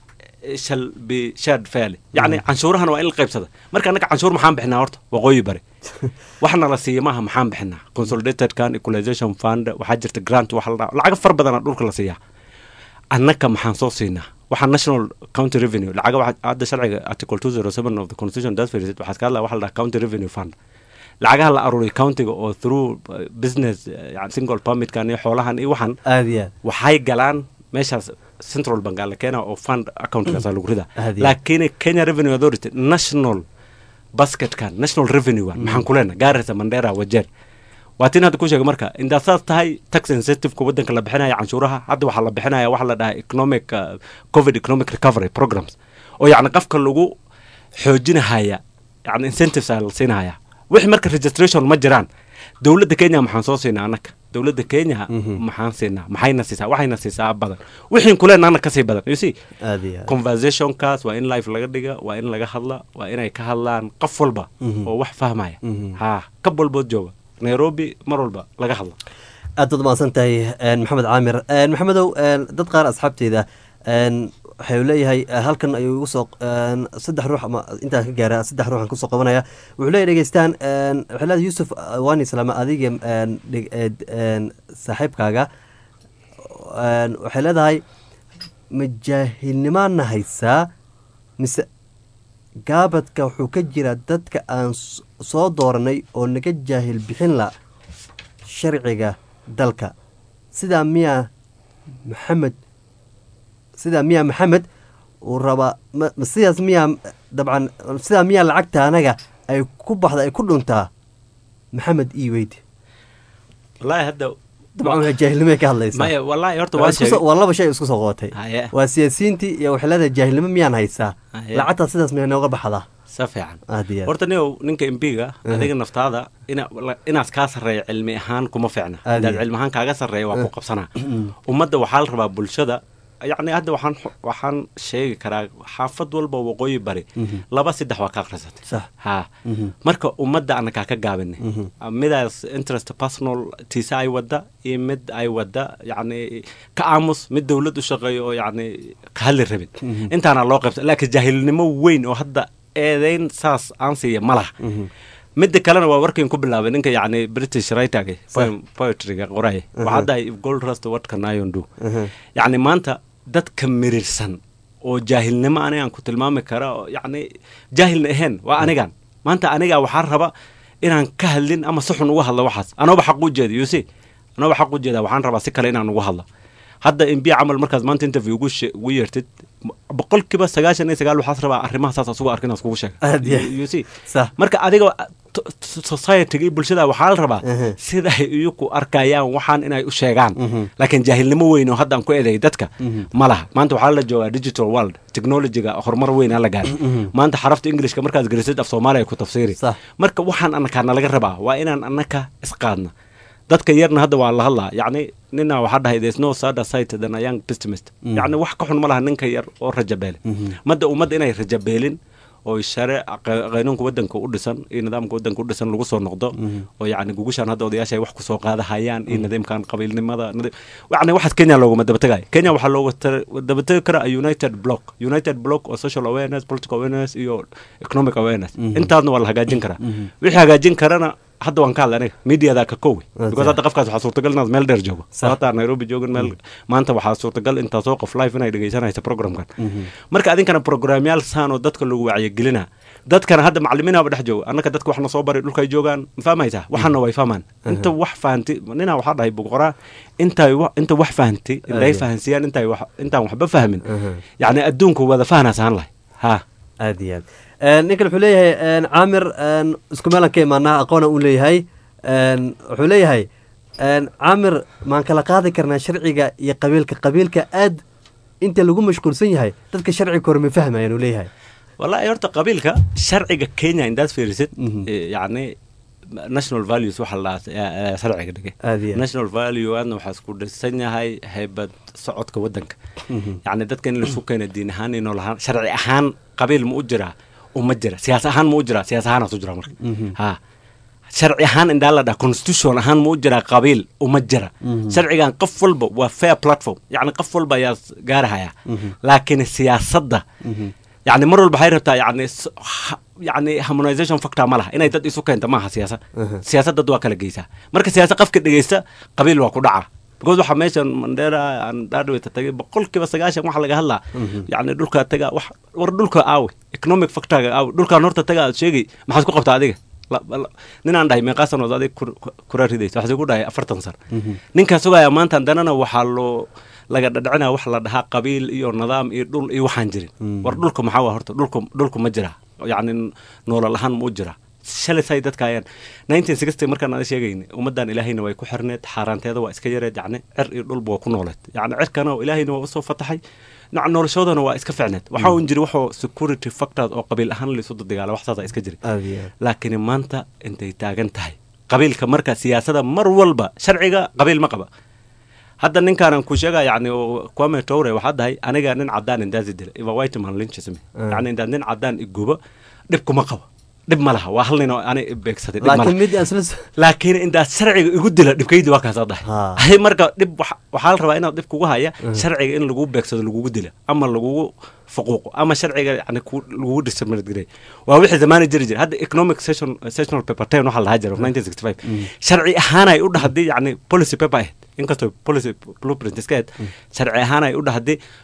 Speaker 8: shall be shared fairly يعني عنشورها waa in la qaybsada marka anaga canshuur maxaan bixinaa horta waqooyi bari waxna la siimaha maxaan bixinaa consolidated kan equalization fund waxa jirta grant waxa la lacag far badan dhulka la siiyaa annaka maxaan soo siinaa waxa national county revenue lacag waxa hadda sharciga article two oh seven of the constitution does visit waxa ka hadlaa waxa la county revenue fund lacagaha la aruriyo countiga oo through business yani single permit kan iyo xoolahan iyo waxan
Speaker 1: aadiya
Speaker 8: waxay galaan meeshaas central bank la keena oo fund account ka soo lagu rida laakiin Kenya Revenue Authority national basket kan national revenue one maxaan ku leenahay Garissa Mandera wajeer waatin hadda ku sheegay marka inda saas tahay tax incentive ku wadanka la bixinayo canshuuraha hadda waxa la bixinayo waxa la dhahay economic uh, covid economic recovery programs oo yaani qafka lagu xoojinaya yaani incentives la siinaya wixii marka registration ma jiraan dawladda Kenya maxaan soo siinaa anaka dawladda Kenya maxaan siinaa maxayna siisaa waxayna siisaa badan wixii kuleen anaka ka sii badan you see
Speaker 1: aadiya
Speaker 8: conversation kaas waa in live laga dhiga waa in laga hadla waa inay ka hadlaan qof walba oo wax fahmaya ha ka balbood jooga Nairobi mar walba laga hadla
Speaker 1: aad dad ma santahay Maxamed Caamir Maxamedow dad qaar asxaabteeda waxay leeyahay halkan ayuu ugu soo saddex ruux ama inta ka gaara saddex ruux aan ku soo qabanaya wuxuu leeyahay dhageystaan waxa la Yusuf Wani Salaama adiga saaxiibkaaga waxay leedahay majaahilnimaana haysaa mise gaabadka wuxuu ka jira dadka aan soo dooranay oo naga jaahil bixin la sharciga dalka sidaa miyaa maxamed sidaa miyaa maxamed uu rabaa ma sidaas miyaa dabcan sidaa miyaa lacagta anaga ay ku baxda ay ku dhuntaa maxamed ii weydi
Speaker 8: wallaahi hadda
Speaker 1: dabcan waxay jaahilnimay ka hadlaysaa
Speaker 8: maya wallaahi horta waa sheegay
Speaker 1: waa laba shay isku soo qootay waa siyaasiyiintii iyo waxay leedahay jaahilnimo miyaan haysaa lacagtaa sidaas miyaa nooga baxdaa sa
Speaker 8: fiican horta nio ninka embiga adiga naftaada inaas kaa sarreeya cilmi ahaan kuma fiicna hadaad cilmi ahaan kaaga sarreeya waa ku qabsanaa ummadda waxaa la rabaa bulshada yacni hadda waxaan waxaan sheegi karaa xaafad walba waqooyi bari laba saddex waa ka akhrisatay ha marka ummadda ana kaa ka gaabinay midaas interest personal tiisa ay wadda iyo mid ay wadda yacni ka aamus mid dowlad u shaqeeyo oo yacni ka hadli rabin intaana loo qaybsa laakiin jaahilnimo weyn oo hadda eedayn saas aan siiya ma laha midda kalena waa warkiin ku bilaabay ninka yacni british writerga poetryga qoraay waxaa dahay if gold rust what can I undo yacni maanta dadka mirirsan oo jaahilnimo anigaan ku tilmaami kara oo yacni jaahilna ahayn waa anigan maanta anigaa waxaa raba inaan ka hadlin ama si xun uga hadlo waxaas anooba xaq u jeeda you see anooba xaq u jeeda waxaan rabaa si kale inaan uga hadlo hadda in biya camal markaas maanta interview ugu ugu yeertid boqolkiiba sagaashan iyo sagaal waxaas rabaa arrimaha saas asugu arkin kugu sheega you see marka adiga society-ga iyo bulshada waxaa la rabaa siday iyaku arkayaan waxaan inay u sheegaan laakiin jaahilnimo weyn oo hadda aan ku eedeeyay dadka ma laha maanta waxaa la joogaa digital world technology-ga horumar weyn aan la gaaray maanta xarafta englishka markaad garisid af soomaaliya ku tafsiiri marka waxaan annakaana laga rabaa waa inaan annaka isqaadna dadka yarna hadda waa la hadlaa yacni nina waxaa dhahay there's no sadder sight than a young pessimist yacni wax ka xun ma laha ninka yar oo rajabeele madda ummadda inay rajabeelin oo share qaynunka wadanka u dhisan iyo nidaamka wadanka u dhisan lagu soo noqdo oo yacni gugushaan hadda odayaasha ay wax ku soo qaadahayaan iyo nidaamkan qabiilnimada yacni waxaas kenya looguma dabatagaya kenya waxaa looga dabatagi karaa united block united block oo social awareness political awareness iyo economic awareness intaasna waa la hagaajin karaa wixii hagaajin karana hadda waan ka hadla aniga mediada ka kowi because hadda qofkaas waxaa suurtagal inaad meel dheer joogo hataa nairobi joogin meel maanta waxaa suurtagal intaa soo qof live inay dhegeysanaysa programkan marka adinkana programyaal saan oo dadka lagu wacyigelina dadkana hadda macalimiinaba dhex joogo annaka dadka waxna soo bari dhulkay joogaan ma fahmaysaa waxana way fahmaan inta wax fahanti nina waxaa dhahay boqoraa intay inta wax fahanti inay fahansiyaan intay wax intaan waxba fahmin yacni adduunku wada fahanasaan lahay ha
Speaker 1: aad iyo aad ninkan wuxuu leeyahay caamir isku meelan ka imaanaa aqoona uu leeyahay wuxuu leeyahay caamir maan kala qaadi karnaa sharciga iyo qabiilka qabiilka aad inta lagu mashquulsan yahay dadka sharciga hore ma fahmayaan uu leeyahay
Speaker 8: wallahi horta qabiilka sharciga kenya indaad fiirisid yacni national values waxa la sharciga dhigay national value aadna waxaa isku dhisan yahay haybad socodka wadanka yacni dadka in laisku keena diin ahaan iyo nool ahaan sharci ahaan qabiil ma u jiraa uma jira siyaas ahaan ma u jiraa siyaas ahaanaas u jiraa marka ha sharci ahaan indaa la dhaha constitution ahaan ma u jiraa qabiil uma jira sharcigan qof walba waa fair platform yacni qof walba ayaa gaarahayaa laakiin siyaasadda yacni mar walba waxay rabtaa yacni yacni harmonization factor ma laha inay dad isu keenta maaha siyaasad siyaasad dad waa kala geysaa marka siyaasad qofka dhegeysta qabiil waa ku dhaca because waxaa meeshan mandera aan dhaadhaweyta tagay boqolkiiba sagaashan waxaa laga hadlaa yacni dhulka taga wax war dhulka aawe economic factorga aawe dhulkaan horta taga aad sheegay maxaad ku qabtaa adiga ninaan dhahay meeqaasan ood adig kura ridaysa waxaase ku dhahay afartan san ninkaa sugaya maanta danana waxaa loo laga dhadhacinaa wax la dhahaa qabiil iyo nidaam iyo dhul iyo waxaan jirin war dhulka maxaa waa horta dhulka dhulka ma jira yacni noolal ahaan ma u jira shalay say dadka ayaan nineteen sixty markaan aan sheegayna ummaddan ilaahayna way ku xirneed xaaraanteeda waa iska yareed yacni cir iyo dhulba waa ku nooleed yacni cirkana ilaahayna waa usoo fataxay noloshoodana waa iska ficneed waxaa un jiri waxoo security factors oo qabiil ahaan laysu dadigaala wax saasa iska jiri laakiin maanta intay taagan tahay qabiilka marka siyaasada mar walba sharciga qabiil ma qaba hadda ninkaanan ku sheega yacni Kwame Toure waxaa dahay aniga nin caddaan indaasi dila iva whiteman lynchsme yacni indaad nin caddaan igubo dhib kuma qabo dhib ma laha waa hal nin oo ani beegsaday dhib ma laha laakiin indaad sharciga igu dila dhibkaydi waa kaasaa dahay marka dhib waxaa la rabaa inaad dhib kugu haya sharciga in lagu beegsado lagugu dila ama lagugu fuquuqo ama sharciga yani lagugu discriminate gareey waa wixii zamaani jiri jira hadda economic session sessional paper ten waxaa lahaa jira of nineteen sixty five sharci ahaan ay u dhahday yacni policy paper ahayd inkastoo policy blueprint iska ahayd sharci ahaan ay u dhahday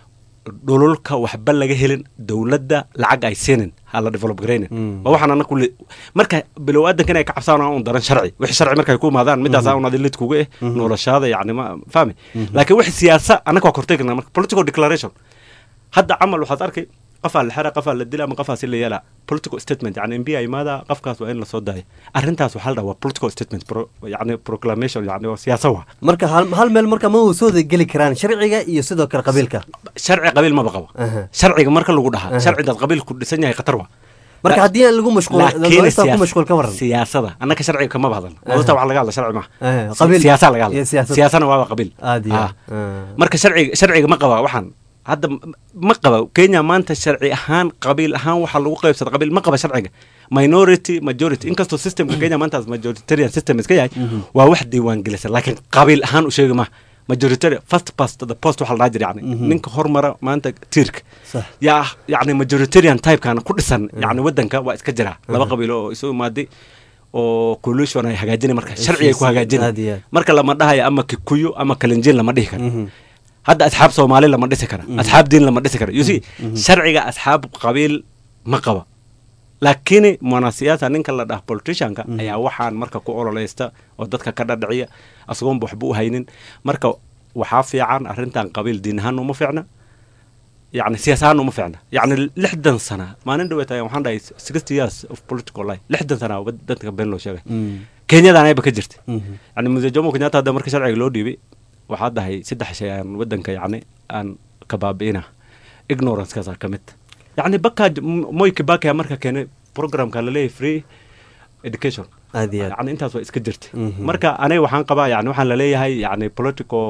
Speaker 8: dhululka waxba laga helin dowladda lacag ay siinin hala develop garaynin waa waxaan anagu marka bilow aadanka inay ka cabsanaan un daran sharci wixii sharci markay ku imaadaan midaas aan adilid kuga eh noloshaada yani ma fahmi laakiin wixii siyaasa anaga waa korteegna marka political declaration hadda camal waxaad arkay qafaa la xira qafaa la dila ama qafaa si la yeela political statement yani M P ay maada qafkaas waa in la soo daayo arrintaas waxa la dhahaa political statement yani proclamation yani siyaasa waa
Speaker 1: marka hal meel marka ma soo gali karaan sharciga iyo sidoo kale qabiilka
Speaker 8: sharci qabiil ma baqabo sharciga marka lagu dhahaa sharciga qabiil ku dhisan yahay khatar waa
Speaker 1: marka haddii aan lagu mashquul ku mashquul ka waran
Speaker 8: siyaasada annaka sharciga kama bahdan wadata wax laga hadla sharci ma qabiil siyaasa laga hadla siyaasana waa qabiil marka sharciga sharciga ma qaba waxaan hadda ma qaba Kenya maanta sharci ahaan qabiil ahaan waxa lagu qaybsaday qabiil ma qaba sharciga minority majority inkastoo systemka Kenya maanta majoritarian system iska yahay waa wax diiwaan gelisan laakiin qabiil ahaan u sheegay ma majority first past the post waxa la jiri yani ninka hormara maanta tiirka ya yani majoritarian type kan ku dhisan yani wadanka waa iska jira laba qabiil oo isu imaaday oo coalition ay hagaajinay marka sharci ay ku hagaajinay marka lama dhahayo ama Kikuyu ama Kalenjin lama dhihi karo hadda asxaab Soomaali lama dhisi kara asxaab diin lama dhisi kara you see sharciga asxaab qabiil ma qaba laakiin munaasiyada ninka la dhax politicianka ayaa waxaan marka ku ololeysta oo dadka ka dhadhiciya asgoon waxba u haynin marka waxa fiican arrintan qabiil diin ahaan uma fiicna yani siyaasahan uma fiicna yani lixdan sano maalin dhaweetay waxaan dhahay sixty years of political life lixdan sano dadka been loo sheegay Kenya ay ba ka jirtay yani Mzee Jomo Kenyatta hadda marka sharciga loo dhiibay waxaa dahay saddex shay aan wadanka yani aan ka baabiina ignorance kaas ka mid yani baka moy kibaka marka keenay programka la leeyahay free education yani intaas waa iska jirtay marka anay waxaan qabaa yani waxaan la leeyahay yani political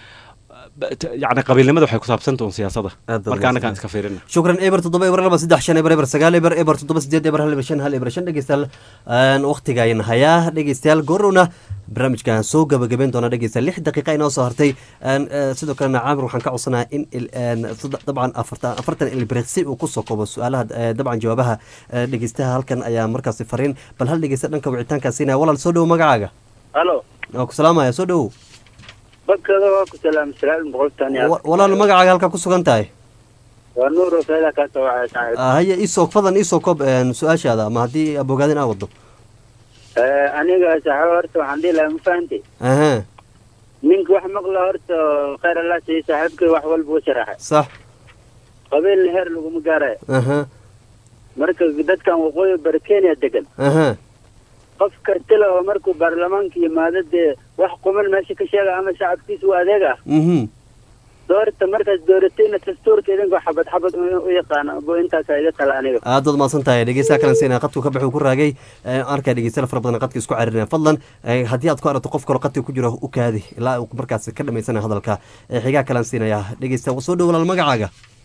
Speaker 8: يعني قبيل لماذا حيكون سابسنتون سياسة مركا أنا كان كفيرنا
Speaker 1: شكرا إبر تضبط إبر لما سدح شن إبر إبر سجال إبر إبر تضبط سديد إبر هل بشن هل إبر شن دقيستال أن وقت جاي نهاية دقيستال قرونا برامج كان سوق بجبين تونا دقيستال لح دقيقة إنه صهرتي أن سيدو كان عامر وحن كعصنا إن الآن طبعا أفرتا أفرتا البريكسي وقصة قبل السؤال طبعا جوابها دقيستها هل كان أيام مركز صفرين بل هل دقيستال نك وعتان كاسينا ولا السودو مقعجة
Speaker 9: ألو
Speaker 1: أوك سلامة يا سودو
Speaker 9: بكذا واكو سلام سلام بقول ثاني
Speaker 1: ولا المقعد هلك كوسو كنتاي
Speaker 9: ونور فيلا كاتو
Speaker 1: آه هي إيسو فضل إيسو كوب سؤال هذا ما هدي أبو قادين أوضو
Speaker 9: آه أنا جالس حاورت وعندي لا مفهمتي
Speaker 1: أها
Speaker 9: منك واحد مقلا هرت خير الله سي صاحبك واحد والبوشرة
Speaker 1: صح
Speaker 9: قبل الهر لو مقارة
Speaker 1: أها
Speaker 9: مركز قدت كان وقوي بركين يدقل
Speaker 1: أها
Speaker 9: قف كرتله مركو برلمان كي مادة wax qomal meesha ka sheega ama shacabkiisu adeega
Speaker 1: mhm
Speaker 9: doorta markaas doorateena dastuurka idinka xabad xabad u yaqaan oo intaas ay tala aniga
Speaker 1: aad dad ma santahay dhageysta kale sina qadku ka baxay ku raagay arka dhageysta fara badan qadka isku cariirina fadlan hadii aad ku arato qof kale qadka ku jiro u kaadi ilaa uu markaas ka dhameysana hadalka xiga kale siinaya dhageysta soo dhaw walaal magacaaga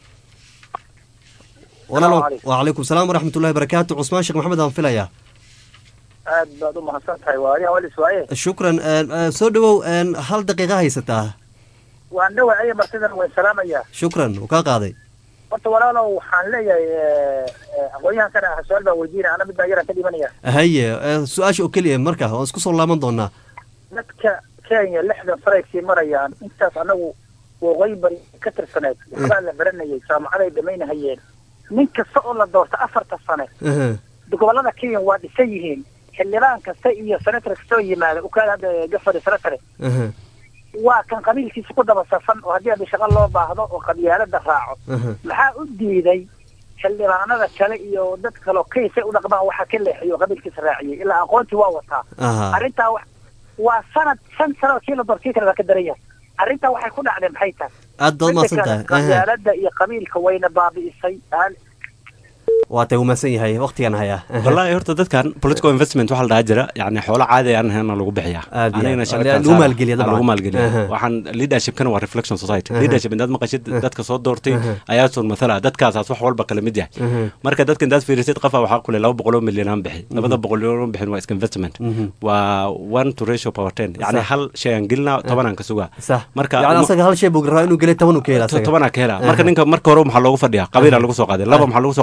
Speaker 1: walaal wa alaykum salaam wa rahmatullahi wa barakatuh Usman Sheikh Maxamed aan filaya
Speaker 10: aad baad u mahadsantahay waariya wali su'aal
Speaker 1: shukran soo dhawow hal daqiiqo haysataa
Speaker 10: waan dhawaacay martidan way salaamaya
Speaker 1: shukran oo ka qaaday
Speaker 10: horta walaalow waxaan leeyahay aqoonyahan kana su'aal baa weydiinaya ana mid baa yara ka dhimanaya
Speaker 1: haye su'aasha oo kaliya marka waan isku soo laaban doonaa
Speaker 10: dadka Kenya lixdan faraysi marayaan intaas anagu waqooyi bari ka tirsaneed waxbaa la baranayay saamaxaday dhamaynayeen nin kasta oo la doorta afarta sano gobolada Kenya waa dhisay yihiin xildhibaan kasta iyo senator kasta yimaada u kala gafar senator waa kan qabiilkiisa ku daba safan oo hadii ay shaqo loo baahdo oo qabyaalada raaco maxaa u diiday xildhibaanada kale iyo dad kale oo kaysa u dhaqmaan waxa ka leexiyo qabiilkiisa raaciyay ilaa aqoonti waa wataa arinta waa sanad san sano kii la doortay kala ka daraya arinta waxay ku dhacday maxay tahay
Speaker 1: aad dood ma santahay
Speaker 10: qabyaalada iyo qabiilka wayna baabi'isay
Speaker 1: waata uu maasan yahay waqtigan haya
Speaker 8: wallahi horta dadkan political investment waxa la dhaha jira yani xoolo caadi aan ahayn lagu bixiya
Speaker 1: anigana shaqada lagu maalgeliyo
Speaker 8: lagu maalgeliyo waxaan leadership kan waa reflection society leadership indaad maqashid dadka soo doortay ayaa soo mathala dadkaas wax walba kala mid yahay marka dadka indaad fiirisid qafa waxa kule laba boqol milyan aan bixi laba boqol milyan bixin waa investment waa one to ratio power ten yani hal shay aan gelina toban aan ka sugaa
Speaker 1: marka yani asaga hal shay buu garaa inuu gelay toban u ka helaa
Speaker 8: toban ka helaa marka ninka marka hore waxa loogu fadhiyaa qabiil lagu soo qaaday laba waxa lagu soo qaaday lacag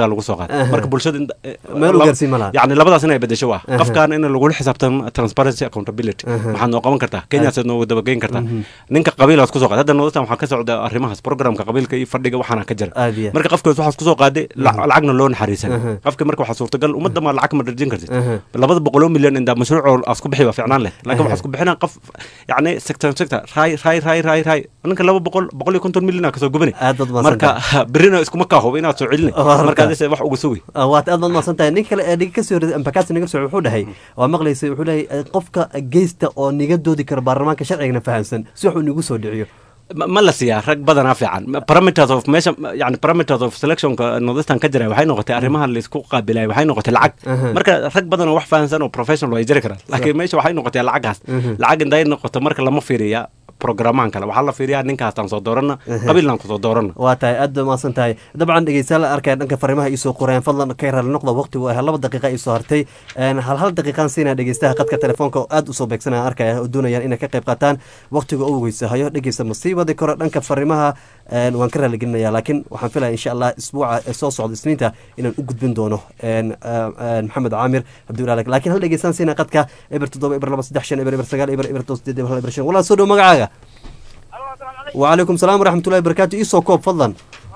Speaker 8: lacaga lagu soo qaaday marka bulshada
Speaker 1: meel gaarsiin malaha
Speaker 8: yani labadaas inay bedesho waa qofkan in lagu xisaabtan transparency accountability maxaad noo qaban kartaa Kenya saad noo dabageyn kartaa ninka qabiilaas ku soo qaaday hadda noodtan waxaa ka socda arrimahaas programka qabiilka iyo fadhiga waxaana ka jira marka qofkaas waxaas ku soo qaaday lacagna loo naxariisan qofka marka waxa suurtagal ummadda ma lacag ma darjin kartid labada boqol oo milyan inda mashruuc asku bixi waa fiicnaan leh laakiin waxa isku bixinaa qof yani sector sector ray ray ray ray ray ninka laba boqol boqol iyo konton milyan ka soo gubani marka birina isku ma ka hubo inaad soo celin marka aad wax ugu sugi
Speaker 1: waad aad ma santahay ninka kale ee ka soo riday ambakaas niga soo wuxuu dhahay waa maqlaysay wuxuu dhahay qofka geesta oo niga doodi kara baarlamaanka sharciga fahansan si wax uu nigu soo dhiciyo
Speaker 8: ma la siyaa rag badanaa fiican parameters of meesha yani parameters of selection nodistan ka jira waxay noqotay arrimaha la isku qaabilay waxay noqotay lacag marka rag badan oo wax fahansan oo professional way jiri karaan laakiin meesha waxay noqotay lacagaas lacag inday noqoto marka lama fiiriya programaan kale waxaa la fiiriyaa ninkaastaan soo doorana qabiilnaan kusoo doorana
Speaker 1: waa tahay aad maasan tahay dabcan dhegeystayaal la arkaya dhanka fariimaha isoo qoreen fadlan ka raali noqda waqtigu ah laba daqiiqa isoo hartay hal hal daqiiqaan siinaa dhegeystaha qadka telefoonka oo aad usoo beegsanaya arkaya oo doonayaan inay ka qayb qaataan waqtiga ugu weysahayo dhegeysta masiibada kore dhanka fariimaha waan ka raali gelinaya laakiin waxaan filaya insha allah isbuuca soo socda isniinta inaan u gudbin doono maxamed caamir cabdiwalaal laakiin hal dhegeystaan siinaa qadka eber toddoba eber laba saddex shan eber eber sagaal eber eber toos sideed eber hal eber shan walaa soo dhow magacaaga وعليكم السلام ورحمة الله وبركاته إيسو كوب فضلا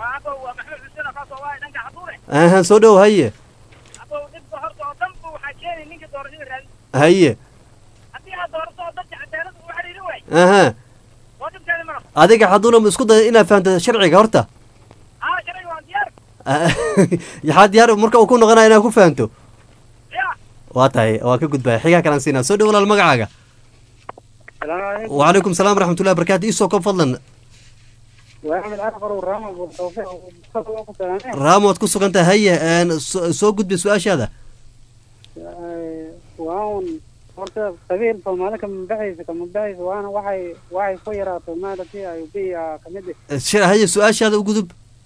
Speaker 1: أها سودو هيا هيا أها هذيك حضونا مسكوت إنا فهمت شرعي هرتا يا حد يار مركب وكون غنا إنا كو فهمتو واتاي واكو قد باي حياك أنا نسينا سودو ولا المقعقة وعليكم السلام ورحمة الله وبركاته إيسو كوب فضلا رامو تكون سوق أنت هيا سوق قد بسؤال هذا
Speaker 11: وأنا قلت قبيل فما لك من بعيد كم بعيد وأنا وحي وحي خيرات وما لقي يبي كمدي
Speaker 1: الشيء هيا سؤال هذا وقدب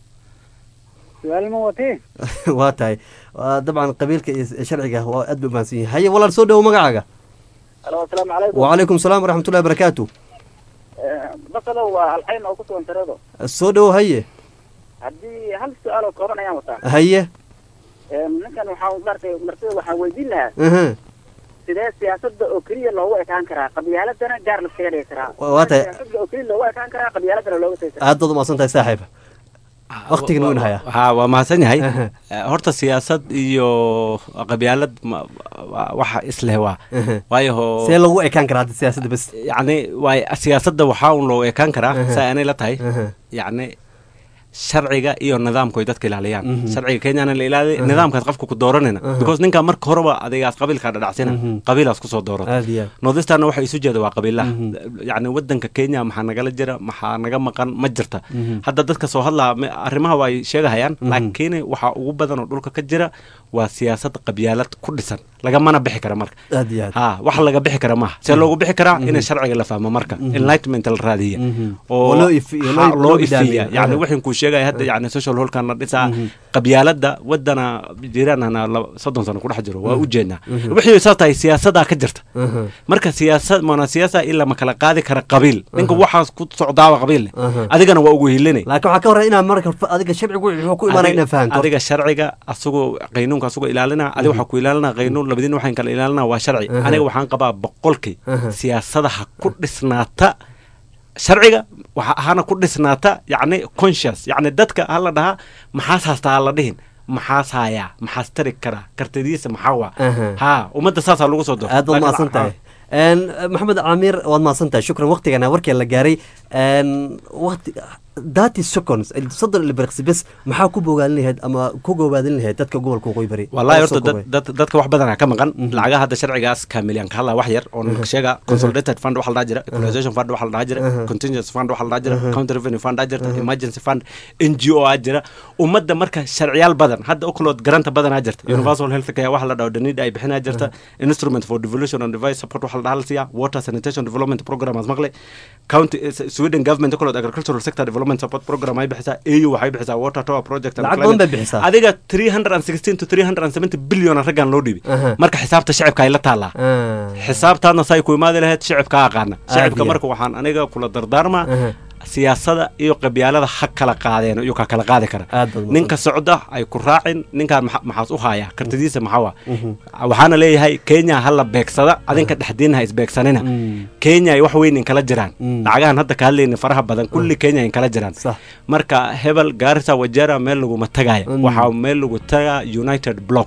Speaker 11: سؤال موتي
Speaker 1: واتاي طبعا قبيلك شرعي هو أدب ماسي هيا والله سوده ومقعقة
Speaker 12: السلام عليكم
Speaker 1: وعليكم السلام ورحمة الله وبركاته
Speaker 12: بطلوا الحين أو كنتوا انترضوا
Speaker 1: السودو هيا
Speaker 12: هدي هل السؤال وقرنا يا مطار
Speaker 1: هيا
Speaker 12: ninkan waxaa martay martay waxaa weydiin lahaa
Speaker 1: aha
Speaker 12: sidee siyaasadda oo kaliya loogu ekaan karaa qabyaaladana gaar la iskaga dhigi karaa
Speaker 1: waata
Speaker 12: siyaasadda oo kaliya loogu ekaan karaa qabyaaladana looga tagi karaa
Speaker 1: aad baad umahadsan tahay saaxiib waqtigan wuu inhayaa
Speaker 8: ha waa mahadsan yahay horta siyaasad iyo qabyaalad waxa isleh waa waayo
Speaker 1: see lagu ekaan karaa hadda siyaasadda bas
Speaker 8: yacni waay siyaasadda waxaa un loo ekaan karaa saa anay la tahay yacni sharciga iyo nidaamku ay dadka ilaaliyaan sharciga Kenya la ilaaliyo nidaamkaas qofku ku dooranayna because ninka marka horeba adigaas qabiilka dhadhacsina qabiilaas ku soo dooran noodistana waxa isu jeeda waa qabiilaha yaani wadanka Kenya maxaa naga jira maxaa naga maqan ma jirta hadda dadka soo hadla arrimaha way sheegahayaan laakiin waxa ugu badan oo dhulka ka jira waa siyaasad qabyaalad ku dhisan laga mana bixi kara marka ha wax laga bixi kara ma see loogu bixi kara in sharciga la fahmo marka enlightenment la raadiyo oo loo ifiya yaani waxin ku sheegay hadda yaani social holkan la dhisa qabyaalada wadana jiranana soddon sano ku dhex jiro waa u jeedna wixii saatay siyaasadda ka jirta marka siyaasad mana siyaasa illa ma kala qaadi kara qabiil ninka waxaas ku socdaa qabiil adigana waa ugu hilinay
Speaker 1: laakiin waxa ka horeeyay inaad marka adiga sharcigu wuxuu ku imaanay inaad fahanto
Speaker 8: adiga sharciga asagoo qaynuunka asagoo ilaalina adiga waxa ku ilaalina qaynuun labadina waxaan kala ilaalina waa sharci aniga waxaan qabaa boqolkii siyaasadaha ku dhisnaata sharciga waxa ahana ku dhisnaata yaani conscious yaani dadka hala dhaha maxaas haasta la dhihin maxaas haya maxaas tari kara kartadiisa maxaa waa ha umada saasa lagu soo dooray
Speaker 1: aad ma santahay ان محمد عامر واد ما سنتها شكرا وقتي انا وركي لا غاري ان وقت داتي سكونز الصدر اللي برقص بس maxaa ku boogalin lahayd ama ku goobadin lahayd dadka gobolka Qoybari
Speaker 8: wallahi horta dad dadka wax badan ka maqan lacagaha hadda sharcigaas kaamilyan ka hadla wax yar oo sheega consolidated fund waxa la jira equalization fund waxa la jira contingency fund waxa la jira counter revenue fund jira emergency fund N G O jira umada marka sharciyaal badan hadda oklood garanta badan jirta universal health care waxa la dhaw danid ay bixinaa jirta instrument for devolution and device support waxa la dhahalsiya water sanitation development program as maqlay county Sweden government oklood agricultural sector development support program ay bixisa A U waxay bixisa water tower project and adiga three hundred sixteen to three hundred seventy billion ragan loo dhibi marka xisaabta shacabka ay la taala xisaabtaadna say ku imaad lahayd shacabka aqaana shacabka marka waxaan aniga kula dardaarma siyaasada iyo qabyaalada ha kala qaadeen iyo ka kala qaadi kara ninka socda ay ku raacin ninka maxaas u haya kartidiisa maxaa waxaana leeyahay Kenya hala beegsada adinka dhaxdiina is beegsanina Kenya ay wax weyn in kala jiraan lacagahan hadda ka hadlayna faraha badan kulli Kenya in kala jiraan marka hebel Garissa Wajara meel lagu ma tagayo waxa meel lagu tagaa United Block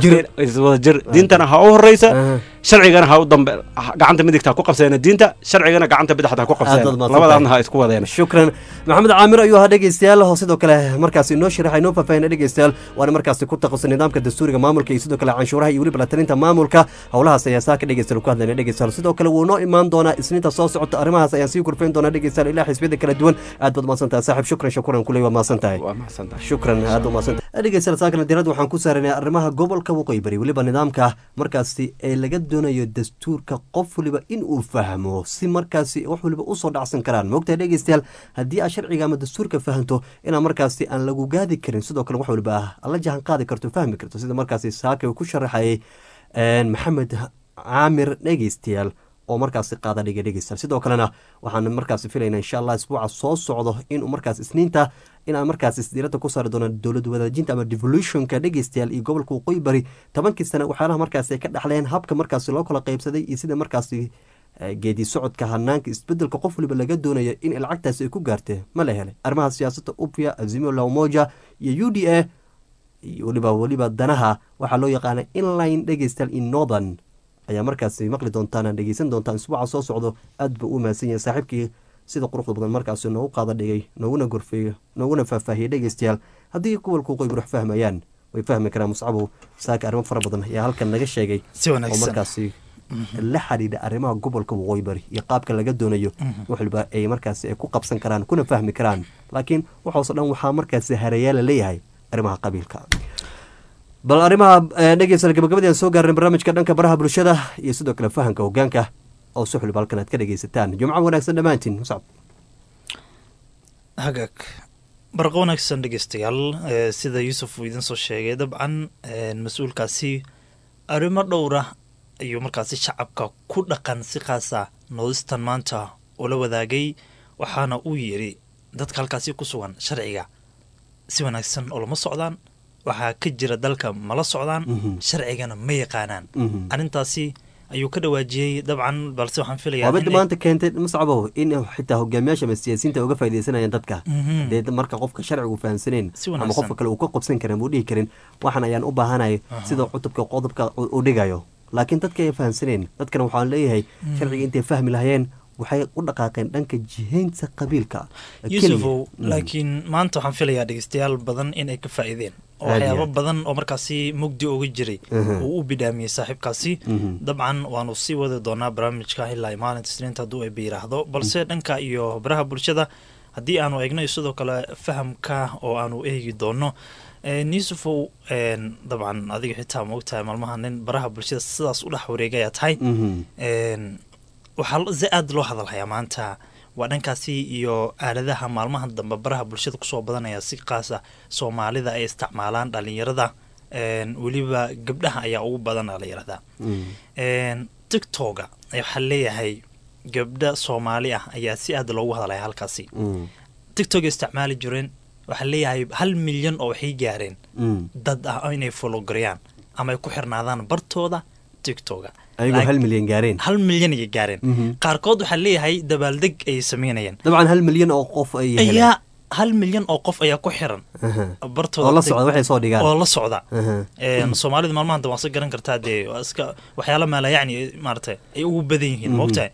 Speaker 8: wadajir diintana ha u horeysa sharcigana ha u dambe gacanta midigta ku qabsadeen diinta sharcigana gacanta bidixda ku qabsadeen labadaasna ha isku wadeen
Speaker 1: shukran maxamed caamir ayuu ha dhageystayaal oo sidoo kale markaas inoo sharaxay inoo faahfaahin dhageystayaal waana markaas ku taqasus nidaamka dastuuriga maamulka iyo sidoo kale canshuuraha iyo weliba la talinta maamulka howlahaas ayaa saa ka dhageystayaal ku hadlayna dhageystayaal sidoo kale wuu noo imaan doonaa isniinta soo socota arrimahaas ayaan sii kurfayn doonaa dhageystayaal ilaa xisbiyada kala duwan aad baad maasantahay saaxiib shukran shukran kulay waa maasantahay
Speaker 8: waa maasantahay
Speaker 1: shukran aad u maasantahay dhageystayaal saakana diirada waxaan ku saaranay arrimaha gobolka waqooyi bari weliba nidaamka markaasi ee laga doonayo dastuurka qof waliba in uu fahmo si markaasi wax waliba u soo dhacsan karaan moogtahay dhegeystayaal haddii aad sharciga ama dastuurka fahanto inaan markaasi aan lagu gaadi karin sidoo kale wax waliba alla jahan qaadi karto fahmi karto sida markaasi saaka ku sharaxayay maxamed caamir dhegeystayaal oo markaasi qaada dhiga dhegeystayaal sidoo kalena waxaan markaasi filaynaa insha allah isbuuca soo socdo inuu markaas isniinta inaan markaas isdiirada ku saari doono dowlad wadaajinta ama devolutionka dhegeystayaal iyo gobolka waqooyi bari tobankii sane waxyaalaha markaasi ay ka dhaxleen habka markaasi loo kala qaybsaday iyo sida markaasi geedi socodka hanaanka isbedelka qof waliba laga doonayo in lacagtaasi ay ku gaartay ma la helay arrimaha siyaasadda upya azimio la umoja iyo u d a iyo waliba waliba danaha waxaa loo yaqaana inline dhegeystayaal in northern ayaa markaasi maqli doontaan aan dhegeysan doontaan isbuuca soo socdo aad buu u mahadsan yahay saaxiibkii sida quruxda badan markaasi noogu qaada dhigay nooguna gorfeeyo nooguna faahfaahiyey dhegeystayaal haddii gobolka waqooyi bari wax fahmayaan way fahmi karaan muscabow saaka arrimo fara badan ayaa halkan naga sheegay oo markaasi la xidhiidha arrimaha gobolka waqooyi bari iyo qaabka laga doonayo wax waliba ay markaasi ay ku qabsan karaan kuna fahmi karaan laakiin waxaasoo dhan waxaa markaasi hareeyaala leeyahay arrimaha qabiilka bal arrimaha dhegeystayaal gabagabadii aan soo gaarnay barnaamijka dhanka baraha bulshada iyo sidoo kale fahanka hoggaanka oo si xulib halkan aad ka dhegeysataan jumco wanaagsan dhammaantiin muscab
Speaker 2: hagaag barqa wanaagsan dhegeystayaal sida yuusuf uu idin soo sheegay dabcan mas-uulkaasi arrimo dhowra ayuu markaasi shacabka ku dhaqan si khaasa noodistan maanta oo la wadaagay waxaana uu yidhi dadka halkaasi ku sugan sharciga si wanaagsan oo lama socdaan waxaa ka jira dalka mala socdaan sharcigana ma yaqaanaan arrintaasi ayuu ka dhawaajiyey dabcan balse waxaan filayaa
Speaker 1: waa mid maanta keentay muscabow in xitaa hogaamiyaasha ama siyaasiyiinta uga faaidaysanayaan dadka dee marka qofka sharcigu fahansaneen ama qofka kale uu ka qobsan karin buu dhihi karin waxan ayaan u baahanay sida cutubka qodobka u dhigayo laakiin dadka ay fahansaneen dadkana waxaan leeyahay sharciga intay fahmi lahayeen waxay u dhaqaaqeen dhanka jihaynta qabiilka
Speaker 2: yuusufow laakiin maanta waxaan filayaa dhegeystayaal badan inay ka faa'iideen oo waxyaabo badan oo markaasi mugdi uga jiray uu u bidhaamiyey saaxiibkaasi dabcan waanu sii wadi doonaa barnaamijka ilaa maalinta isniinta hadduu ay biiraahdo balse dhanka iyo baraha bulshada haddii aanu eegno iyo sidoo kale fahamka oo aanu eegi doono yuusufow dabcan adiga xitaa ma ogtahay maalmaha nin baraha bulshada sidaas u dhex wareegayaa tahay waxaa si aada loo hadalhayaa maanta waa dhankaasi iyo aaladaha maalmaha dambe baraha bulshada kusoo badanaya si qaasa soomaalida ay isticmaalaan dhalinyarada weliba gabdhaha ayaa ugu badan dhalinyarada tictoga waxaa leeyahay gabdha soomaali ah ayaa si aada loogu hadalaya halkaasi tictoga isticmaali jireen waxaa leeyahay hal milyan oo waxay gaareen dad ah inay follogarayaan ama ay ku xirnaadaan bartooda tictoga
Speaker 1: ayagoo hal milyan gaareen
Speaker 2: hal milyan ayay gaareen qaarkood waxaa leeyahay dabaaldeg ayay sameynayaan
Speaker 1: dabcan hal milyan oo qof ay
Speaker 2: ayaa hal milyan oo qof ayaa ku xiran bartooda
Speaker 1: oo la socda waxay soo dhigaan
Speaker 2: oo la socda soomaalida maalmahan waa iska garan kartaa dee waa iska waxyaala maala yacni maaragtay ay ugu badan yihiin moogtahay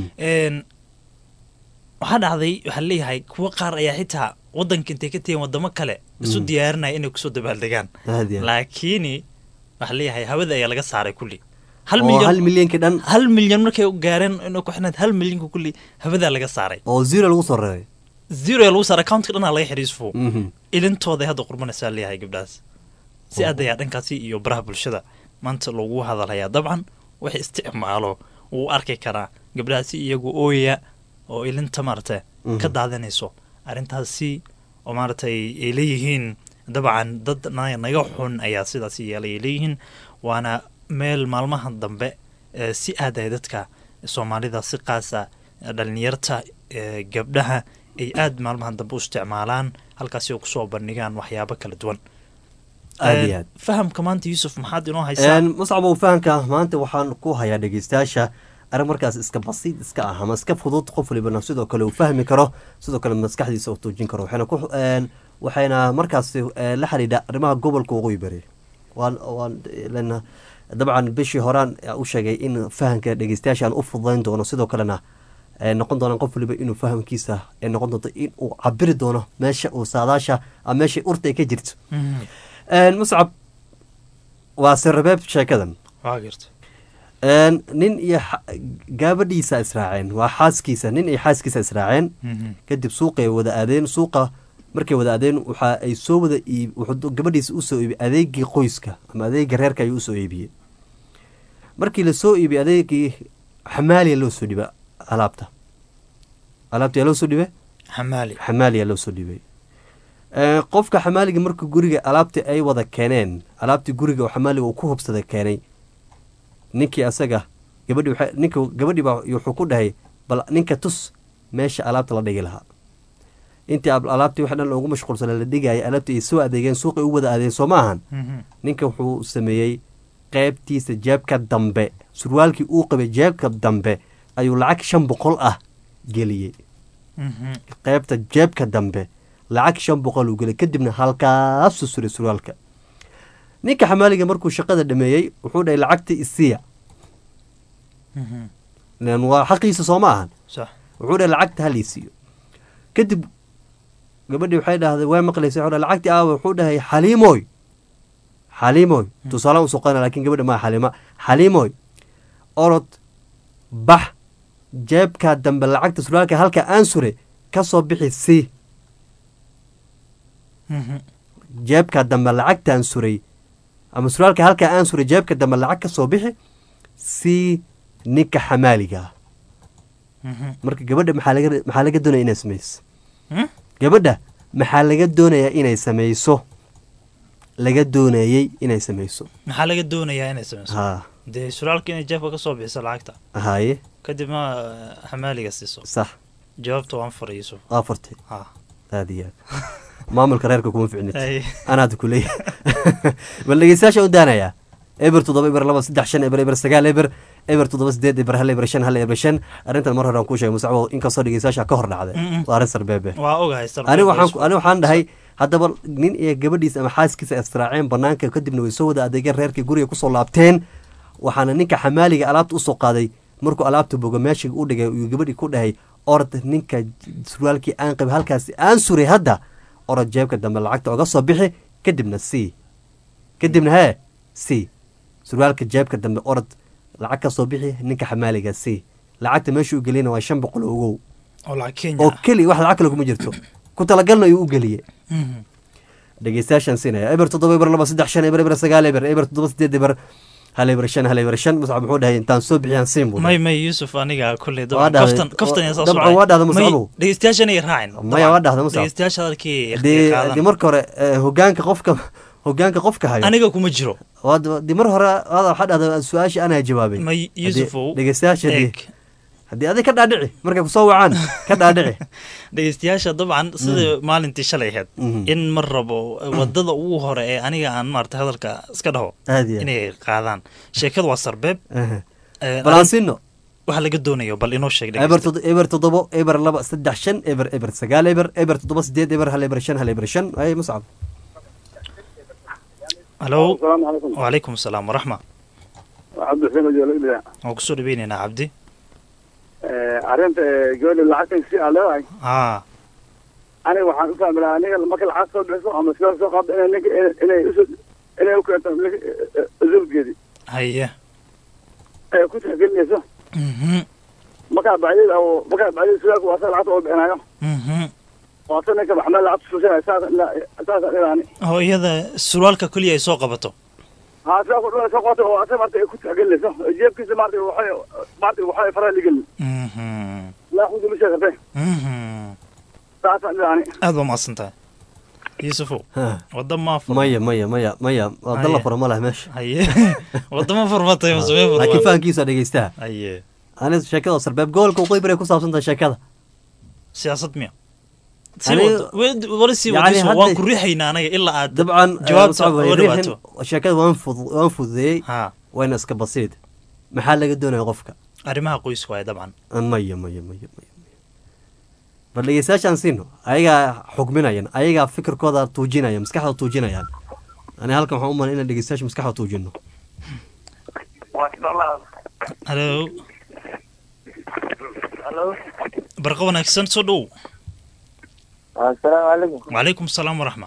Speaker 2: waxaa dhacday waxaa leeyahay kuwa qaar ayaa xitaa waddanka intay ka tegeen wadamo kale isu diyaarinaya inay kusoo dabaaldegaan laakiini waxaa leeyahay hawada ayaa laga saaray kulli hal
Speaker 1: milyanki dhan
Speaker 2: hal milyan markay gaareen inay ku xirnayd hal milyanka kulli hawadaa laga saaray
Speaker 1: oo zero lagu soo reeray
Speaker 2: zero lagu saaray accountka dhanaa laga xiriisfo ilintooday hadda qurbanaysaa leeyahay gabdhahaas si aad ayaa dhankaasi iyo baraha bulshada maanta loogu hadalhayaa dabcan wax isticmaalo wuu arki karaa gabdhahaasi iyagu ooyaya oo ilinta maaragtay ka daadanayso arrintaasi oo maaragtay ay leeyihiin dabcan dad naga xun ayaa sidaasi yeelay ay leeyihiin waana meel maalmaha dambe si aad ay dadka soomaalida si qaasa dhalinyarta gabdhaha ay aad maalmahan dambe u isticmaalaan halkaasi oo kusoo bandhigaan waxyaabo kala duwan
Speaker 1: aad iyo aad
Speaker 2: fahamka maanta yuusuf maxaad inoo haysaa
Speaker 1: muscabow fahamka maanta waxaan ku hayaa dhegeystayaasha arrin markaas iska basiid iska ah ama iska fudud qof walibana sidoo kale uu fahmi karo sidoo kale maskaxdiisa uu tuujin karo waxayna ku waxayna markaas la xiriidha arrimaha gobolka waqooyi bari waan waan lana dabcan bishii horaan u sheegay in fahamka dhegeystayaasha aan u fududayn doono sidoo kalena noqon doonaan qof waliba inuu fahamkiisa ay noqon doonto in uu cabiri doono meesha uu saadaasha ama meesha urta ay ka jirto muscab waa sirrabeeb sheekadan
Speaker 2: waa garta
Speaker 1: nin iyo gaabadhiisa israaceen waa xaaskiisa nin iyo xaaskiisa israaceen kadib suuqay wada aadeen suuqa markay wada aadeen waxa ay soo wada iib wuxuu gabadhiisa usoo iibiyey adeegii qoyska ama adeegii reerka ayuu usoo iibiyey markii lasoo iibiyey adeegii xamaaliya loo soo dhibay alaabta alaabta loo soo dhibay
Speaker 2: xamaali
Speaker 1: xamaaliya loo soo dhibay qofka xamaaliga markii guriga alaabtii ay wada keeneen alaabtii guriga oo xamaaliga uu ku hubsaday keenay ninkii asaga gabadhii waxa ninka gabadhii baa wuxuu ku dhahay bal ninka tus meesha alaabta la dhigi lahaa intii alaabtii wax dhan loogu mashquulsanaa la dhigayay alaabtii ay soo adeegeen suuqay u wada aadeen soo ma ahan ninka wuxuu sameeyey qaybtiisa jeebka dambe surwaalkii uu qabay jeebka dambe ayuu lacag shan boqol ah geliyey qaybta jeebka dambe lacag shan boqol uu geliyey kadibna halkaasuu suray surwaalka ninka xamaaliga markuu shaqada dhameeyey wuxuu dhahay lacagtii isiya lan waa xaqiisa soo ma ahan wuxuu dhahay lacagta hal isiiyo kadib gabadhii waxay dhahday waa maqlaysay wuxuu dhahay lacagtii aawa wuxuu dhahay xaliimooy xaliimooy tusaalaan usoo qaadana lakin gabadha maa xaliima xaliimooy orod bax jeebkaa dambe lacagta surwaalka halka aan sure ka soo bixi si jeebkaa dambe lacagtaan suray ama surwaalka halkaa aan suray jeebka dambe lacag ka soo bixi si ninka xamaaliga marka gabadha maxaa laga maxaa laga doonaya inay samayso gabadha maxaa laga doonayaa inay samayso laga doonayey inay samayso
Speaker 2: maxaa laga doonayaa inay samayso
Speaker 1: ha
Speaker 2: dee suraalka inay jeebka ka soo bixiso lacagta
Speaker 1: haye
Speaker 2: kadibna xamaaliga siiso
Speaker 1: sax
Speaker 2: jawaabta waan faray yusuf
Speaker 1: waa fartay
Speaker 2: ha
Speaker 1: aada iyo aad maamulka reerka kuma ficnid anaad ku leeyahay bal dhegeystayaasha u daanayaa eber toddoba eber laba saddex shan eber eber sagaal eber eber toddoba sideed eber hal eber shan hal eber shan arrintan mar hore aan kuu sheegay musacbo inkastoo dhegeystayaasha ka hor dhacday waa arrin sarbeebe
Speaker 2: waa ogahay
Speaker 1: ani waxaan ani waxaan dhahay haddaba nin iyo gabadhiisa ama xaaskiisa israaceen banaanka kadibna way soo wada adeegeen reerkii guriga kusoo laabteen waxaana ninka xamaaliga alaabta usoo qaaday markuu alaabta bogo meeshii u dhigay uu gabadhii ku dhahay orod ninka surwaalkii aan qabay halkaasi aan suray hadda orod jeebka dambe lacagta oga soo bixi kadibna c kadibna hee c surwaalka jeebka dambe orod lacag ka soo bixi ninka xamaaliga c lacagta meeshuu u geliyana waa shan boqol oo ogow oo keli wax lacag kale kuma jirto ku talagalna ayuu u geliyey dhegeystayaashaan siinaya eber toddoba eber laba saddex shan eber eber sagaal eber eber toddoba sideed eber hal eber shan hal eber shan muscab muxuu dhahay intaan soo bixiyaan siin buu
Speaker 2: may may yusuf aniga kulley kaftan kaftan yaa soo
Speaker 1: waa dhahda muscabow
Speaker 2: dhegeystayaasha inay raacin
Speaker 1: maya waa dhahda muscab
Speaker 2: dhegeystayaasha halkii
Speaker 1: dee marka hore hogaanka qofka hogaanka qofka hayo
Speaker 2: aniga kuma jiro
Speaker 1: di mar hore waxaa dhahda su-aasha anaa jawaabay
Speaker 2: may yusufow
Speaker 1: dhegeystayaasha dee haddii adig ka dhaadhici markay kusoo wacaan ka dhaadhici
Speaker 2: dhegeystayaasha dabcan sida maalintii shalay ahayd in mar rabo wadada ugu hore ee aniga aan maarata hadalka iska dhaho inay qaadaan sheekada waa sarbeeb
Speaker 1: balansino
Speaker 2: waxa laga doonayo bal inoo sheeg
Speaker 1: eber toddobo eber laba saddex shan eber eber sagaal eber eber toddoba sideed eber hal eber shan hal eber shan ay muscab
Speaker 2: halo wacalaykum asalaam waraxma
Speaker 3: cabdi xuseen majoolagdaya
Speaker 2: waan kusoo dhaweyneynaa cabdi
Speaker 3: arrinta gabadha lacagta si aa leedahay
Speaker 2: ha
Speaker 3: aniga waxaan u fahmi lahaa aniga marka lacag soo bixiso ama sidaa soo qaado inay ninka inay usu inay u keento zawjgeedi
Speaker 2: haye
Speaker 3: ay ku tixgelinayso markaa bacdid oo markaa bacdid sidaas waa sa lacagta oo bixinayo waa sa ninka maxmed lacagta suusanaya saas saasa dhilaani
Speaker 2: oo iyada surwaalka keliya ay soo qabato
Speaker 3: ها سأقول ولا سقط أو أسمع تأكل تعقل له جيب كيس ما أدري وحي ما أدري وحي فرا لقل لا خذ مش هذا ساعة يعني
Speaker 2: هذا ما أصنته يوسفو وضم ما فر
Speaker 1: مية مية مية مية والله فر ما له ماشي
Speaker 2: هيه وضم ما فر ما طيب زوين
Speaker 1: لكن فان كيس هذا يستاهل
Speaker 2: هيه
Speaker 1: أنا شكله صار باب جول كوقي بريكو صار صنطة شكله
Speaker 2: سياسة مية waan ku riixaynaa anaga ilaa aad
Speaker 1: dabcan
Speaker 2: jawaabta uga dhawaato
Speaker 1: sheekada waan fududeeyey wayna iska basiid maxaa laga doonaya qofka
Speaker 2: arrimaha qoys waaye dabcan
Speaker 1: maya maya maya maya bal dhegeystayaashaan siino ayagaa xukminayan ayagaa fikirkooda tuujinaya maskaxda tuujinayaan ani halkan waxaan u malay inaan dhegeystayaasha maskaxda tuujino
Speaker 2: halo
Speaker 13: halo
Speaker 2: barqa wanaagsan soo dhow
Speaker 13: assalaamu calaykum
Speaker 2: wacalaykum asalaam waraxma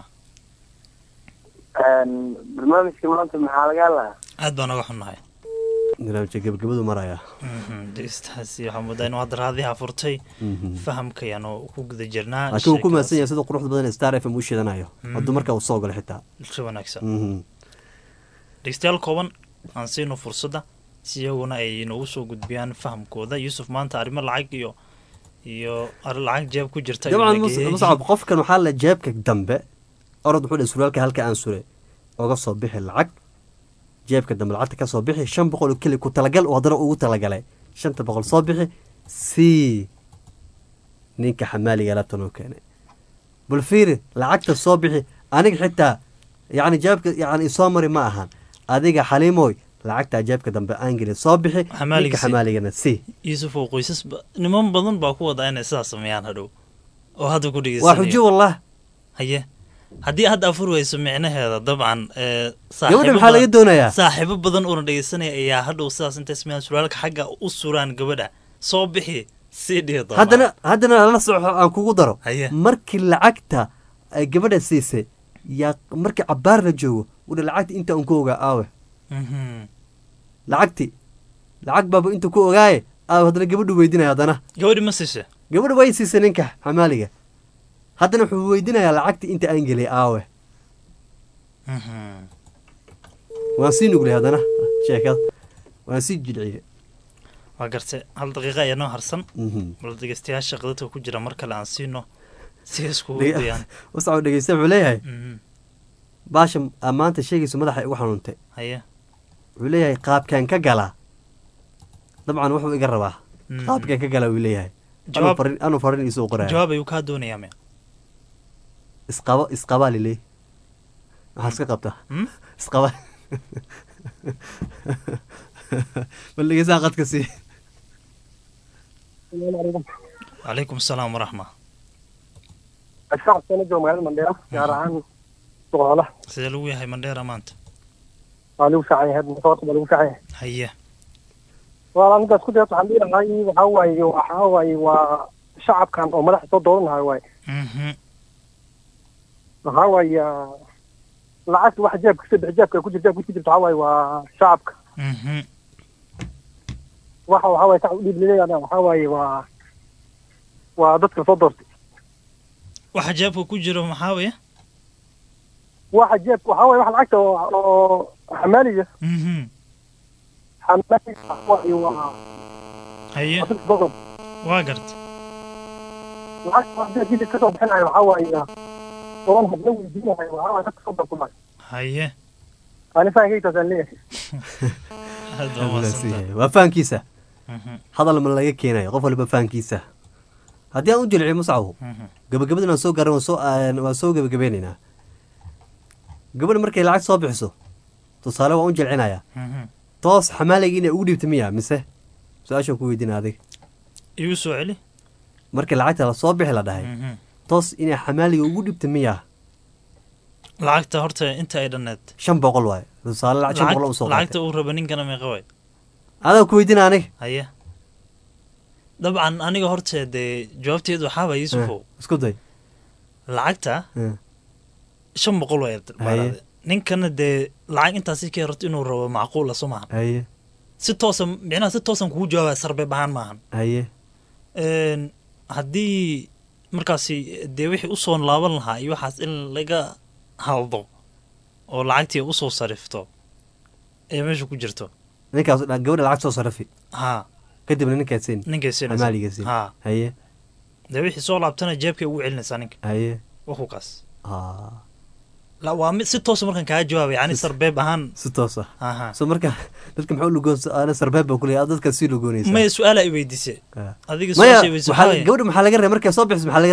Speaker 13: barnaamijka maanta maxaa laga hadlaa
Speaker 2: aad baan oga xunnahay
Speaker 1: barnaamijka gebagabadu maraya
Speaker 2: dhegeystahaasi waxaa moodaa inuu hadda raadiha furtay fahamka ayaanu ku guda jirnaa
Speaker 1: laakiin uu ku mahadsan yahay sida quruxda badan star f m uu sheedanayo hadduu markaa uu soo galo xitaa
Speaker 2: si wanaagsan dhegeystayaal kooban aan siino fursadda si iyaguna ay noogu soo gudbiyaan fahamkooda yuusuf maanta arrimo lacag iyo iyo lacag jeeb ku jirta
Speaker 1: dabcan muscab qofkan waxaa la jeebka dambe orod wuxuu dhahay surwaalka halka aan suray oga soo bixi lacag jeebka dambe lacagta ka soo bixi shan boqol oo keli ku talagal oo haddana ugu talagalay shanta boqol soo bixi si ninka xamaaliga alaabta noo keenay bal fiiri lacagta soo bixi aniga xitaa yacni jeebka yacni isoo mari ma ahan adiga xaliimooy lacagta jeebka dambe aangeli soo bixi ninka xamaaligana si
Speaker 2: yuusuf oo qoysas niman badan baa ku wada inay sidaas sameeyaan hadhow oo hadda ku dhegeysanaya
Speaker 1: waa xujo wallah
Speaker 2: haye haddii hadda afur weyso micnaheeda dabcan
Speaker 1: gabadha maxaa laga doonayaa
Speaker 2: saaxiibo badan oona dhegeysanaya ayaa hadhow sidaas intay sameeyaan surwaalka xagga u suraan gabadha soo bixi sii dhihi doona
Speaker 1: haddana haddana lala soco aan kugu daro markii lacagta ay gabadha siisay yaa markii cabaar la joogo wudha lacagta inta aan ku ogaa aawe lacagti lacag baaba inta ku ogaaye aawe haddana gabadhu weydinaya haddana
Speaker 2: gabadhi ma siisay
Speaker 1: gabadha way siisay ninka xamaaliga haddana wuxuu weydinayaa lacagti inta aan gelay aawe waan sii nuglay haddana sheekada waan sii jidciye
Speaker 2: waa gartay hal daqiiqa ayaa noo harsan bal dhegeystayaasha qadadka ku jira mar kale aan siino si iskugu dayaan
Speaker 1: wasacuu dhegeysta wuxuu leeyahay baasha maanta sheegayso madaxa igu xanuuntay
Speaker 2: haye
Speaker 1: wuxuu leeyahay qaabkaan ka galaa dabcan wuxuu iga rabaa qaabkaan ka galaa wuu leeyahay anuu farin iisoo qoraya
Speaker 2: jawaab ayuu kaa doonayaa me
Speaker 1: isqaba isqabaa liley maxaa iska qabtaa isqaba bal dhegeysaa qadka sii
Speaker 2: calaykum asalaam waraxma
Speaker 5: asaaxsanajo magaalada mandheera gaar ahaan boqola
Speaker 2: sidee lagu yahay mandheera maanta
Speaker 5: waa lagu fiican yahay motoorka baa lagu fiican yahay
Speaker 2: haye
Speaker 5: waa ninkaas ku dayata waxaan dhiirahay waxaa waaye waxaa waaye waa shacabkan oo madaxa soo dooranahay waaye waxaa waaye lacagta waxa jeebka saddex jeebka ku jirta jeebka ku jirta waxaa waaye waa shacabka waxa waxaa waaye sax u dhiib lileeyaana waxaa waaye waa waa dadka soo doortay
Speaker 2: waxa jeebka ku jiro maxaa weeye
Speaker 5: waxa jeebka waxaa waaye waxa lacagta oo xamaaliga xamaaliga waaye waa
Speaker 2: haye waa gartay
Speaker 5: lacagta wax jeebkiisa kasoo bixinayo waxaa waaye toban hadla weydiinayo waxaa waaye dadka soo doortay
Speaker 2: haye
Speaker 5: ani fahankaytaasaan leeyahay
Speaker 1: waa fahankiisa hadal ma laga keenayo qof waliba fahankiisa haddii aan u jilciyo muscabu gabagabadin aan soo gaaran waan soo gabagabeynaynaa gabadha markay lacag soo bixiso tusaale waan u jilcinayaa toos xamaaliga inay ugu dhiibta miya mise su-aashaan ku weydiina adig
Speaker 2: igu soo celi
Speaker 1: markii lacagta la soo bixi la dhahay toos inay xamaaliga ugu dhibta miyaa
Speaker 2: lacagta horta inta ay dhanneed
Speaker 1: shan boqol waaye tusaale lacag shan boqol usoo
Speaker 2: lacagta uu raba ninkana meeqa waay
Speaker 1: adaa ku weydiina aniga
Speaker 2: haye dabcan aniga horta dee jawaabteedu waxaa waay yuusufow
Speaker 1: isku day
Speaker 2: lacagta shan boqol waay ninkana dee lacag intaasi ka horta inuu rabo macquula soo maahan
Speaker 1: haye
Speaker 2: si toosan micnaha si toosan kugu jawaabaya sarbeeb ahaan maahan
Speaker 1: haye
Speaker 2: haddii markaasi dee wixii usoo laaban lahaa iyo waxaas in laga haldo oo lacagtii usoo sarifto ee meesha ku jirto
Speaker 1: ninkaas gabadha lacag soo sarafi
Speaker 2: ha
Speaker 1: kadibna ninkaasiin
Speaker 2: ninkaasiin
Speaker 1: xamaaligaasiin
Speaker 2: ha
Speaker 1: haye
Speaker 2: dee wixii soo laabtana jeebkay ugu celinaysaa ninka
Speaker 1: haye
Speaker 2: wuxuu kaas la waa mid si toosa markaan kaa jawaabay yani sarbeeb ahaan
Speaker 1: si toosa so marka dadka maxaa lugoon ana sarbeeb baa kuleeyahay dadka si lugoonaysa
Speaker 2: maya su-aala i weydiisay adiga
Speaker 1: maya gabadha maxaa laga reebay markay soo bixiso maxaa laga reebay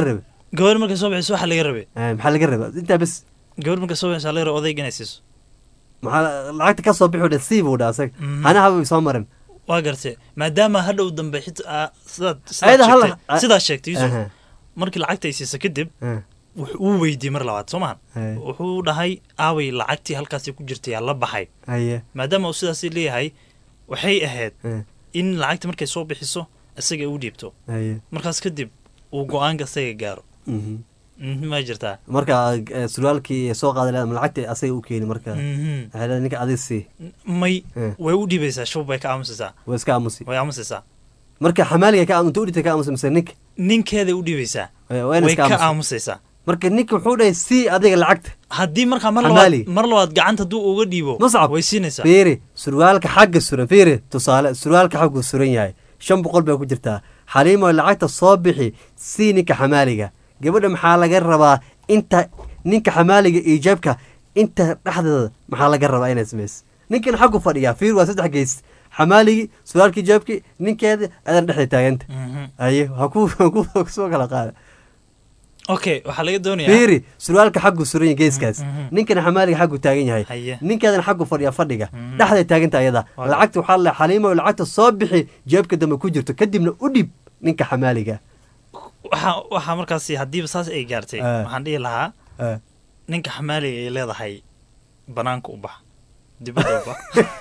Speaker 2: gabar markay soo bixiso waxa laga rabay
Speaker 1: maxaa laga rabaa intaa bes
Speaker 2: gabar markay soo bixiso laga rabay odayga inay siiso
Speaker 1: maxaa lacagta ka soo bixi dha sii buu dhaa asaga hana haba soo marin
Speaker 2: waa gartay maadaama hadhow dambe xitaa sidaad sidaa sheegtay Yusuf markii lacagta ay siisa kadib wuu weydiiyey mar labaad soo mahan wuxuu dhahay aaway lacagtii halkaasi ku jirtay yaa la baxay maadaama uu sidaasi leeyahay waxay ahayd in lacagta markay soo bixiso isaga u dhiibto markaas kadib uu go-aanka isaga gaaro ma jirtaa
Speaker 1: marka surwaalkii soo qaaday leedahay lacagta asaga u keeni marka waxay ninka adisi
Speaker 2: may way u dhiibaysaa shub bay ka aamusaysaa
Speaker 1: way iska aamusi
Speaker 2: way aamusaysaa
Speaker 1: marka xamaaliga ka aamunta u dhintay ka aamusay mise ninka
Speaker 2: ninkeeda u dhiibaysaa way ka aamusaysaa
Speaker 1: marka ninka wuxuu dhahay si adiga lacagta
Speaker 2: haddii markaa mar labaad mar labaad gacanta hadduu uga dhiibo way siinaysaa
Speaker 1: fiiri surwaalka xagga suran fiiri tusaale surwaalka xaggu suran yahay shan boqol bay ku jirtaa xaliimo lacagta soo bixi si ninka xamaaliga gabadha maxaa laga rabaa inta ninka xamaaliga iyo jeebka inta dhexdeeda maxaa laga rabaa inay samayso ninkan xaggu fadhiyaa fiir waa saddex gees xamaaligii surwaalkii jeebkii ninkeeda adan dhexda taaganta aye ha ku soo kala qaada
Speaker 2: okay waxaa laga doonayaa
Speaker 1: fiiri surwaalka xaggu suran yahay geeskaas ninkana xamaaliga xaggu taagan yahay ninkeedana xaggu fadhiya fadhiga dhexday taaganta ayada lacagta waxaa la xaliimo lacagta soo bixi jeebka dambe ku jirto kadibna u dhib ninka xamaaliga
Speaker 2: waxa waxa markaasi haddiiba saas ay gaartay waxaan dhihi lahaa ninka xamaaliga ay leedahay banaanka u bax dibadda u bax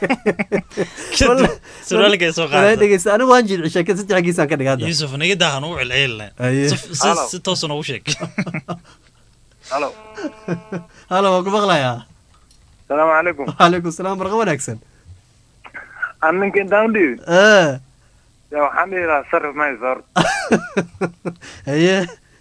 Speaker 2: surwaalka ay soo qaadaysa
Speaker 1: dhegeysta anigu waan jilci sheekada saddex geesaan ka dhigaa
Speaker 2: Yusuf naga daahan u celcelina si toosan ugu sheeg
Speaker 14: halo
Speaker 1: halo waan ku maqlayaa
Speaker 14: salaamu calaykum
Speaker 1: waalaikum salaam barqa wanaagsan
Speaker 14: aan ninka intaan u dhiibin yaa waxaan dhihi lahaa sarif maysa horta
Speaker 1: haye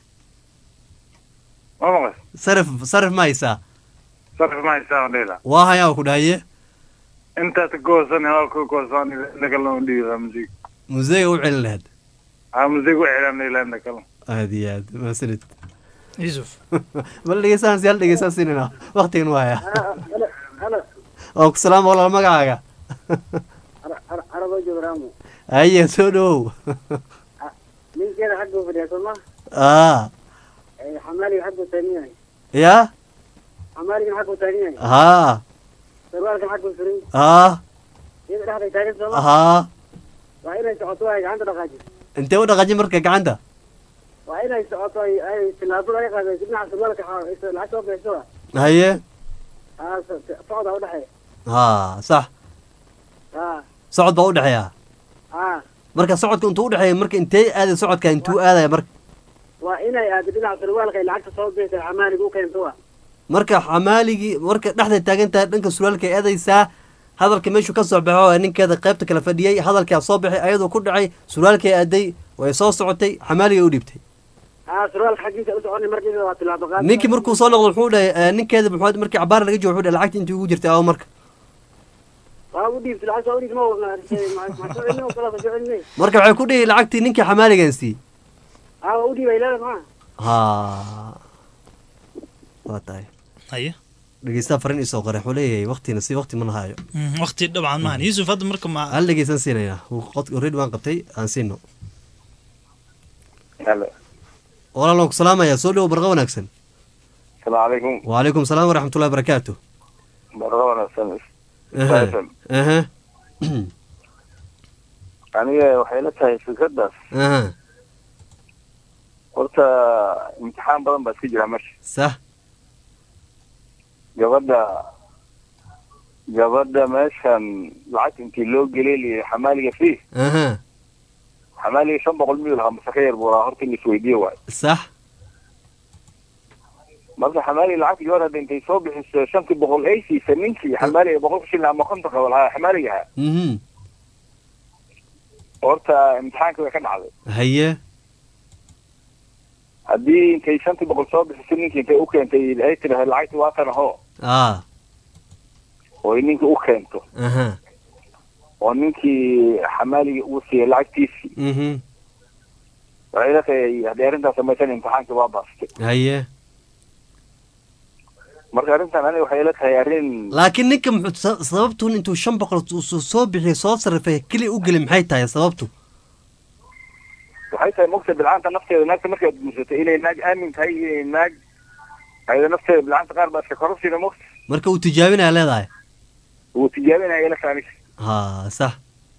Speaker 14: ma maqas
Speaker 1: sarif sarif maysaa
Speaker 14: sarif maysaa aan dhihi lahaa
Speaker 1: waa hayaa ku dhahaye
Speaker 14: intaad goosan halka goosan nakaloo dhihi lahaa musiig
Speaker 1: musiiga u celin lahayd
Speaker 14: haa musiig u celin lahayd nakalo
Speaker 1: aad iyo aad maasanid
Speaker 2: Yusuf
Speaker 1: bal dhegeysaan si hal dhegeysaan siinina waqtigan waaya oo ku salaam walaal magacaaga
Speaker 9: arabo joograamo
Speaker 1: aye soo dhowow
Speaker 9: ninkeeda xaggu fadhiya sooma
Speaker 1: aa
Speaker 9: xamaaliga xaggu taagan yahay
Speaker 1: ya
Speaker 9: xamaaligan xaggu taagan yahay
Speaker 1: haa
Speaker 9: sarwaalkan xaggu suran
Speaker 1: haa
Speaker 9: iyada dhexday taagan sooma
Speaker 1: haa
Speaker 9: waa inay socoto ay gacanta dhaqaajiso
Speaker 1: intee u dhaqaajin marka gacanta
Speaker 9: waa inay socoto ay ay tilaabo laga qaado dhinaca sarwaalka lacag soo bixiso
Speaker 1: haye
Speaker 9: haa socda u dhexeeya
Speaker 1: haa sax
Speaker 9: haa
Speaker 1: socod baa u dhexeeya
Speaker 9: haa
Speaker 1: marka socodka intuu u dhexeeya marka intee aaday socodka intuu aadaya marka
Speaker 9: waa inay aado dhinaca sarwaalka ay lacagta soo bixisa xamaaliga u keento wa
Speaker 1: marka xamaaligii marka dhexday taagan tahay dhanka surwaalka ay aadaysaa hadalka meeshuu ka soo baxo ninkeeda qaybta kala fadhiyey hadalkaa soo baxay ayadoo ku dhacay surwaalkay aaday way soo socotay xamaaliga u dhiibtay
Speaker 9: haa surwaalka xaggiisa u soconay markiisa waa tilaabo qaad
Speaker 1: ninkii markuu soo noqdo wuxuu dhahay ninkeeda muxuu markii cabaar laga joogo wuxuu dhahay lacagta intii ugu jirtay awo marka
Speaker 9: waa u dhiibtay lacag soo dhiibtay
Speaker 1: marka waxay ku dhihi lacagtii ninkii xamaaligan sii
Speaker 9: haa waa u dhiibay leeda maa
Speaker 1: haa waa tahay
Speaker 2: haye
Speaker 1: dhegeystaha farin isoo qore wuxuu leeyahay waqtina si waqti ma lahaayo
Speaker 2: waqti dabcan maahan Yusuf hadda marka ma
Speaker 1: hal dhegeysan siinaynaa already waan qabtay aan siino
Speaker 14: halo
Speaker 1: walaal ku salaamaya soo dhow barqa wanaagsan
Speaker 14: salaamu calaykum
Speaker 1: waalaikum salaam waraxmatullahi wabarakaatu
Speaker 14: barqa wanaagsan
Speaker 1: aha
Speaker 14: aniga waxay la tahay fikraddaas
Speaker 1: aha
Speaker 14: horta imtixaan badan baa iska jira meesha
Speaker 1: sax
Speaker 14: gabadha gabadha meeshan lacag intii loo geleliyo xamaaliga fii
Speaker 1: aha
Speaker 14: xamaaliga shan boqol miyuu lahaa mase ka yar buu lahaa horta in laisweydiiye waayo
Speaker 1: sax
Speaker 14: marka xamaaliga lacagta gabar hadda intay soo bixiso shantii boqol ay siisa ninkii xamaaliga boqolka shilin ama konton qaba lahaa xamaaliga ahaa
Speaker 1: mhm
Speaker 14: horta imtixaanka way ka dhacday
Speaker 1: haye
Speaker 14: haddii intay shantii boqol soo bixiso ninkii intay u keentay ay tiraha lacagti waa tan aho
Speaker 1: aa
Speaker 14: oy ninka u keento
Speaker 1: aha
Speaker 14: oo ninkii xamaaliga uu siiyey lacagtiisii
Speaker 1: mhm
Speaker 14: waxay la tahay haddii arrintaas samaysan imtixaankii waa baastay
Speaker 1: haye
Speaker 14: marka arrintan aniga waxay la tahay arrin
Speaker 1: laakiin ninka muxuu sababtun intuu shan boqol soo bixiyay soo sarifay keli u geli maxay tahay sababtu
Speaker 14: waxay waxay tahay mogta bilcaanta nafteeda naagta markaad guursato inay naag aamin tahay inay naag ayada nafteeda bilcaanta qaar baa iska kororsiina mogta
Speaker 1: marka uu tijaabinaya leedahay
Speaker 14: wuu tijaabinaya ila fahmis
Speaker 1: ha sax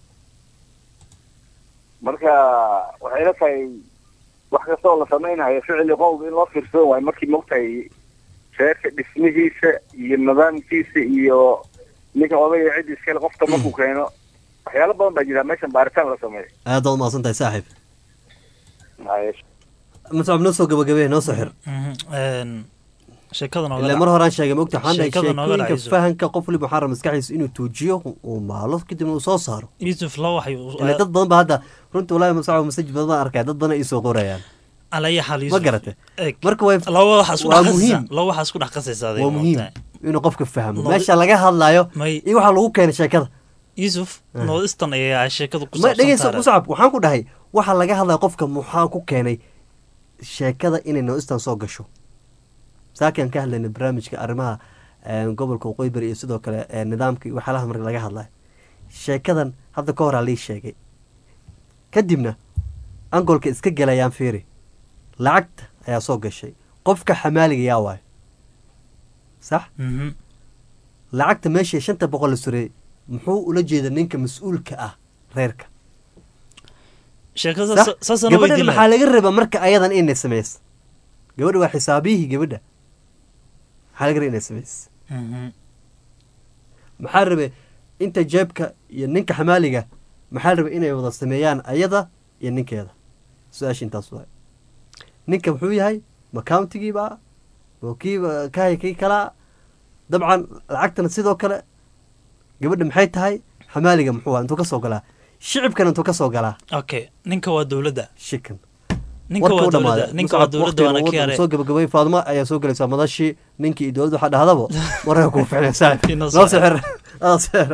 Speaker 14: marka waxay la tahay wax kastoo la samaynayo ficli qowlba in loo fiirsan waayo markii mogtahay reerka dhismihiisa iyo nidaamkiisa iyo ninka odaya ciddi iskale qofta markuu keeno waxyaalo badan baa jira meeshan baaritaan la sameeyo
Speaker 1: aad baad umahadsan tahay saaxiib muscab noo soo gabagabee noo soo xir
Speaker 2: sheekada
Speaker 1: ilaa mar horaan sheegay mogta waxaan dhahay sheekooyinka fahanka qof waliba waxaa raba maskaxdiisa inuu tuujiyo uu maalo kadibna uu soo saaro
Speaker 2: yusuf la waxay
Speaker 1: ilaa dad badan ba hadda runtii walahi muscab masajid badan baan arkaya dad badan ay soo qorayaan
Speaker 2: alaya xal yusuf
Speaker 1: ma garate marka way
Speaker 2: laba waxa isku dhaxaysaa laba waxa isku dhaxaysaa
Speaker 1: waa muhiim inuu qofka fahmo meesha laga hadlayo iyo waxa lagu keenay sheekada
Speaker 2: yusuf noodistan ayaa sheekadu ku
Speaker 1: saabsan dhageyso muscab waxaan ku dhahay waxa laga hadlayo qofka muxaa ku keenay sheekada inay noodistan soo gasho saakan ka hadlayna barnaamijka arrimaha gobolka waqooyi bari iyo sidoo kale nidaamka iyo waxyaalaha marka laga hadlayo sheekadan hadda ka horaa lii sheegay kadibna angolka iska gelayaan fiiri lacagta ayaa soo gashay qofka xamaaliga yaa waayo sax lacagta meeshii shanta boqol la surey muxuu ula jeeda ninka mas-uulka ah reerka gabadhan maxaa laga raba marka ayadan inay sameys gabadha waa xisaabiyihii gabadha maxaa laga raba inay sameys maxaa rabe inta jeebka iyo ninka xamaaliga maxaa rabe inay wada sameeyaan ayada iyo ninkeeda su-aasha intaas waay ninka muxuu yahay ma countigiiba ma kiiba kahay kii kalaa dabcan lacagtana sidoo kale gabadha maxay tahay xamaaliga muxuu ah intuu ka soo galaa shicibkana intuu ka soo galaa
Speaker 2: okay ninka waa dowladda
Speaker 1: shikan
Speaker 2: ninka waa dowladda ninka waa dowladda waana ka yaray
Speaker 1: soo gabagabay faadmo ayaa soo galaysaa madashii ninkii iyo dowladda waxaa dhahdaba markaa kuu ficnay saaxib noo sixir noo sixir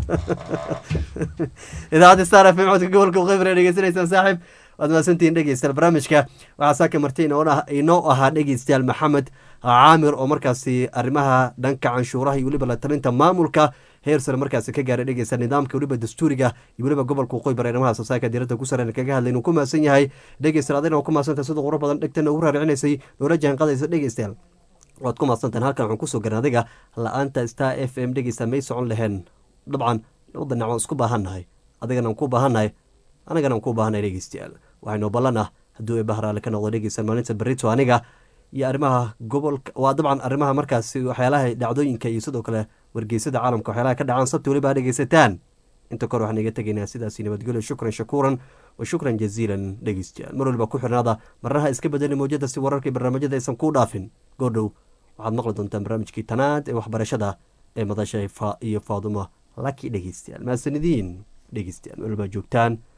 Speaker 1: idaacadda star f m codka gobolka waqooyi bari dhegeysanaysaan saaxib waad mahadsantihiin dhegeystayaal barnaamijka waxaa saaka marti inoo ahaa dhegeystayaal maxamed caamir oo markaasi arrimaha dhanka canshuuraha iyo weliba la talinta maamulka heer sare markaasi ka gaaray dhegeysta nidaamka weliba dastuuriga iyo weliba gobolka waqooyi bari arrimaha soosaaka diirada ku sareen kaga hadlay inuu ku mahadsan yahay dhegeystayaal adina oo ku mahadsantahay sida qurux badan dhegtana ugu raaricinaysay noola jahanqadaysa dhegeystayaal waad ku mahadsantahan halkan waxaan kusoo garan adiga la-aanta star f m dhegeysta may socon laheen dabcan labada dhinac waan isku baahannahay adigana aan ku baahannahay anigana aan ku baahannahay dhegeystayaal waxaynoo ballan ah hadduu ee bahraale ka noqdo dhegeysta maalinta berito aniga iyo arrimaha gobolka waa dabcan arrimaha markaasi waxyaalaha dhacdooyinka iyo sidoo kale wargeysada caalamka waxyaalaha ka dhacaan sabti weliba dhegeysataan inta kor waxaan iga tegaynaa sidaasi nabadgelyo shukran shakuuran wa shukran jaziilan dhegeystayaal mar waliba ku xirnaada marnaha iska bedeli mawjada si wararkii barnaamijyada aysan kuu dhaafin goordhow waxaad maqli doontaan barnaamijkii tanaad ee waxbarashada ee madasha iyo faadumo laki dhegeystayaal mahadsanidin dhegeystayaal mar waliba joogtaan